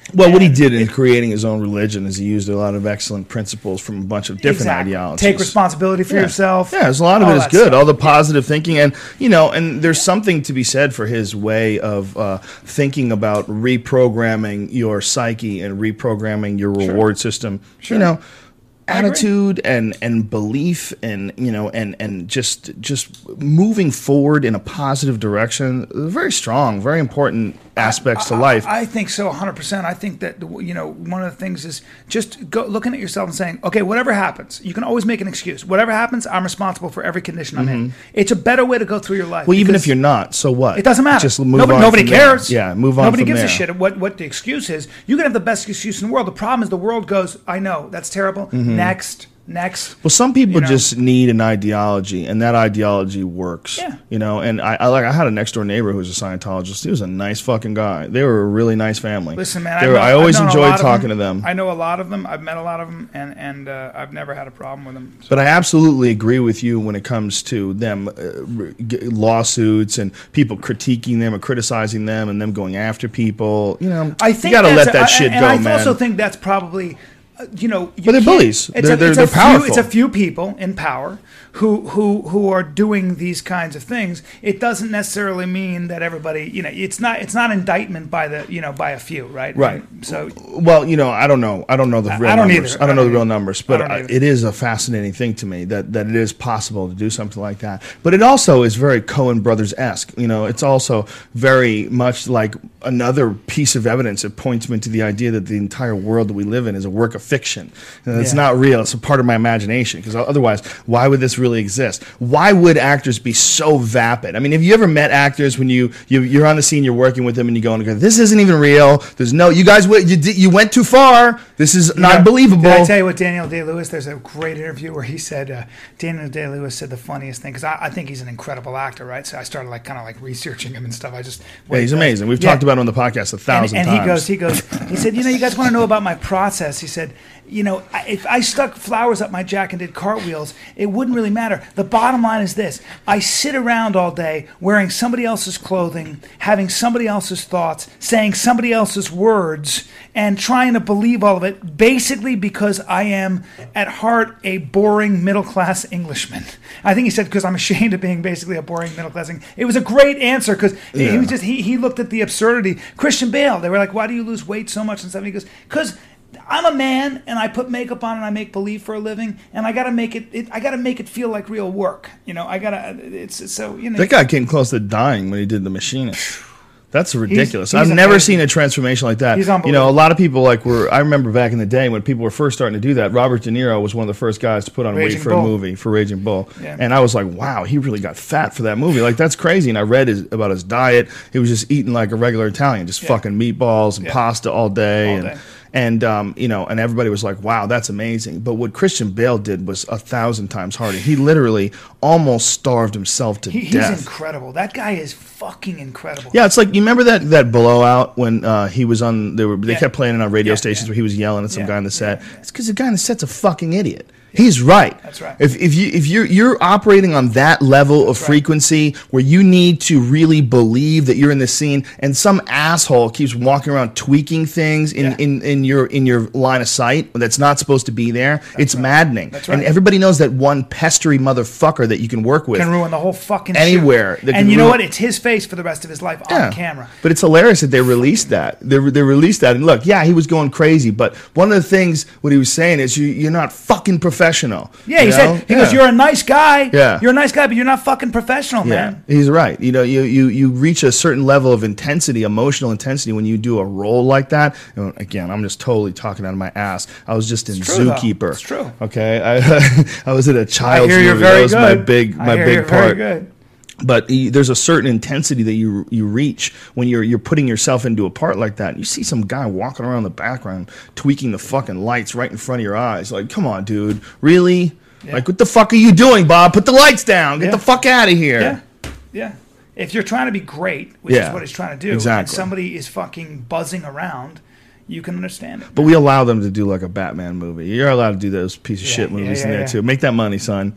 Well, what he And did in it- creating his own religion is he used a lot of excellent principles from a bunch of different exactly. ideologies. Take responsibility for Yeah. yourself. Yeah, there's a lot of all it is that good. stuff. All the positive thinking, and you know, and there's something to be said for his way of uh, thinking about reprogramming your psyche and reprogramming your reward system. Sure. You know, I agree. attitude and and belief, and you know, and and just just moving forward in a positive direction. Very strong, very important aspects to life. I think so, one hundred percent. I think that, you know, one of the things is just go, looking at yourself and saying, okay, whatever happens, you can always make an excuse. Whatever happens, I'm responsible for every condition I'm in. It's a better way to go through your life. Well, even because if you're not, so what? it doesn't matter. Just move nobody, on. nobody from there. cares. Yeah, move on. Nobody from gives there. a shit what, what the excuse is. You can have the best excuse in the world. The problem is the world goes, I know, that's terrible. Mm-hmm. Next, next. Well, some people You know? just need an ideology, and that ideology works. Yeah. You know, and I, I like I had a next door neighbor who was a Scientologist. He was a nice fucking guy. They were a really nice family. Listen, man, They I've were- known- I always I've known a enjoyed lot of talking to them. I know a lot of them. I've met a lot of them, and and uh, I've never had a problem with them. So- But I absolutely agree with you when it comes to them uh, re- g- lawsuits and people critiquing them or criticizing them and them going after people. You know, I think you got to that's let that a- shit and go, I man. also think that's probably, uh, you know, you But they're can't- bullies. It's They're- a, they're- it's they're a few, powerful. It's a few people in power who who who are doing these kinds of things. It doesn't necessarily mean that everybody, you know, it's not it's not indictment by the you know by a few, right? Right. And so Well, you know, I don't know. I don't know the real I don't numbers. either. I don't know the I real don't numbers, I but don't uh, either. it is a fascinating thing to me that, that it is possible to do something like that. But it also is very Coen Brothers esque. You know, it's also very much like another piece of evidence that points me to the idea that the entire world that we live in is a work of fiction. And it's Yeah. not real. It's a part of my imagination. Because otherwise, why would this really exist? Why would actors be so vapid? I mean, have you ever met actors when you, you you're on the scene, you're working with them, and you go and go, "This isn't even real. There's no. You guys, went- you did, you went too far. This is You not know, believable." Did I tell you what Daniel Day-Lewis? There's a great interview where he said uh, Daniel Day-Lewis said the funniest thing because I, I think he's an incredible actor, right? So I started like kind of like researching him and stuff. I just what Yeah, he he's does. amazing. We've Yeah. talked about him on the podcast a And, thousand and times. he goes, he goes, he said, you know, you guys want to know about my process? He said, you know, I- if I stuck flowers up my jack and did cartwheels, it wouldn't really matter. The bottom line is this: I sit around all day wearing somebody else's clothing, having somebody else's thoughts, saying somebody else's words, and trying to believe all of it, basically because I am at heart a boring middle class Englishman. I think he said because I'm ashamed of being basically a boring middle class Englishman. It was a great answer because he Yeah. was just he he looked at the absurdity. Christian Bale, they were like, "Why do you lose weight so much?" and stuff. And he goes, "Because I'm a man and I put makeup on and I make believe for a living, and I got to make it, it. I got to make it feel like real work. You know, I gotta. It's, it's so you know. That guy came close to dying when he did The Machinist. That's ridiculous. he's I've never amazing. seen a transformation like that. He's You know, a unbelievable. lot of people like were. I remember back in the day when people were first starting to do that. Robert De Niro was one of the first guys to put on Raging weight for Bull. a movie for Raging Bull, Yeah. and I was like, wow, he really got fat for that movie. Like that's crazy. And I read his, about his diet. He was just eating like a regular Italian, just Yeah. fucking meatballs and Yeah. pasta all day, All and day. and um, you know, and everybody was like, wow, that's amazing. But what Christian Bale did was a thousand times harder. He literally almost starved himself to He, he's death. incredible. That guy is fucking incredible. Yeah, it's like you remember that that blowout when uh, he was on. They were they Yeah. kept playing it on radio Yeah, stations yeah. where he was yelling at some Yeah, guy on the set. yeah, yeah. It's because the guy on the set's a fucking idiot. He's right. That's right. If if you if you're you're operating on that level of right. frequency where you need to really believe that you're in the scene, and some asshole keeps walking around tweaking things in, Yeah. in, in your in your line of sight that's not supposed to be there, it's right. maddening. That's And right. everybody knows that one pestery motherfucker that you can work with. Can ruin the whole fucking Anywhere shoot. that And can you know ruin- what? It's his face for the rest of his life on camera. But it's hilarious that they released that. They, they released that. And look, yeah, he was going crazy. But one of the things, what he was saying is, you, you're not fucking professional. Yeah, he you said, know? he Yeah. goes, you're a nice guy. Yeah. You're a nice guy, but you're not fucking professional, Yeah, man. he's right. You know, you, you, you reach a certain level of intensity, emotional intensity, when you do a role like that. And again, I'm just totally talking out of my ass. I was just in It's true, though. Zookeeper. It's true. Okay, I I was in a I child's hear you're movie. very That was good. my big I my hear big you're part. very good. But y- there's a certain intensity that you you reach when you're you're putting yourself into a part like that. You see some guy walking around the background, tweaking the fucking lights right in front of your eyes. Like, come on, dude, really? Yeah. Like, what the fuck are you doing, Bob? Put the lights down. Get Yeah. the fuck out of here. Yeah, yeah. If you're trying to be great, which Yeah, is what he's trying to do, and exactly. somebody is fucking buzzing around, you can understand it. But we allow them to do like a Batman movie. You're allowed to do those piece of Yeah, shit yeah, movies yeah, in there yeah. too. Make that money, son.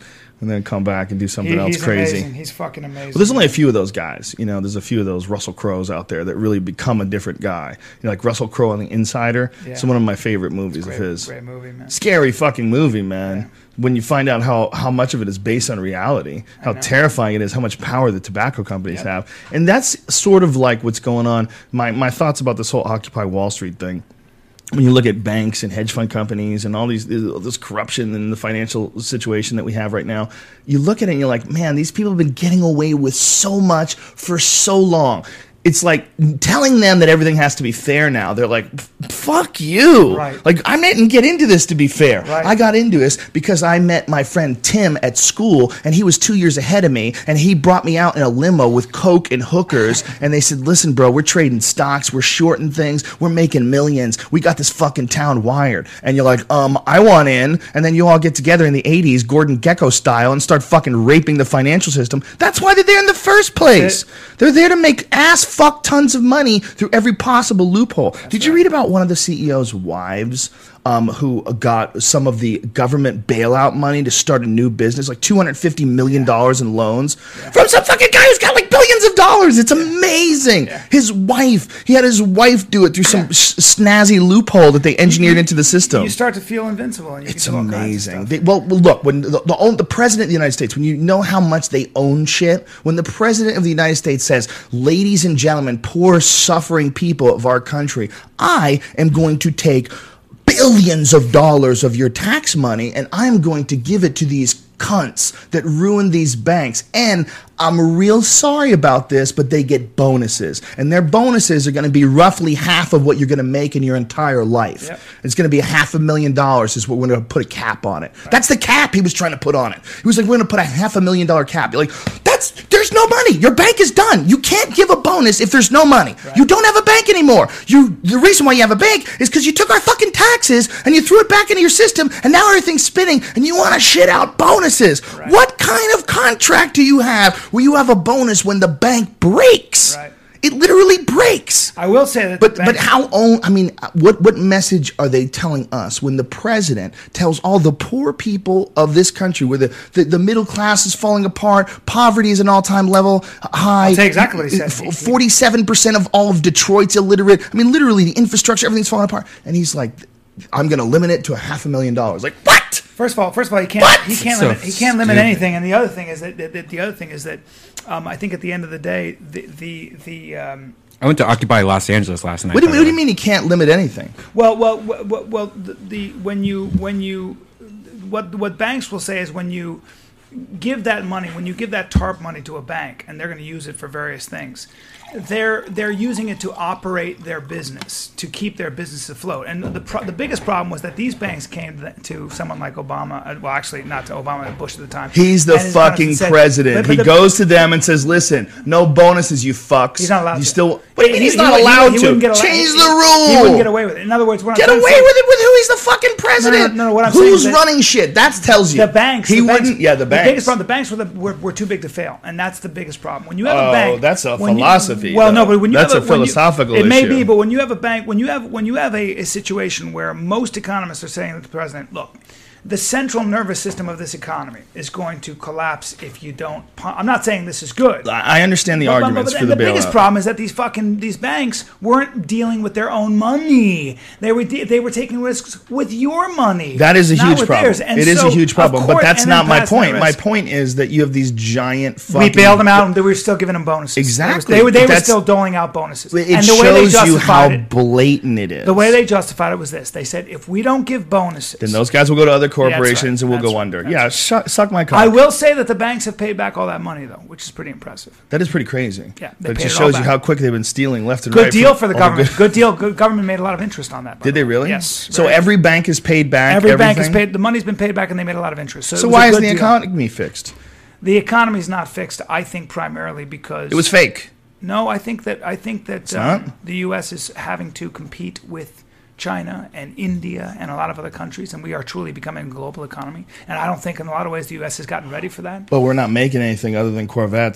and then come back and do something He- else he's crazy. amazing. He's fucking amazing. Well, there's only a few of those guys. You know, there's a few of those Russell Crowes out there that really become a different guy. You know, like Russell Crowe on The Insider. Yeah. It's one of my favorite movies great, of his. great movie, man. Scary fucking movie, man. Yeah. When you find out how, how much of it is based on reality, how know. terrifying it is, how much power the tobacco companies Yep. have. And that's sort of like what's going on. My, my thoughts about this whole Occupy Wall Street thing. When you look at banks and hedge fund companies and all these this corruption and the financial situation that we have right now, you look at it and you're like, man, these people have been getting away with so much for so long. It's like telling them that everything has to be fair now. They're like, fuck you. Right. Like, I didn't get into this to be fair. Right. I got into this because I met my friend Tim at school, and he was two years ahead of me, and he brought me out in a limo with coke and hookers, and they said, listen, bro, we're trading stocks, we're shorting things, we're making millions. We got this fucking town wired. And you're like, um, I want in, and then you all get together in the eighties, Gordon Gekko style, and start fucking raping the financial system. That's why they're there in the first place. They're there to make ass fuck tons of money through every possible loophole. That's Did you right. read about one of the C E O's wives um, who got some of the government bailout money to start a new business, like two hundred fifty million dollars yeah. in loans yeah. from some fucking guy who's got like billions of dollars? It's yeah. amazing. Yeah. His wife, he had his wife do it through some yeah. s- snazzy loophole that they engineered you, into the system. You start to feel invincible. And you it's can do all amazing. kinds of They, well, look, when the, the, the president of the United States, when you know how much they own shit, when the president of the United States says, ladies and gentlemen, poor suffering people of our country, I am going to take billions of dollars of your tax money and I'm going to give it to these cunts that ruin these banks. And I'm real sorry about this, but they get bonuses. And their bonuses are going to be roughly half of what you're going to make in your entire life. Yep. It's going to be a half a million dollars is what we're going to put a cap on it. Right. That's the cap he was trying to put on it. He was like, we're going to put a half a million dollar cap. You're like, that's, there's no money. Your bank is done. You can't give a bonus if there's no money. Right. You don't have a bank anymore. You, the reason why you have a bank is because you took our fucking taxes and you threw it back into your system and now everything's spinning and you want to shit out bonuses. Right. What kind of contract do you have where you have a bonus when the bank breaks? Right. It literally breaks. I will say that. But but how own? I mean, what what message are they telling us when the president tells all the poor people of this country, where the, the, the middle class is falling apart, poverty is an all time level high. I'll say exactly what he said. Forty-seven percent of all of Detroit's illiterate. I mean, literally, the infrastructure, everything's falling apart. And he's like, I'm going to limit it to a half a million dollars. Like, what? First of all, first of all, he can't. What? He can't So limit. He can't limit stupid. anything. And the other thing is that, that, that the other thing is that um, I think at the end of the day, the the the. Um, I went to Occupy Los Angeles last night. What do, you, by what the do you way. mean he can't limit anything? well, well, well, well the, the when you when you what what banks will say is when you give that money, when you give that TARP money to a bank, and they're going to use it for various things. They're they're using it to operate their business, to keep their business afloat. And the pro- the biggest problem was that these banks came to, to someone like Obama. Uh, well, actually, not to Obama, but Bush at the time. He's the And his fucking said- president. but- but He the- goes to them and says, "Listen, no bonuses, you fucks. He's not allowed You to. still? What do you mean He- he's he not would- he allowed would- he to? wouldn't get a- Change he- the rule. He wouldn't get away with it. In other words, what I'm Get trying away to say- with it with who? He's the fucking president. No, no, no, no, what I'm saying Who's is that running shit? That tells you. The banks. He the banks, wouldn't. Yeah, the banks. The biggest problem. The banks were, the, were were too big to fail, and that's the biggest problem. When you have Oh, a bank, that's a when you- philosophy, well, no, though. but when you That's have a when you- philosophical it may issue. be, but when you have a bank, when you have when you have a, a situation where most economists are saying to the president, look, the central nervous system of this economy is going to collapse if you don't. I'm not saying this is good. I understand the But- but- arguments but- for and the, the biggest bailout. problem is that these fucking these banks weren't dealing with their own money. They were de- they were taking risks with your money. That is a not huge with problem. theirs. And It is so, a huge of problem, but course- that's and not then my passing point. that My risk. point is that you have these giant fucking. We bailed them out, and we were still giving them bonuses. Exactly. They were, they were That's- still doling out bonuses. It and the way they shows you how justified it, blatant it is. the way they justified it was this: they said, if we don't give bonuses, then those guys will go to other right. corporations and we'll That's go right. under. That's Yeah, right. shu- suck my cock. I will say that the banks have paid back all that money, though, which is pretty impressive. That is pretty crazy. Yeah, they That paid just it all shows you back. how quick they've been stealing left and Good right. deal from for the all government. good- Good deal. Good government made a lot of interest on that. by Did the they way. really? Yes. So very- every bank is paid back. every bank everything? is paid. The money's been paid back, and they made a lot of interest. So, it So was a why good is the deal. economy fixed? The economy's not fixed. I think primarily because It was fake. No, I think that I think that not? um, the U S is having to compete with China and India and a lot of other countries, and we are truly becoming a global economy. And I don't think, in a lot of ways, the U S has gotten ready for that. But we're not making anything other than Corvettes.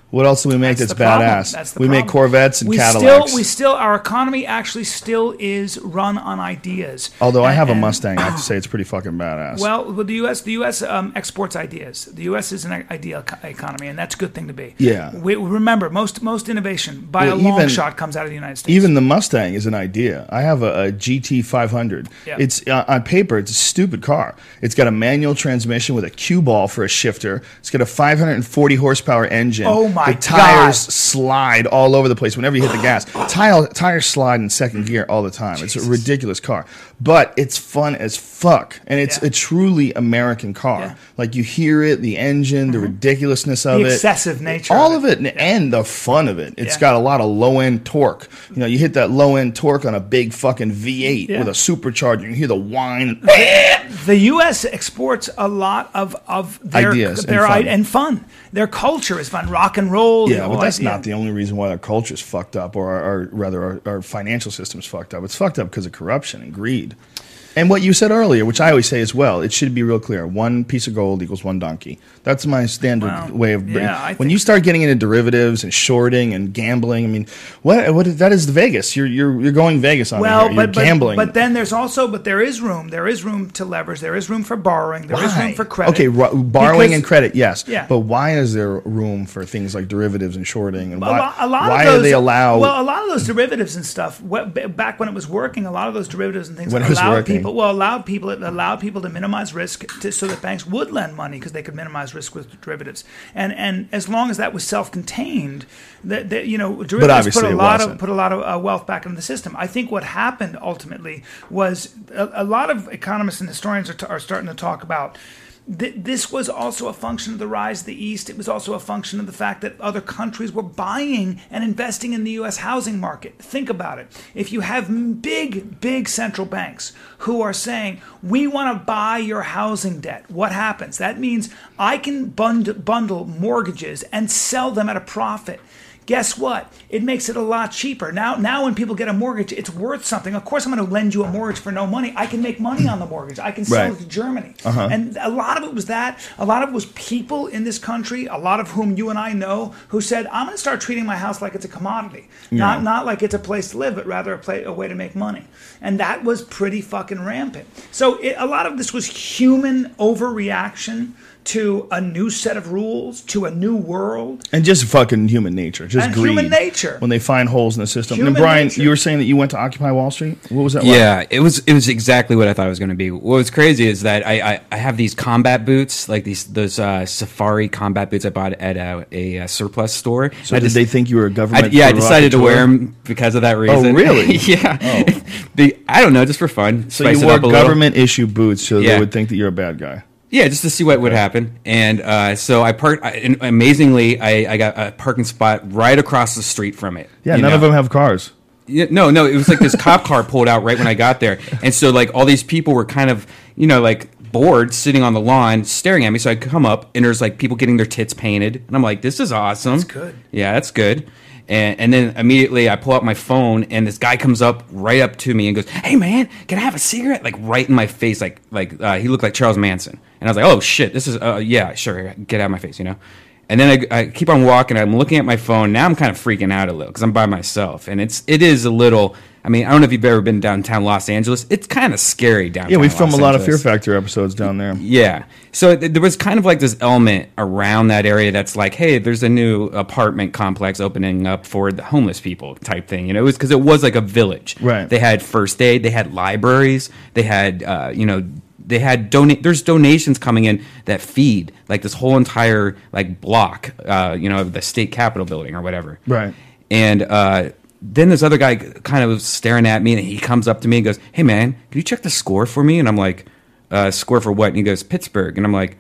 What else do we make that's, That's the problem. badass? That's the we make problem. Corvettes and we Cadillacs. Still, we still, our economy actually still is run on ideas. Although I And- have a and- Mustang, I have to say it's pretty fucking badass. Well, with the U S, the U S um, exports ideas. The U S is an ideal co- economy, and that's a good thing to be. Yeah. We, remember, most most innovation by Well, a long even- shot comes out of the United States. Even the Mustang is an idea. I have a, a G T five hundred. Yeah. It's uh, on paper, it's a stupid car. It's got a manual transmission with a cue ball for a shifter. It's got a five hundred forty horsepower engine. Oh my The tires God. slide all over the place whenever you hit the gas. Tire, tires slide in second gear all the time. It's a ridiculous car, but it's fun as fuck, and it's Yeah. a truly American car. Yeah. Like you hear it, the engine, the ridiculousness of The it, excessive nature all of of it, and, and the fun of it. It's Yeah. got a lot of low end torque. You know, you hit that low end torque on a big fucking V eight Yeah. with a supercharger. You hear the whine. the U S exports a lot of, of their Ideas and their fun. i- and fun. Their culture is fun. Rock and roll. Yeah, the but whole that's idea. not the only reason why our culture's fucked up, or, our, or rather, our, our financial system's fucked up. It's fucked up because of corruption and greed. And what you said earlier, which I always say as well, it should be real clear. One piece of gold equals one donkey. That's my standard Well, way of bringing. yeah, I when think- you start getting into derivatives and shorting and gambling, I mean, what what is, that is Vegas. You're you're you're going Vegas on Well, it. Here. You're but, but gambling. but then there's also but there is room. There is room to leverage. There is room for borrowing. There is Why? room for credit. Okay, ro- borrowing Because- and credit, yes. Yeah. But why is there room for things like derivatives and shorting? And A why, lot, a lot why of those, are they allow? Well, a lot of those derivatives and stuff. What, b- back when it was working, a lot of those derivatives and things When it was allowed working. people. Well, allowed people. It allowed people to minimize risk, to, so that banks would lend money because they could minimize risk with derivatives. And and as long as that was self-contained, that, that you know, derivatives obviously put a it lot wasn't. of put a lot of uh, wealth back into the system. I think what happened ultimately was a, a lot of economists and historians are, t- are starting to talk about. Th- This was also a function of the rise of the East. It was also a function of the fact that other countries were buying and investing in the U S housing market. Think about it. If you have m- big, big central banks who are saying, we want to buy your housing debt, what happens? That means I can bund- bundle mortgages and sell them at a profit. Guess what? It makes it a lot cheaper. Now, now when people get a mortgage, it's worth something. Of course, I'm going to lend you a mortgage for no money. I can make money on the mortgage. I can sell Right. it to Germany. Uh-huh. And a lot of it was that. A lot of it was people in this country, a lot of whom you and I know, who said, I'm going to start treating my house like it's a commodity. Not not like it's a place to live, but rather a, play, a way to make money. And that was pretty fucking rampant. So it, a lot of this was human overreaction to a new set of rules, to a new world. And just fucking human nature, just And greed. human nature. When they find holes in the system. Human and Brian, nature. you were saying that you went to Occupy Wall Street. What was that like? Yeah, it was it was exactly what I thought it was going to be. What was crazy is that I, I, I have these combat boots, like these those uh, safari combat boots I bought at a, a, uh surplus store. So I did just- they think you were a I, government? yeah, I decided to wear provocateur? them because of that reason. really? yeah. Oh. The, I don't know, just for fun. So spice you it wore up a little. government issue boots, so they Yeah. would think that you're a bad guy. Yeah, just to see what would happen. And uh, so I parked. I, and amazingly, I, I got a parking spot right across the street from it. Yeah, you none know? of them have cars. Yeah, no, no, it was like this cop car pulled out right when I got there, and so like all these people were kind of, you know, like bored sitting on the lawn staring at me. So I come up and there's like people getting their tits painted, and I'm like, this is awesome. That's good. Yeah, that's good. And, and then immediately I pull out my phone, and this guy comes up right up to me and goes, "Hey man, can I have a cigarette?" Like right in my face, like like uh, he looked like Charles Manson. And I was like, "Oh shit, this is uh, yeah, sure, get out of my face," you know. And then I, I keep on walking. I'm looking at my phone. Now I'm kind of freaking out a little because I'm by myself, and it's it is a little. I mean, I don't know if you've ever been downtown Los Angeles. It's kind of scary downtown. Yeah, we film Los a lot of Fear Angeles. Factor episodes down there. Yeah. So th- there was kind of like this element around that area that's like, hey, there's a new apartment complex opening up for the homeless people type thing. You know, it was because it was like a village. Right. They had first aid. They had libraries. They had, uh, you know, they had donate. There's donations coming in that feed like this whole entire like block, uh, you know, of the state capitol building or whatever. Right. And uh, then this other guy kind of was staring at me, and he comes up to me and goes, "Hey man, can you check the score for me?" And I'm like, uh, "Score for what?" And he goes, "Pittsburgh." And I'm like,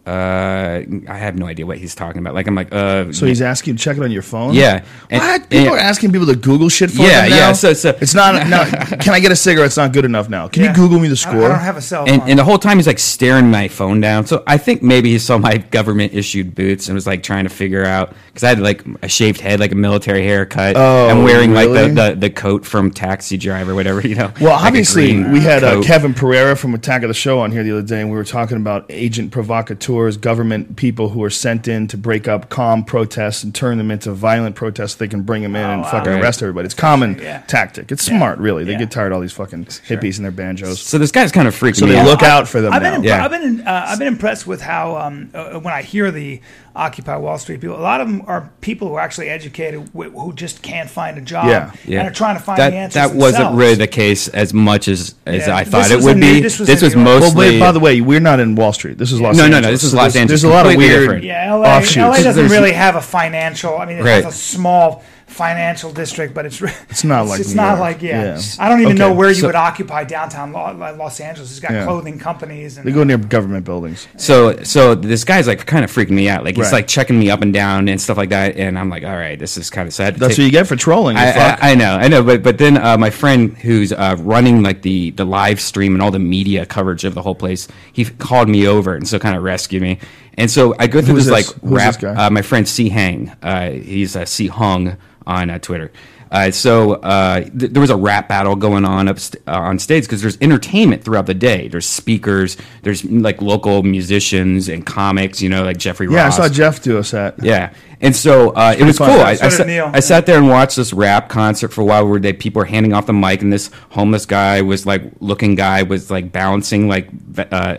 uh, I have no idea what he's talking about. Like I'm like, uh, So he's asking you to check it on your phone? yeah. And- What? People and- are asking people to Google shit for Yeah, them now? yeah, so- so- it's not, no, can I get a cigarette? It's not good enough now. Can Yeah. you Google me the I, score? I don't have a cell phone. And, and the whole time he's like staring my phone down. So I think maybe he saw my government issued boots and was like trying to figure out because I had like a shaved head, like a military haircut. Oh, I'm wearing really? like the, the, the coat from Taxi Driver, whatever, you know. Well, like a obviously, green we had uh, coat. Kevin Pereira from Attack of the Show on here the other day, and we were talking about Agent Provocateur saboteurs, government people who are sent in to break up calm protests and turn them into violent protests. They can bring them in Oh, and wow. fucking Right. arrest everybody. It's common Yeah. tactic. It's Yeah. smart, really. They Yeah. get tired of all these fucking hippies and their banjos. So this guy's kind of freaking So me they out. look out for them I've now. been, Yeah. I've been, uh, I've been impressed with how um, uh, when I hear the Occupy Wall Street people, a lot of them are people who are actually educated wh- who just can't find a job Yeah. Yeah. and are trying to find that, the answers That wasn't themselves. really the case as much as, as Yeah. I This thought it was would in be. New- this this was, was in New York. Well, mostly. wait, by the way, we're not in Wall Street. This is Los No, no, Angeles. no, this is So Los there's- Angeles. There's a lot of Completely weird different. Yeah, L A, offshoots. L A doesn't There's- really have a financial. I mean, it Right. has a small financial district, but it's re- It's not like it's New not York. like yeah. Yeah. I don't even Okay. know where you So- would occupy downtown Lo- Los Angeles. It's got Yeah. clothing companies and They go near government buildings. So, so this guy's like kind of freaking me out. Like he's Right. like checking me up and down and stuff like that. And I'm like, all right, this is kind of sad. to That's take- what you get for trolling. You I, fuck. I, I know, I know, but but then uh, my friend who's uh, running like the the live stream and all the media coverage of the whole place, he f- called me over and so kind of rescued me. And so I go through Who's this, this? like Who's rap. this guy? Uh, my friend C Hang, uh, he's uh, C Hung on uh, Twitter. Uh, so uh, th- there was a rap battle going on up st- uh, on stage because there's entertainment throughout the day. There's speakers, there's like local musicians and comics. You know, like Jeffrey yeah, Ross. I saw Jeff do a set. Yeah, and so uh, it was fun. cool. So I, I, did sat, Neil. I sat there and watched this rap concert for a while, where they people were handing off the mic, and this homeless guy was like looking guy was like bouncing like v- uh,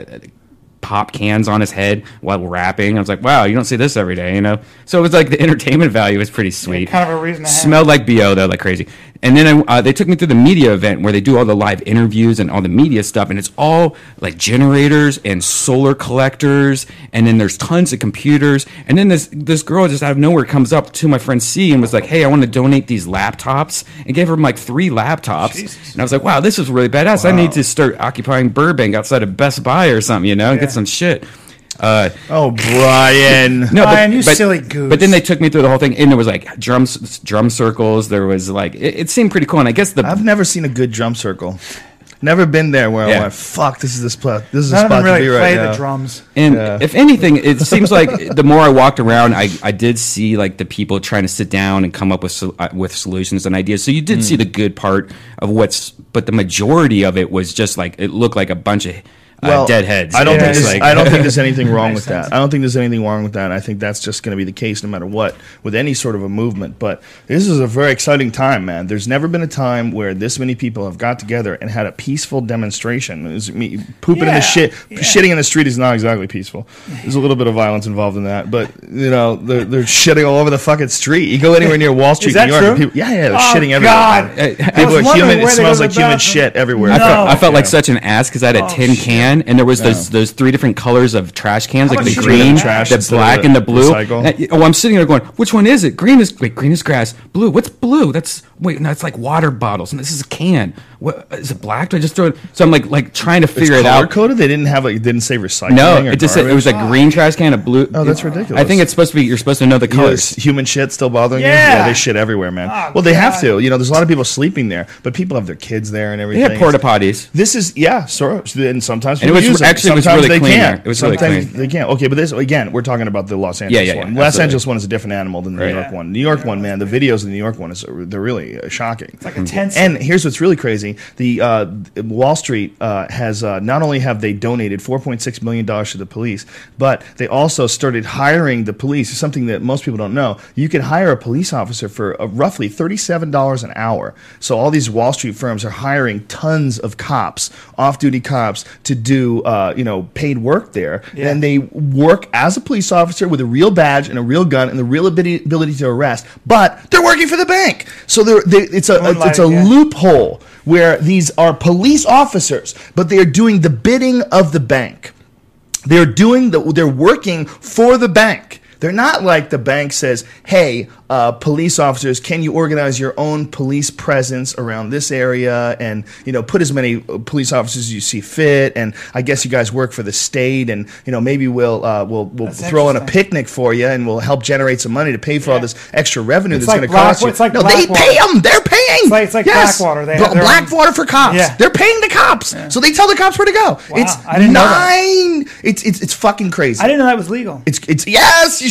pop cans on his head while rapping. I was like, wow, you don't see this every day, you know. So it was like the entertainment value was pretty sweet. kind of a reason to hang. Smelled like B O though, like crazy. And then I, uh, they took me to the media event where they do all the live interviews and all the media stuff, and it's all like generators and solar collectors, and then there's tons of computers. And then this this girl just out of nowhere comes up to my friend C and was like, "Hey, I want to donate these laptops," and gave her like three laptops. Jesus. And I was like, "Wow, this is really badass. I need to start occupying Burbank outside of Best Buy or something, you know, and Yeah. get some shit." Uh, Oh, Brian. no, Brian, you silly goose. But then they took me through the whole thing, and there was like drum drum circles. There was like it, it seemed pretty cool, and I guess the I've never seen a good drum circle. Never been there where Yeah. I went, fuck, this is the spot. This is None a of them spot really to be play right the now. drums. And Yeah. if anything, it seems like the more I walked around, I, I did see like the people trying to sit down and come up with sol- uh, with solutions and ideas. So you did Hmm. see the good part of what's, but the majority of it was just like it looked like a bunch of uh, Well, dead heads. I don't It think was there's, like- I don't think there's anything wrong Makes with sense. that. I don't think there's anything wrong with that. I think that's just going to be the case no matter what with any sort of a movement. But this is a very exciting time, man. There's never been a time where this many people have got together and had a peaceful demonstration. It was me pooping in Yeah, the shit, yeah. shitting in the street is not exactly peaceful. There's a little bit of violence involved in that, but you know they're, they're shitting all over the fucking street. You go anywhere near Wall Street, that New York, true? and people, yeah, yeah, they're Oh, shitting everywhere. God. man. I- I People was are wondering human. where It they smells go to like the human bathroom. shit everywhere. I, No. felt, I felt like Yeah. such an ass because I had a Oh, tin shit. can, and there was those Yeah. those three different colors of trash cans, How like much the shit you green, got? Trash the instead of black, the and the blue. recycle? And- oh, I'm sitting there going, which one is it? Green is wait, green is grass. Blue, what's blue? That's wait, no, it's like water bottles, and this is a can. What is it? Black? Do I just throw it? So I'm like like trying to figure it out. Coded? They didn't have a, it didn't say recycling. No, or it just said, it was a garbage? green trash can, a blue. Oh, that's it- ridiculous. I think it's supposed to be. You're supposed to know the You know, colors. is human shit still bothering you? Yeah. Yeah, they shit everywhere, man. Oh, well, they have God. to. You know, there's a lot of people sleeping there, but people have their kids there and They everything. had porta potties. This is yeah, sort of, and sometimes And it people was- use them. actually, it was Sometimes really they clean can't. there. It was really Sometimes clean. they can't. Okay, but this again, we're talking about the Los Angeles yeah, yeah, one. Los absolutely. Angeles one is a different animal than the Right. New York Yeah. one. New York one, man, the videos of the New York one is they're really uh, shocking. It's like a tense- And here's what's really crazy: the uh, Wall Street uh, has uh, not only have they donated four point six million dollars to the police, but they also started hiring the police. Something that most people don't know: you can hire a police officer for uh, roughly thirty-seven dollars an hour. So all these Wall Street firms are hiring tons of cops, off-duty cops, to do uh, you know paid work there, Yeah. and they work as a police officer with a real badge and a real gun and the real ability, ability to arrest. But they're working for the bank, so they're, they, it's a Moonlighting, it's a yeah. loophole where these are police officers, but they are doing the bidding of the bank. They're doing the they're working for the bank. They're not like the bank says, "Hey, uh, police officers, can you organize your own police presence around this area and you know put as many uh, police officers as you see fit? And I guess you guys work for the state, and you know maybe we'll uh, we'll we'll That's throw in a interesting. picnic for you, and we'll help generate some money to pay for all Yeah. this extra revenue It's that's like going to Black- cost you." it's like no, they Blackwater. pay them. They're paying. It's like- it's like yes. Blackwater. They Bla- have their own- Blackwater for cops. Yeah. They're paying the cops, so they tell the cops where to go. Wow, It's I didn't know that. nine. It's it's it's fucking crazy. I didn't know that was legal. It's it's yes, you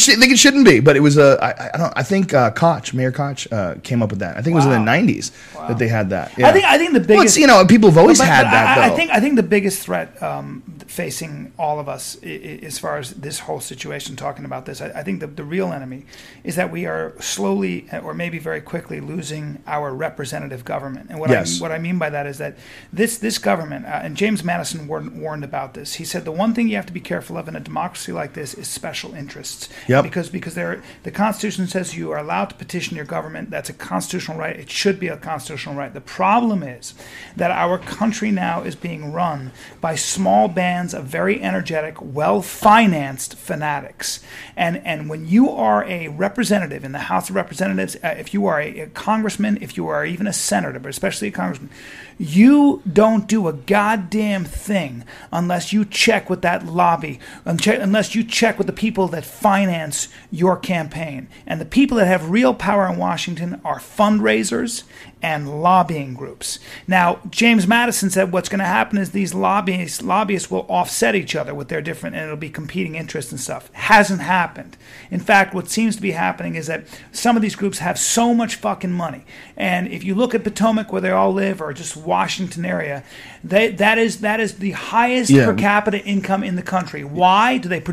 should, think it shouldn't be, but it was a. I, I don't. I think uh, Koch, Mayor Koch, uh, came up with that. I think it was in Wow. the nineties Wow. that they had that. Yeah. I think I think the biggest. Well, it's, you know, people have always But- had but that. I, though. I think I think the biggest threat um, facing all of us, I- I- as far as this whole situation, talking about this, I, I think the, the real enemy is that we are slowly, or maybe very quickly, losing our representative government. And what Yes. I what I mean by that is that this this government, uh, and James Madison warned, warned about this. He said the one thing you have to be careful of in a democracy like this is special interests. Yep. Because because there the Constitution says you are allowed to petition your government. That's a constitutional right. It should be a constitutional right. The problem is that our country now is being run by small bands of very energetic, well-financed fanatics. And and when you are a representative in the House of Representatives, uh, if you are a, a congressman, if you are even a senator, but especially a congressman, you don't do a goddamn thing unless you check with that lobby, unche- unless you check with the people that finance your campaign. And the people that have real power in Washington are fundraisers and lobbying groups. Now, James Madison said what's going to happen is these lobbyists, lobbyists will offset each other with their different, and it'll be competing interests and stuff. Hasn't happened. In fact, what seems to be happening is that some of these groups have so much fucking money. And if you look at Potomac, where they all live, or just Washington area, they, that is that is the highest Yeah. per capita income in the country. Why do they produce